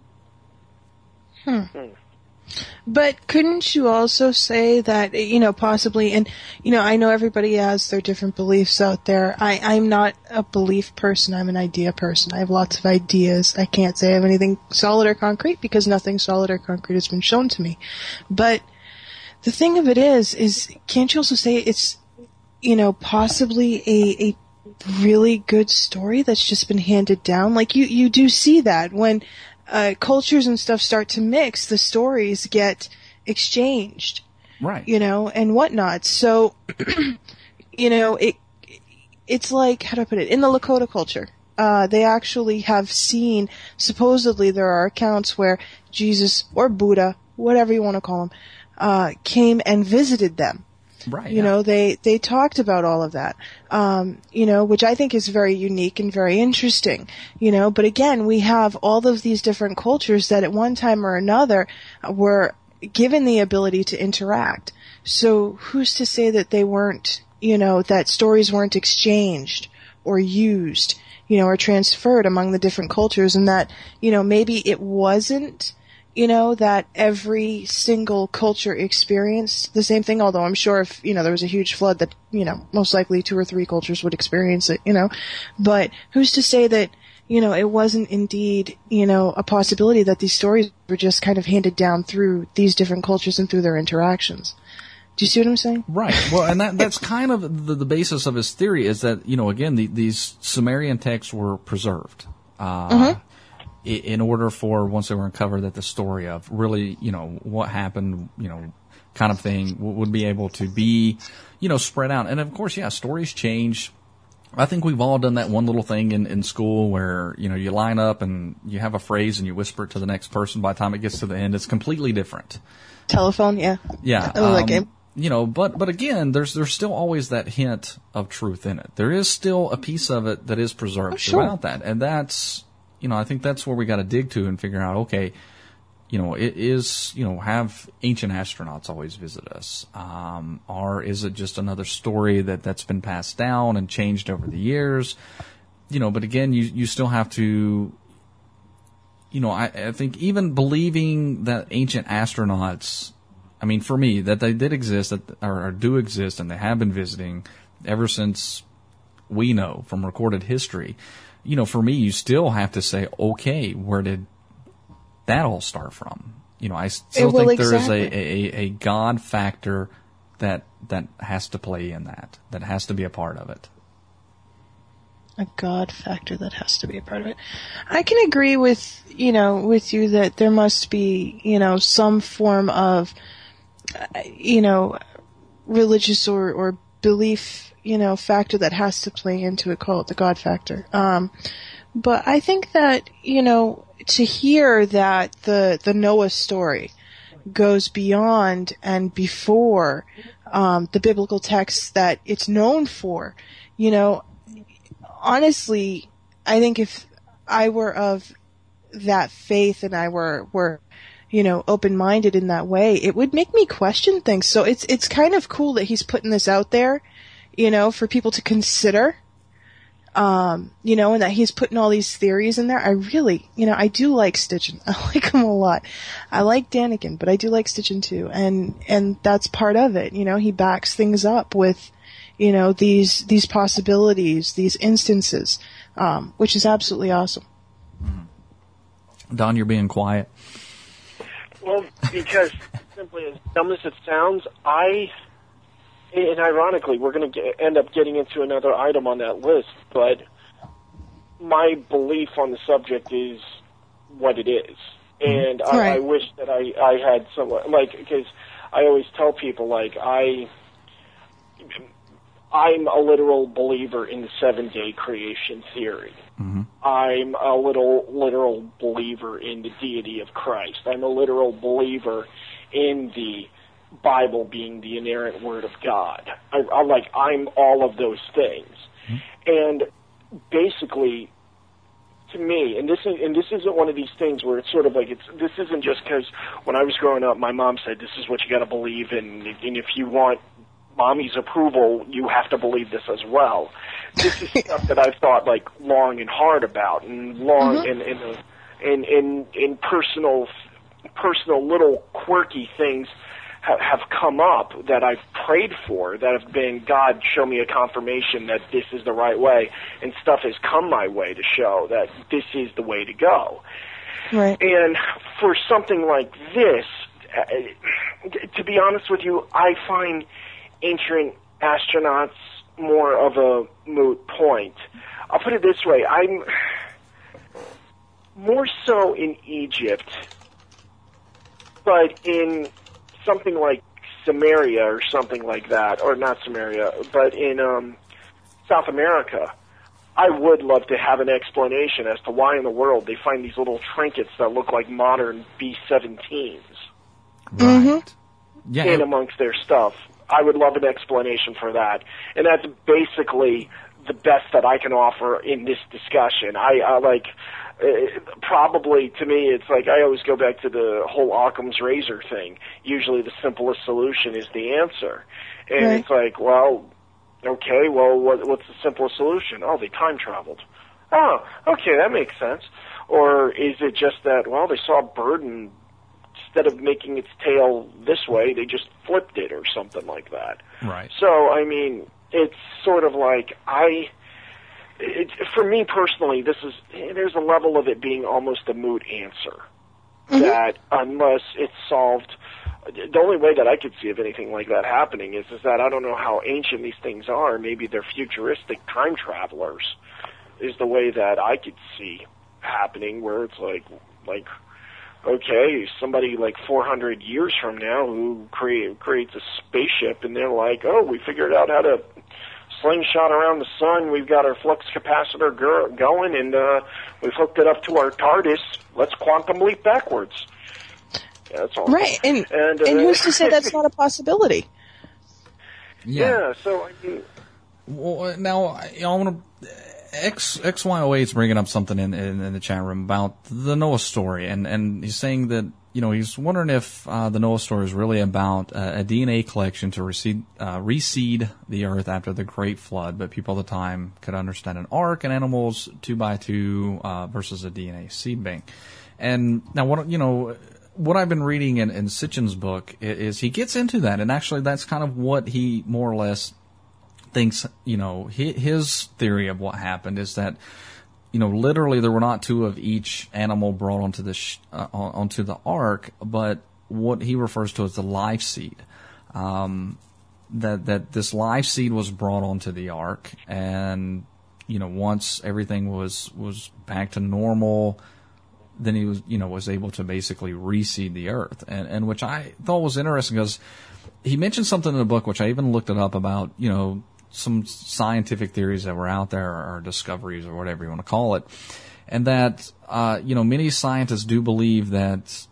But couldn't you also say that, possibly, and, I know everybody has their different beliefs out there. I'm not a belief person. I'm an idea person. I have lots of ideas. I can't say I have anything solid or concrete because nothing solid or concrete has been shown to me. But the thing of it is can't you also say it's, possibly a really good story that's just been handed down? Like you do see that when cultures and stuff start to mix, the stories get exchanged, right? And whatnot. So, it's like, how do I put it? In the Lakota culture, they actually have seen. Supposedly, there are accounts where Jesus or Buddha, whatever you want to call him, came and visited them. Right. They talked about all of that, which I think is very unique and very interesting, but again, we have all of these different cultures that at one time or another were given the ability to interact. So who's to say that they weren't, that stories weren't exchanged or used, or transferred among the different cultures, and that, maybe it wasn't, that every single culture experienced the same thing, although I'm sure if, there was a huge flood that, most likely 2 or 3 cultures would experience it, but who's to say that, it wasn't indeed, a possibility that these stories were just kind of handed down through these different cultures and through their interactions. Do you see what I'm saying? Right. Well, and that's kind of the basis of his theory is that, again, these Sumerian texts were preserved. In order for, once they were uncovered, that the story of really, what happened, kind of thing would be able to be, spread out. And of course, stories change. I think we've all done that one little thing in school where, you line up and you have a phrase and you whisper it to the next person. By the time it gets to the end, it's completely different. Telephone, yeah. Yeah. I love that game. But again, there's still always that hint of truth in it. There is still a piece of it that is preserved throughout that. And that's, I think that's where we got to dig to and figure out, okay, it is, have ancient astronauts always visit us? Or is it just another story that's been passed down and changed over the years? But again, you still have to, I think even believing that ancient astronauts, I mean, for me, that they did exist or do exist and they have been visiting ever since we know from recorded history. For me, you still have to say, okay, where did that all start from? I still think there is a God factor that has to play in that has to be a part of it. A God factor that has to be a part of it. I can agree with you that there must be, some form of, religious or belief, factor that has to play into it, call it the God factor. But I think that, to hear that the Noah story goes beyond and before, the biblical texts that it's known for, honestly, I think if I were of that faith and I were open-minded in that way, it would make me question things. So it's kind of cool that he's putting this out there, for people to consider, and that he's putting all these theories in there. I really, I do like Stitchin. I like him a lot. I like Daniken, but I do like Stitchin too. And that's part of it. He backs things up with, these possibilities, these instances, which is absolutely awesome. Don, you're being quiet. Well, because simply as dumb as it sounds, I And ironically, we're going to end up getting into another item on that list, but my belief on the subject is what it is. And I wish that I had someone, like, because I always tell people, like, I'm a literal believer in the 7-day creation theory. Mm-hmm. I'm a literal believer in the deity of Christ. I'm a literal believer in the Bible being the inerrant word of God. I'm all of those things. Mm-hmm. And basically, to me, and this isn't one of these things where it's sort of like this isn't just because when I was growing up, my mom said this is what you got to believe in, and if you want mommy's approval, you have to believe this as well. This is stuff that I've thought like long and hard about, and long in personal little quirky things have come up that I've prayed for, that have been, God, show me a confirmation that this is the right way, and stuff has come my way to show that this is the way to go. Right. And for something like this, to be honest with you, I find ancient astronauts more of a moot point. I'll put it this way, I'm more so in Egypt, but in something like Samaria or something like that, or not Samaria, but in South America, I would love to have an explanation as to why in the world they find these little trinkets that look like modern B-17s in amongst their stuff. I would love an explanation for that. And that's basically the best that I can offer in this discussion. Probably, to me, it's like I always go back to the whole Occam's razor thing. Usually the simplest solution is the answer. And it's like, well, okay, well, what's the simplest solution? Oh, they time traveled. Oh, okay, that makes sense. Or is it just that, well, they saw a bird and instead of making its tail this way, they just flipped it or something like that. Right. So, I mean, it's sort of like for me personally, there's a level of it being almost a moot answer. That unless it's solved, the only way that I could see of anything like that happening is that I don't know how ancient these things are. Maybe they're futuristic time travelers is the way that I could see happening, where it's like, okay, somebody like 400 years from now who creates a spaceship, and they're like, oh, we figured out how to slingshot around the sun. We've got our flux capacitor going, and we've hooked it up to our TARDIS. Let's quantum leap backwards. Yeah, that's all. Right, and who's to say that's not a possibility? Yeah. So I mean, well, now I want to. XY08 is bringing up something in the chat room about the Noah story, and he's saying that, you know, he's wondering if the Noah story is really about a DNA collection to reseed the earth after the Great Flood, but people at the time could understand an ark and animals 2x2 versus a DNA seed bank. And now, what I've been reading in Sitchin's book is he gets into that, and actually that's kind of what he more or less thinks, you know, his theory of what happened is that, you know, literally there were not two of each animal brought onto the ark, but what he refers to as the life seed. That this life seed was brought onto the ark, and, you know, once everything was back to normal, then he was able to basically reseed the earth, and which I thought was interesting because he mentioned something in the book which I even looked it up about, you know, some scientific theories that were out there, or discoveries, or whatever you want to call it, and that many scientists do believe that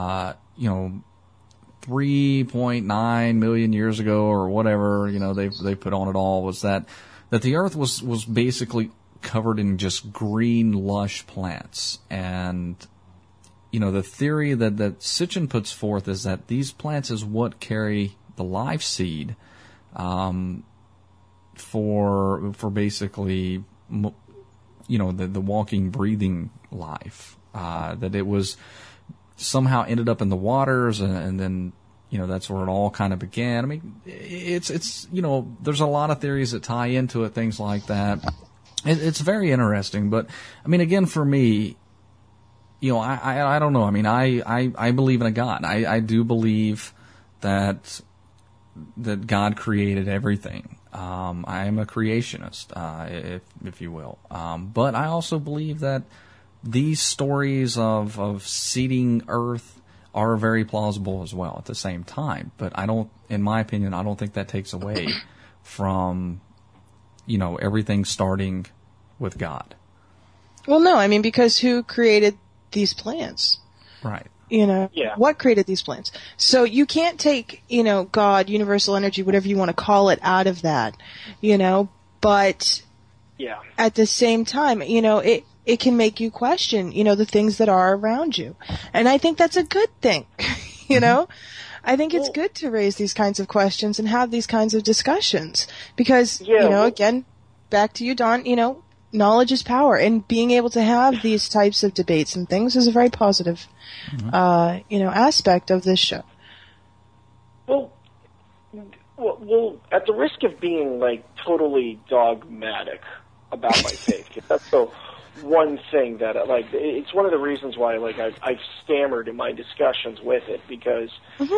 3.9 million years ago, or whatever, you know, they put on it all, was that the Earth was basically covered in just green, lush plants, and you know, the theory that Sitchin puts forth is that these plants is what carry the life seed. For basically, you know, the walking, breathing life, that it was somehow ended up in the waters, and then, you know, that's where it all kind of began. I mean, it's you know, there's a lot of theories that tie into it, things like that. It's very interesting, but I mean, again, for me, you know, I don't know. I mean, I believe in a God. I do believe that that God created everything. I am a creationist, if you will. But I also believe that these stories of seeding Earth are very plausible as well at the same time. But in my opinion, I don't think that takes away from, everything starting with God. Well, no, I mean, because who created these plants? Right. What created these plants? So you can't take, God, universal energy, whatever you want to call it, out of that, but at the same time, it can make you question, the things that are around you. And I think that's a good thing, I think it's good to raise these kinds of questions and have these kinds of discussions because, again, back to you, Don, knowledge is power, and being able to have these types of debates and things is a very positive, aspect of this show. Well, at the risk of being totally dogmatic about my faith, 'cause that's the one thing that it's one of the reasons why I've stammered in my discussions with it because.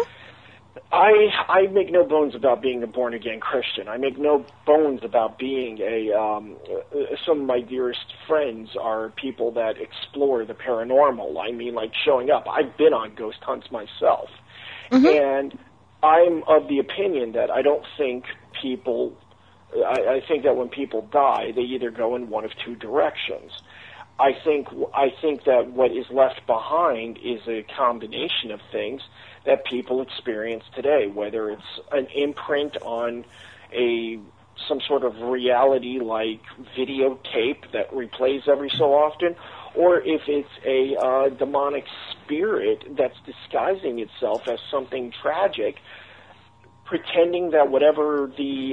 I make no bones about being a born-again Christian. I make no bones about being some of my dearest friends are people that explore the paranormal. I mean, showing up. I've been on ghost hunts myself. And I'm of the opinion that I don't think people, I think that when people die, they either go in one of two directions. I think that what is left behind is a combination of things that people experience today, whether it's an imprint on some sort of reality like videotape that replays every so often, or if it's a demonic spirit that's disguising itself as something tragic, pretending whatever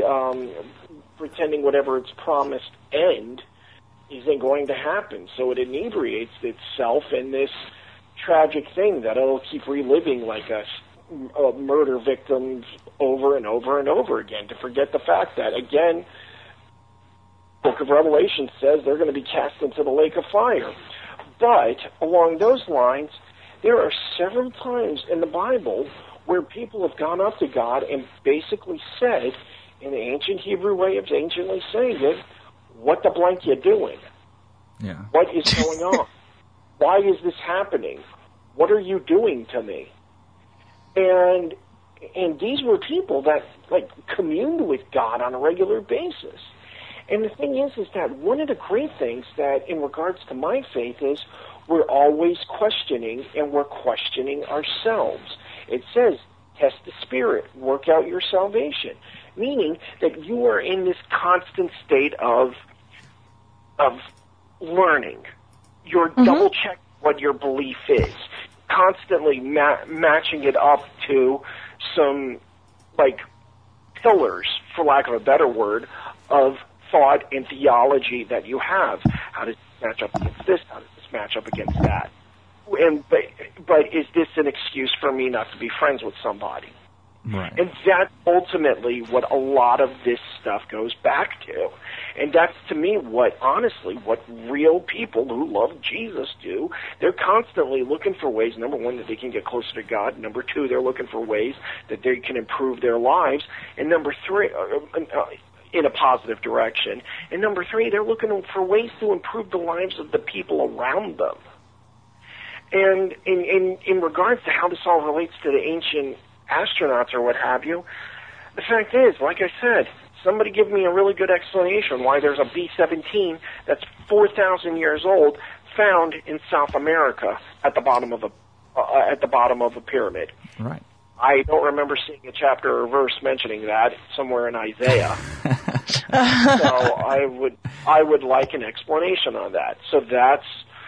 its promised end isn't going to happen. So it inebriates itself in this tragic thing that it'll keep reliving a murder victims over and over and over again to forget the fact that, again, Book of Revelation says they're going to be cast into the lake of fire. But along those lines, there are several times in the Bible where people have gone up to God and basically said, in the ancient Hebrew way of anciently saying it, what the blank you doing? Yeah. What is going on? Why is this happening? What are you doing to me? And these were people that communed with God on a regular basis. And the thing is that one of the great things that in regards to my faith is we're always questioning, and we're questioning ourselves. It says, test the spirit, work out your salvation, meaning that you are in this constant state of learning. You're double-checking what your belief is, constantly matching it up to some, pillars, for lack of a better word, of thought and theology that you have. How does this match up against this? How does this match up against that? But is this an excuse for me not to be friends with somebody? Right. And that's ultimately what a lot of this stuff goes back to. And that's, to me, what real people who love Jesus do. They're constantly looking for ways, number one, that they can get closer to God. Number two, they're looking for ways that they can improve their lives. And number three, in a positive direction. And number three, they're looking for ways to improve the lives of the people around them. And in regards to how this all relates to the ancient astronauts or what have you, the fact is, like I said, somebody give me a really good explanation why there's a B-17 that's 4,000 years old found in South America at the bottom of a pyramid. Right. I don't remember seeing a chapter or verse mentioning that somewhere in Isaiah. So I would like an explanation on that. So that's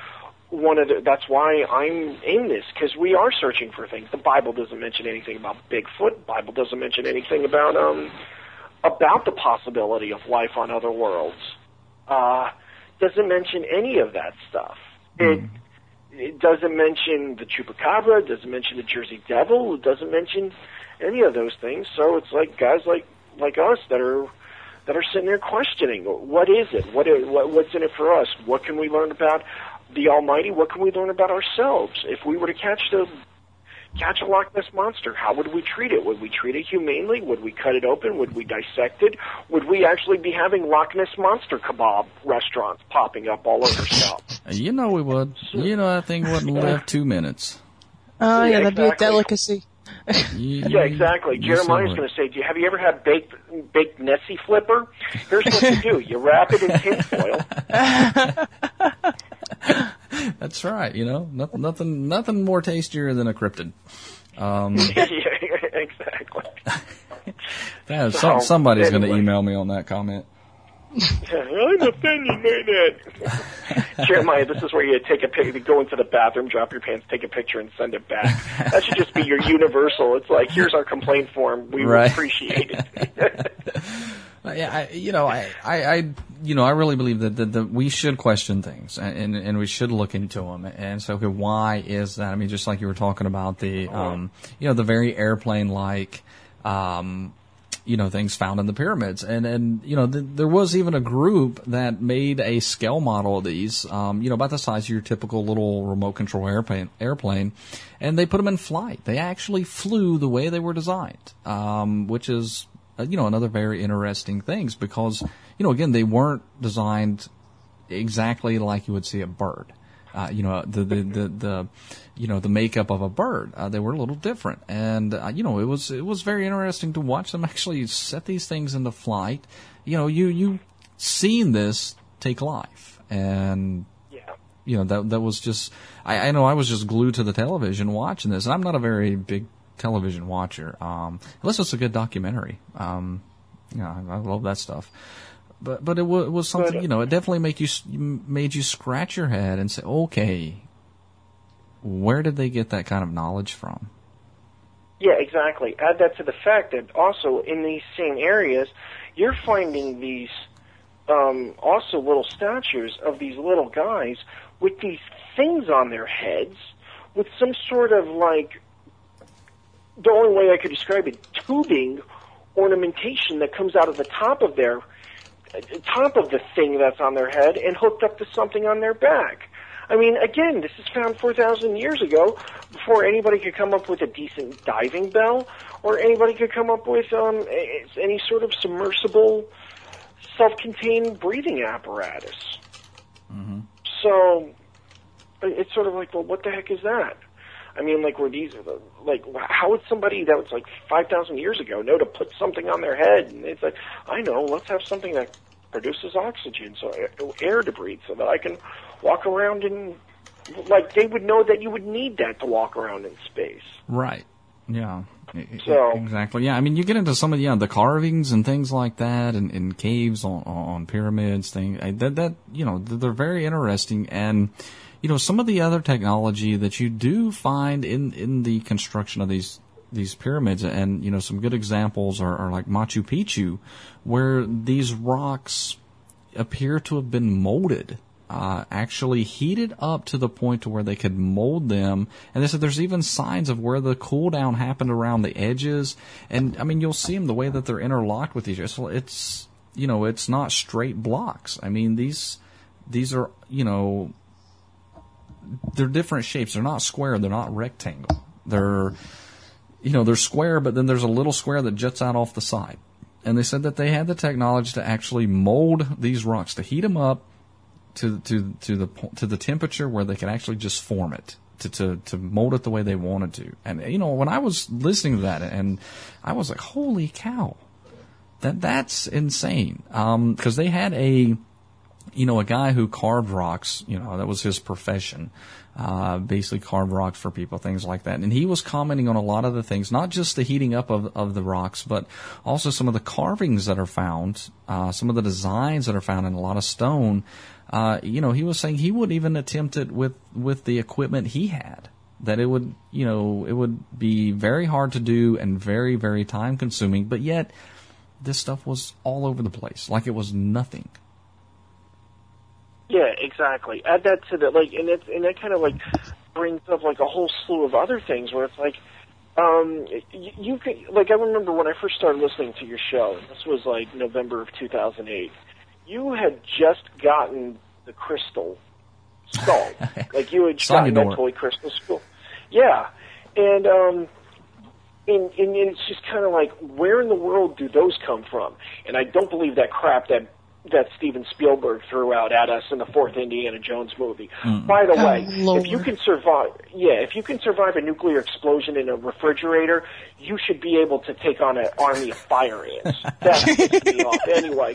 why I'm in this, because we are searching for things. The Bible doesn't mention anything about Bigfoot. The Bible doesn't mention anything about the possibility of life on other worlds. Doesn't mention any of that stuff. It doesn't mention the chupacabra. It doesn't mention the Jersey Devil. It doesn't mention any of those things. So it's like guys like us that are sitting there questioning, what is it? What's in it for us? What can we learn about the Almighty? What can we learn about ourselves? If we were to catch the catch a Loch Ness Monster, how would we treat it? Would we treat it humanely? Would we cut it open? Would we dissect it? Would we actually be having Loch Ness Monster kebab restaurants popping up all over South? You know we would. You know that thing wouldn't live 2 minutes. Oh, yeah, that'd be a exactly. delicacy. Yeah, exactly. Jeremiah's going to say, have you ever had baked Nessie flipper? Here's what you do. You wrap it in tinfoil. That's right. You know, nothing more tastier than a cryptid. Yeah, exactly. Somebody's going to email me on that comment. I'm offended by that. Jeremiah, this is where you take a picture, go into the bathroom, drop your pants, take a picture, and send it back. That should just be your universal. It's like, here's our complaint form. We would appreciate it. Yeah, I really believe that we should question things and we should look into them. And so, okay, why is that? I mean, just like you were talking about the the very airplane-like, things found in the pyramids. And there was even a group that made a scale model of these, about the size of your typical little remote control airplane, and they put them in flight. They actually flew the way they were designed, which is, another very interesting things because, again, they weren't designed exactly like you would see a bird. The makeup of a bird, they were a little different. And, it was very interesting to watch them actually set these things into flight. You seen this take life. And, that was just, I know I was just glued to the television watching this. And I'm not a very big television watcher, unless it's a good documentary. I love that stuff. But it was something, it definitely made you scratch your head and say, okay, where did they get that kind of knowledge from? Yeah, exactly. Add that to the fact that also in these same areas, you're finding these also little statues of these little guys with these things on their heads with some sort of the only way I could describe it, tubing ornamentation that comes out of the top of the thing that's on their head and hooked up to something on their back. I mean, again, this is found 4,000 years ago before anybody could come up with a decent diving bell or anybody could come up with any sort of submersible, self-contained breathing apparatus. Mm-hmm. So it's sort of like, well, what the heck is that? I mean, how would somebody that was 5,000 years ago know to put something on their head? And it's like, I know, let's have something that produces oxygen, so air to breathe, so that I can walk around in, they would know that you would need that to walk around in space. Right. Yeah. So exactly. Yeah. I mean, you get into some of the carvings and things like that, and in caves on pyramids, they're very interesting. And some of the other technology that you do find in the construction of these pyramids, and some good examples are like Machu Picchu, where these rocks appear to have been molded, actually heated up to the point to where they could mold them. And they said there's even signs of where the cool down happened around the edges. And I mean, you'll see them the way that they're interlocked with each other. So it's it's not straight blocks. I mean, these are they're different shapes. They're not square. They're not rectangle. They're square, but then there's a little square that juts out off the side. And they said that they had the technology to actually mold these rocks, to heat them up to the temperature where they could actually just form it, to mold it the way they wanted to. And when I was listening to that, and I was like, holy cow, that's insane. Because they had a guy who carved rocks, that was his profession, basically carved rocks for people, things like that. And he was commenting on a lot of the things, not just the heating up of the rocks, but also some of the carvings that are found, some of the designs that are found in a lot of stone. He was saying he wouldn't even attempt it with the equipment he had, that it would be very hard to do and very, very time consuming, but yet this stuff was all over the place, like it was nothing. Yeah, exactly. Add that to the and that kind of brings up a whole slew of other things where it's you could I remember when I first started listening to your show. This was November of 2008. You had just gotten the crystal skull, you had gotten that toy crystal skull. Yeah, And it's just kind of like, where in the world do those come from? And I don't believe that crap that Steven Spielberg threw out at us in the fourth Indiana Jones movie. By the way, Lord. if you can survive a nuclear explosion in a refrigerator, you should be able to take on an army of fire ants. That pisses me off. Anyway.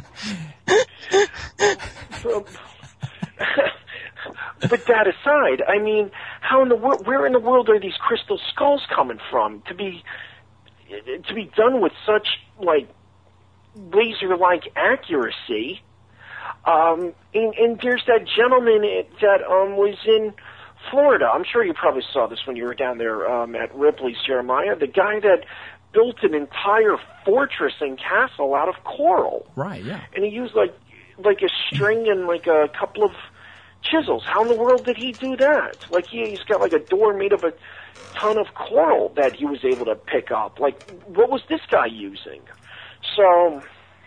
But that aside, I mean, where in the world are these crystal skulls coming from to be done with such like laser-like accuracy? And there's that gentleman that was in Florida. I'm sure you probably saw this when you were down there at Ripley's, Jeremiah. The guy that built an entire fortress and castle out of coral. Right. Yeah. And he used like a string and like a couple of chisels. How in the world did he do that? Like he's got like a door made of a ton of coral that he was able to pick up. Like, what was this guy using? So,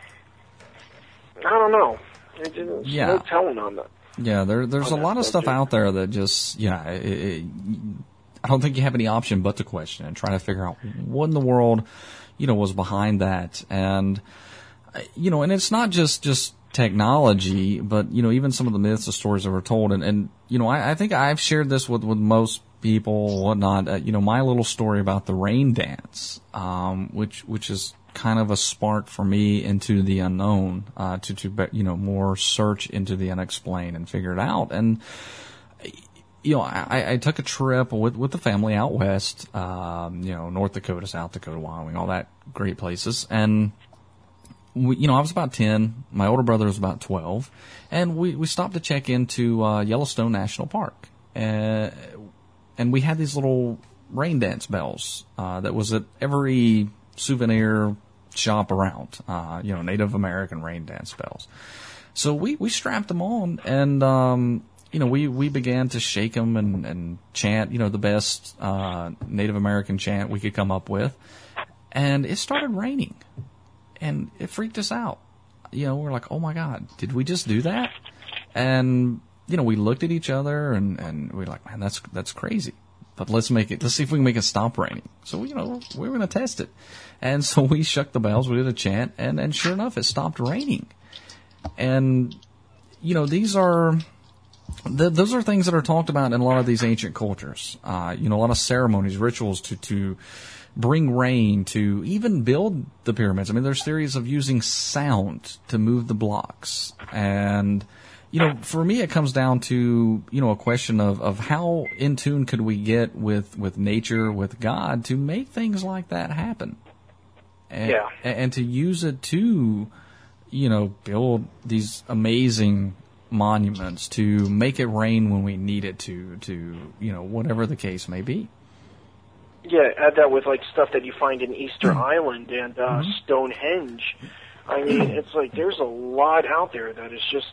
I don't know. There's no telling on that. Yeah, there's a lot of stuff out there that just, I don't think you have any option but to question and try to figure out what in the world, was behind that. And, and it's not just technology, but, even some of the myths, the stories that were told. And I think I've shared this with most people, whatnot, my little story about the rain dance, which is kind of a spark for me into the unknown, to more search into the unexplained and figure it out. And, I took a trip with the family out west, North Dakota, South Dakota, Wyoming, all that great places. And, I was about 10. My older brother was about 12. And we stopped to check into, Yellowstone National Park. And we had these little rain dance bells, that was at every souvenir shop around, Native American rain dance bells. So we strapped them on and, we began to shake them and chant, the best, Native American chant we could come up with. And it started raining and it freaked us out. We're like, oh my God, did we just do that? And, we looked at each other and we were like, man, that's crazy. But let's see if we can make it stop raining. So, we were going to test it. And so we shook the bells, we did a chant, and sure enough, it stopped raining. And, those are things that are talked about in a lot of these ancient cultures. A lot of ceremonies, rituals to bring rain, to even build the pyramids. I mean, there's theories of using sound to move the blocks. And, for me, it comes down to, a question of how in tune could we get with nature, with God, to make things like that happen. And to use it to, build these amazing monuments, to make it rain when we need it to, whatever the case may be. Yeah, add that with like stuff that you find in Easter Island and Stonehenge. I mean, it's like there's a lot out there that is just,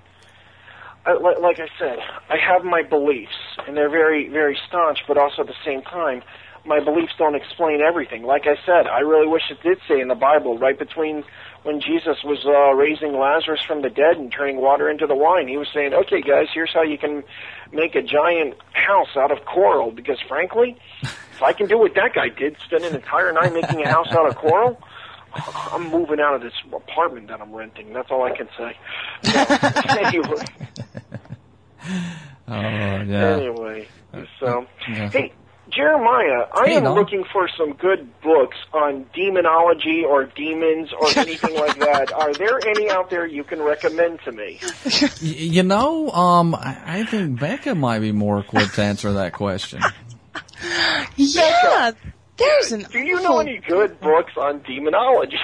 like I said, I have my beliefs, and they're very, very staunch, but also at the same time, my beliefs don't explain everything. Like I said, I really wish it did say in the Bible, right between when Jesus was raising Lazarus from the dead and turning water into the wine, he was saying, okay, guys, here's how you can make a giant house out of coral, because frankly, if I can do what that guy did, spend an entire night making a house out of coral, I'm moving out of this apartment that I'm renting. That's all I can say. Anyway. Oh, yeah. Anyway, so, hey, Jeremiah, I am looking for some good books on demonology or demons or anything like that. Are there any out there you can recommend to me? I think Becca might be more equipped to answer that question. Yeah, there's an. Do you know any good books on demonology?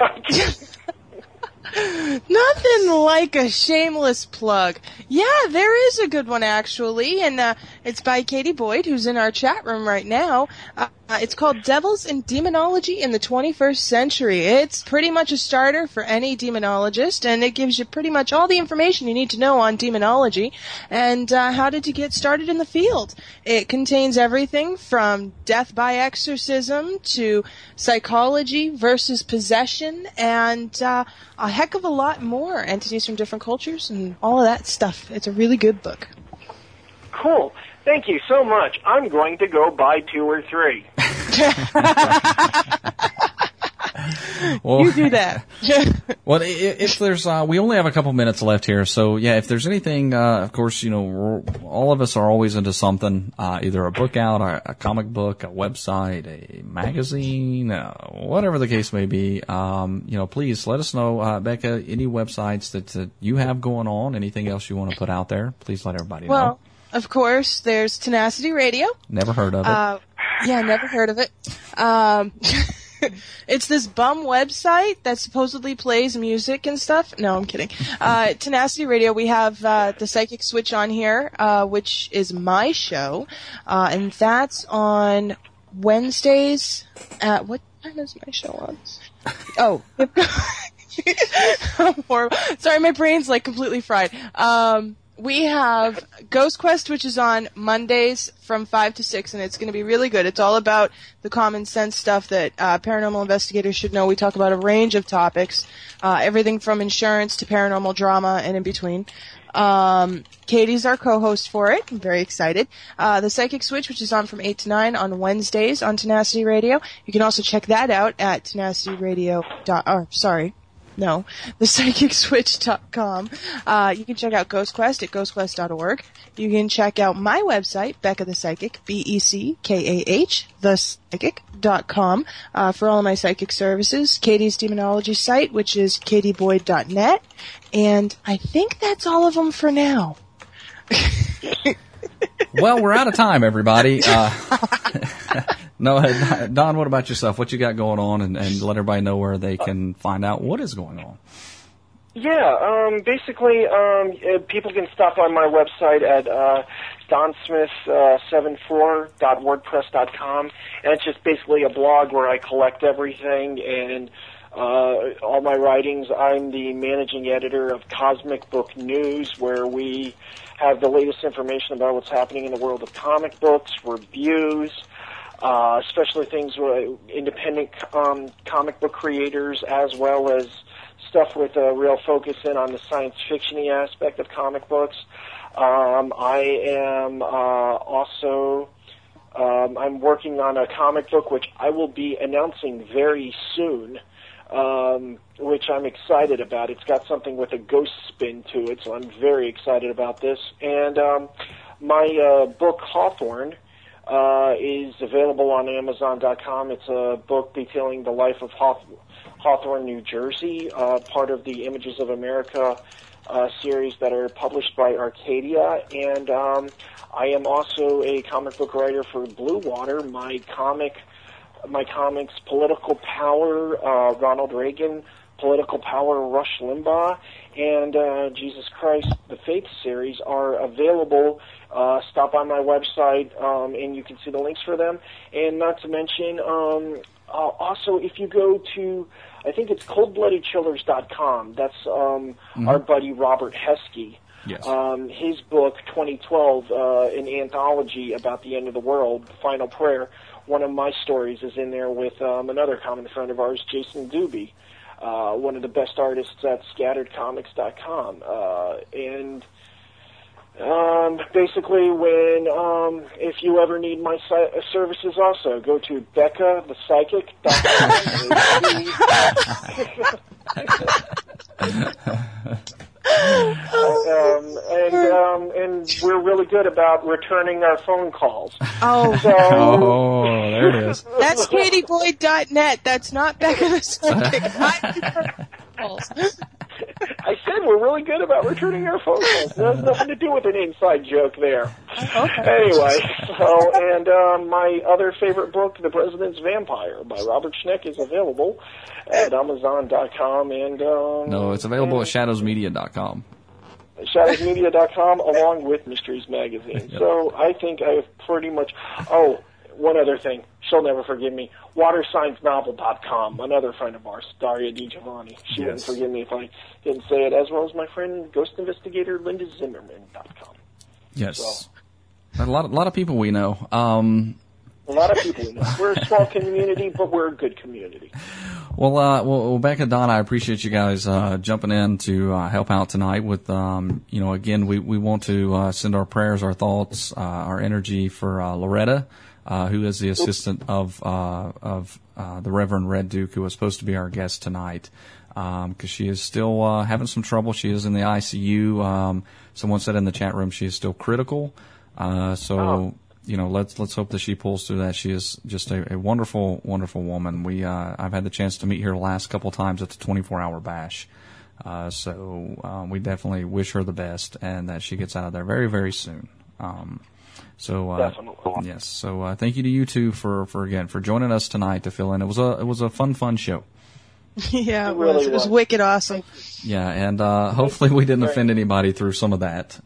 Nothing like a shameless plug. Yeah, there is a good one actually, and it's by Katie Boyd, who's in our chat room right now. It's called Devils and Demonology in the 21st Century. It's pretty much a starter for any demonologist, and it gives you pretty much all the information you need to know on demonology and how to get started in the field. It contains everything from death by exorcism to psychology versus possession and a heck of a lot more, entities from different cultures and all of that stuff. It's a really good book. cool. Thank you so much. I'm going to go buy 2 or 3. Well, you do that. Well, if there's, we only have a couple minutes left here, so yeah, if there's anything, of course, all of us are always into something, either a book out, a comic book, a website, a magazine, whatever the case may be, please let us know, Becca, any websites that you have going on, anything else you want to put out there, please let everybody know. Well, of course, there's Tenacity Radio. Never heard of it. Yeah, never heard of it. It's this bum website that supposedly plays music and stuff. No, I'm kidding. Tenacity Radio, we have the Psychic Switch on here, which is my show, and that's on Wednesdays at, what time is my show on? Oh. I'm horrible. Sorry, my brain's like completely fried. We have Ghost Quest, which is on Mondays from 5 to 6, and it's going to be really good. It's all about the common sense stuff that paranormal investigators should know. We talk about a range of topics, everything from insurance to paranormal drama and in between. Katie's our co-host for it. I'm very excited. The Psychic Switch, which is on from 8 to 9 on Wednesdays on Tenacity Radio. You can also check that out at thepsychicswitch.com. You can check out Ghost Quest at ghostquest.org. You can check out my website, Becca the Psychic, BECKAH, thepsychic.com, for all of my psychic services. Katie's Demonology site, which is katieboyd.net. And I think that's all of them for now. Well, we're out of time, everybody. No, Don, what about yourself? What you got going on, and let everybody know where they can find out what is going on. Yeah, basically, people can stop on my website at donsmith74.wordpress.com, and it's just basically a blog where I collect everything and all my writings. I'm the managing editor of Cosmic Book News, where we have the latest information about what's happening in the world of comic books, reviews, especially things with independent comic book creators, as well as stuff with a real focus in on the science fiction-y aspect of comic books. I am also I'm working on a comic book which I will be announcing very soon, which I'm excited about. It's got something with a ghost spin to it, so I'm very excited about this. And my book, Hawthorne, is available on Amazon.com. It's a book detailing the life of Hawthorne, New Jersey, part of the Images of America series that are published by Arcadia. And I am also a comic book writer for Blue Water. My comics, Political Power, Ronald Reagan, Political Power, Rush Limbaugh, and Jesus Christ, the Faith series are available. Stop on my website, and you can see the links for them. And not to mention, also, if you go to, I think it's coldbloodedchillers.com, that's our buddy Robert Heskey. Yes. His book, 2012, an anthology about the end of the world, Final Prayer. One of my stories is in there with another common friend of ours, Jason Doobie, one of the best artists at scatteredcomics.com. And basically, if you ever need my services also, go to BeccaThePsychic.com. And we're really good about returning our phone calls. Oh, oh, there it is. That's katieboyd.net. That's not Becca the Psychic. I said we're really good about returning our phone calls. It has nothing to do with an inside joke there. Okay. Anyway, and my other favorite book, The President's Vampire by Robert Schneck, is available at Amazon.com. And no, it's available at ShadowsMedia.com. ShadowsMedia.com, along with Mysteries Magazine. Yep. So I think I have pretty much... Oh, one other thing. She'll never forgive me. WaterSignsNovel.com, another friend of ours, Daria DiGiovanni. She wouldn't forgive me if I didn't say it, as well as my friend, Ghost Investigator Linda Zimmerman.com. Yes. So, a lot of people we know. A lot of people we know. We're a small community, but we're a good community. Well, Becca, Don, I appreciate you guys jumping in to help out tonight with, again, we want to send our prayers, our thoughts, our energy for Loretta, who is the assistant of the Reverend Red Duke, who was supposed to be our guest tonight, because she is still having some trouble. She is in the ICU. Someone said in the chat room she is still critical. Let's hope that she pulls through that. She is just a wonderful, wonderful woman. I've had the chance to meet her the last couple times at the 24-hour bash. We definitely wish her the best and that she gets out of there very, very soon. Definitely. Yes. So, thank you to you two for joining us tonight to fill in. It was a fun show. Yeah, it was. It was wicked awesome. Yeah. And, hopefully we didn't offend anybody through some of that.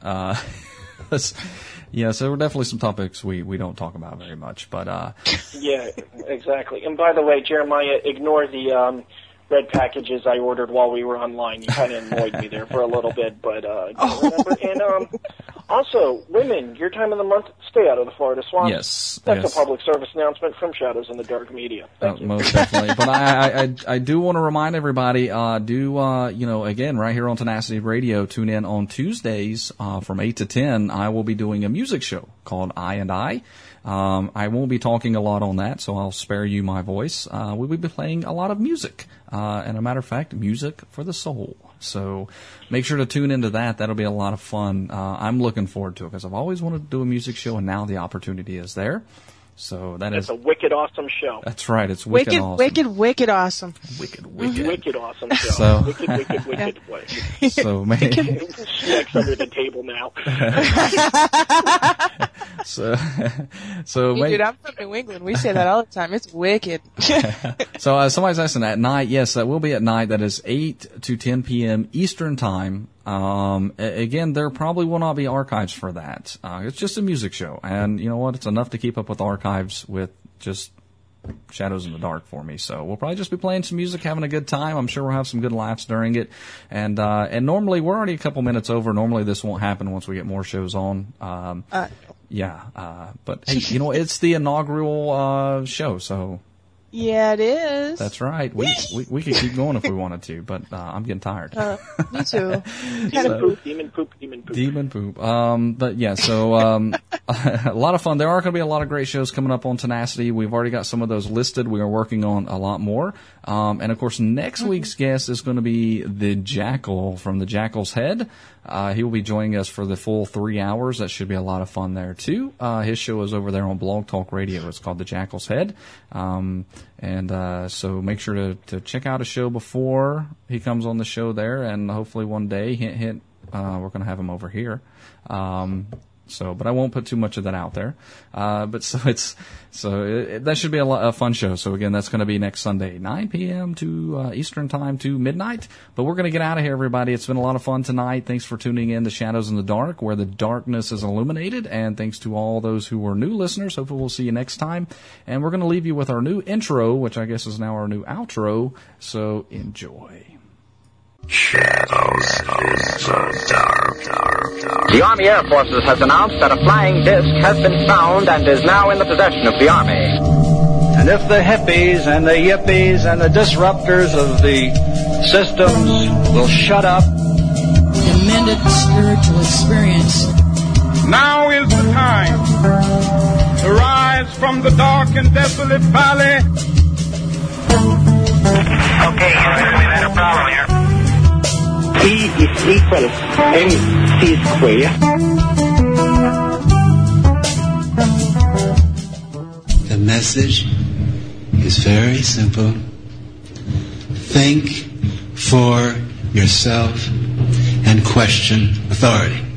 Yeah, so there were definitely some topics we don't talk about very much, but yeah, exactly. And by the way, Jeremiah, ignore the red packages I ordered while we were online. You kind of annoyed me there for a little bit, but remember. And also, women, your time of the month, stay out of the Florida swamp. Yes, that's a public service announcement from Shadows in the Dark Media. Thank you. Most definitely. But I do want to remind everybody, again, right here on Tenacity Radio, tune in on Tuesdays from 8 to 10. I will be doing a music show called I and I. I won't be talking a lot on that, so I'll spare you my voice. We will be playing a lot of music, and a matter of fact, music for the soul. So make sure to tune into that. That'll be a lot of fun. I'm looking forward to it because I've always wanted to do a music show, and now the opportunity is there. So it's a wicked awesome show. That's right. It's wicked awesome. Wicked awesome. Wicked awesome show. So, wicked way. So maybe snacks under the table now. Dude, I'm from New England. We say that all the time. It's wicked. So somebody's asking at night. Yes, that will be at night. That is 8 to 10 p.m. Eastern time. Again, there probably will not be archives for that. It's just a music show. And you know what? It's enough to keep up with archives with just Shadows in the Dark for me. So we'll probably just be playing some music, having a good time. I'm sure we'll have some good laughs during it. And normally we're already a couple minutes over. Normally this won't happen once we get more shows on. But hey, it's the inaugural, show. So. Yeah, it is. That's right. We could keep going if we wanted to, but I'm getting tired. Me too. Demon poop. But yeah, so a lot of fun. There are going to be a lot of great shows coming up on Tenacity. We've already got some of those listed. We are working on a lot more. And of course, next week's guest is going to be the Jackal from the Jackal's Head. He will be joining us for the full 3 hours. That should be a lot of fun there too. His show is over there on Blog Talk Radio. It's called The Jackal's Head. So make sure to check out a show before he comes on the show there, and hopefully one day, hint, we're going to have him over here. But I won't put too much of that out there. That should be a fun show. So again, that's going to be next Sunday, 9 p.m. to Eastern time to midnight. But we're going to get out of here, everybody. It's been a lot of fun tonight. Thanks for tuning in to Shadows in the Dark, where the darkness is illuminated. And thanks to all those who were new listeners. Hopefully we'll see you next time. And we're going to leave you with our new intro, which I guess is now our new outro. So enjoy. Shadows in the Dark. The Army Air Forces has announced that a flying disc has been found and is now in the possession of the Army. And if the hippies and the yippies and the disruptors of the systems will shut up. Demented spiritual experience. Now is the time to rise from the dark and desolate valley. Okay, we've had a problem here. E is equal mc squared. The message is very simple. Think for yourself and question authority.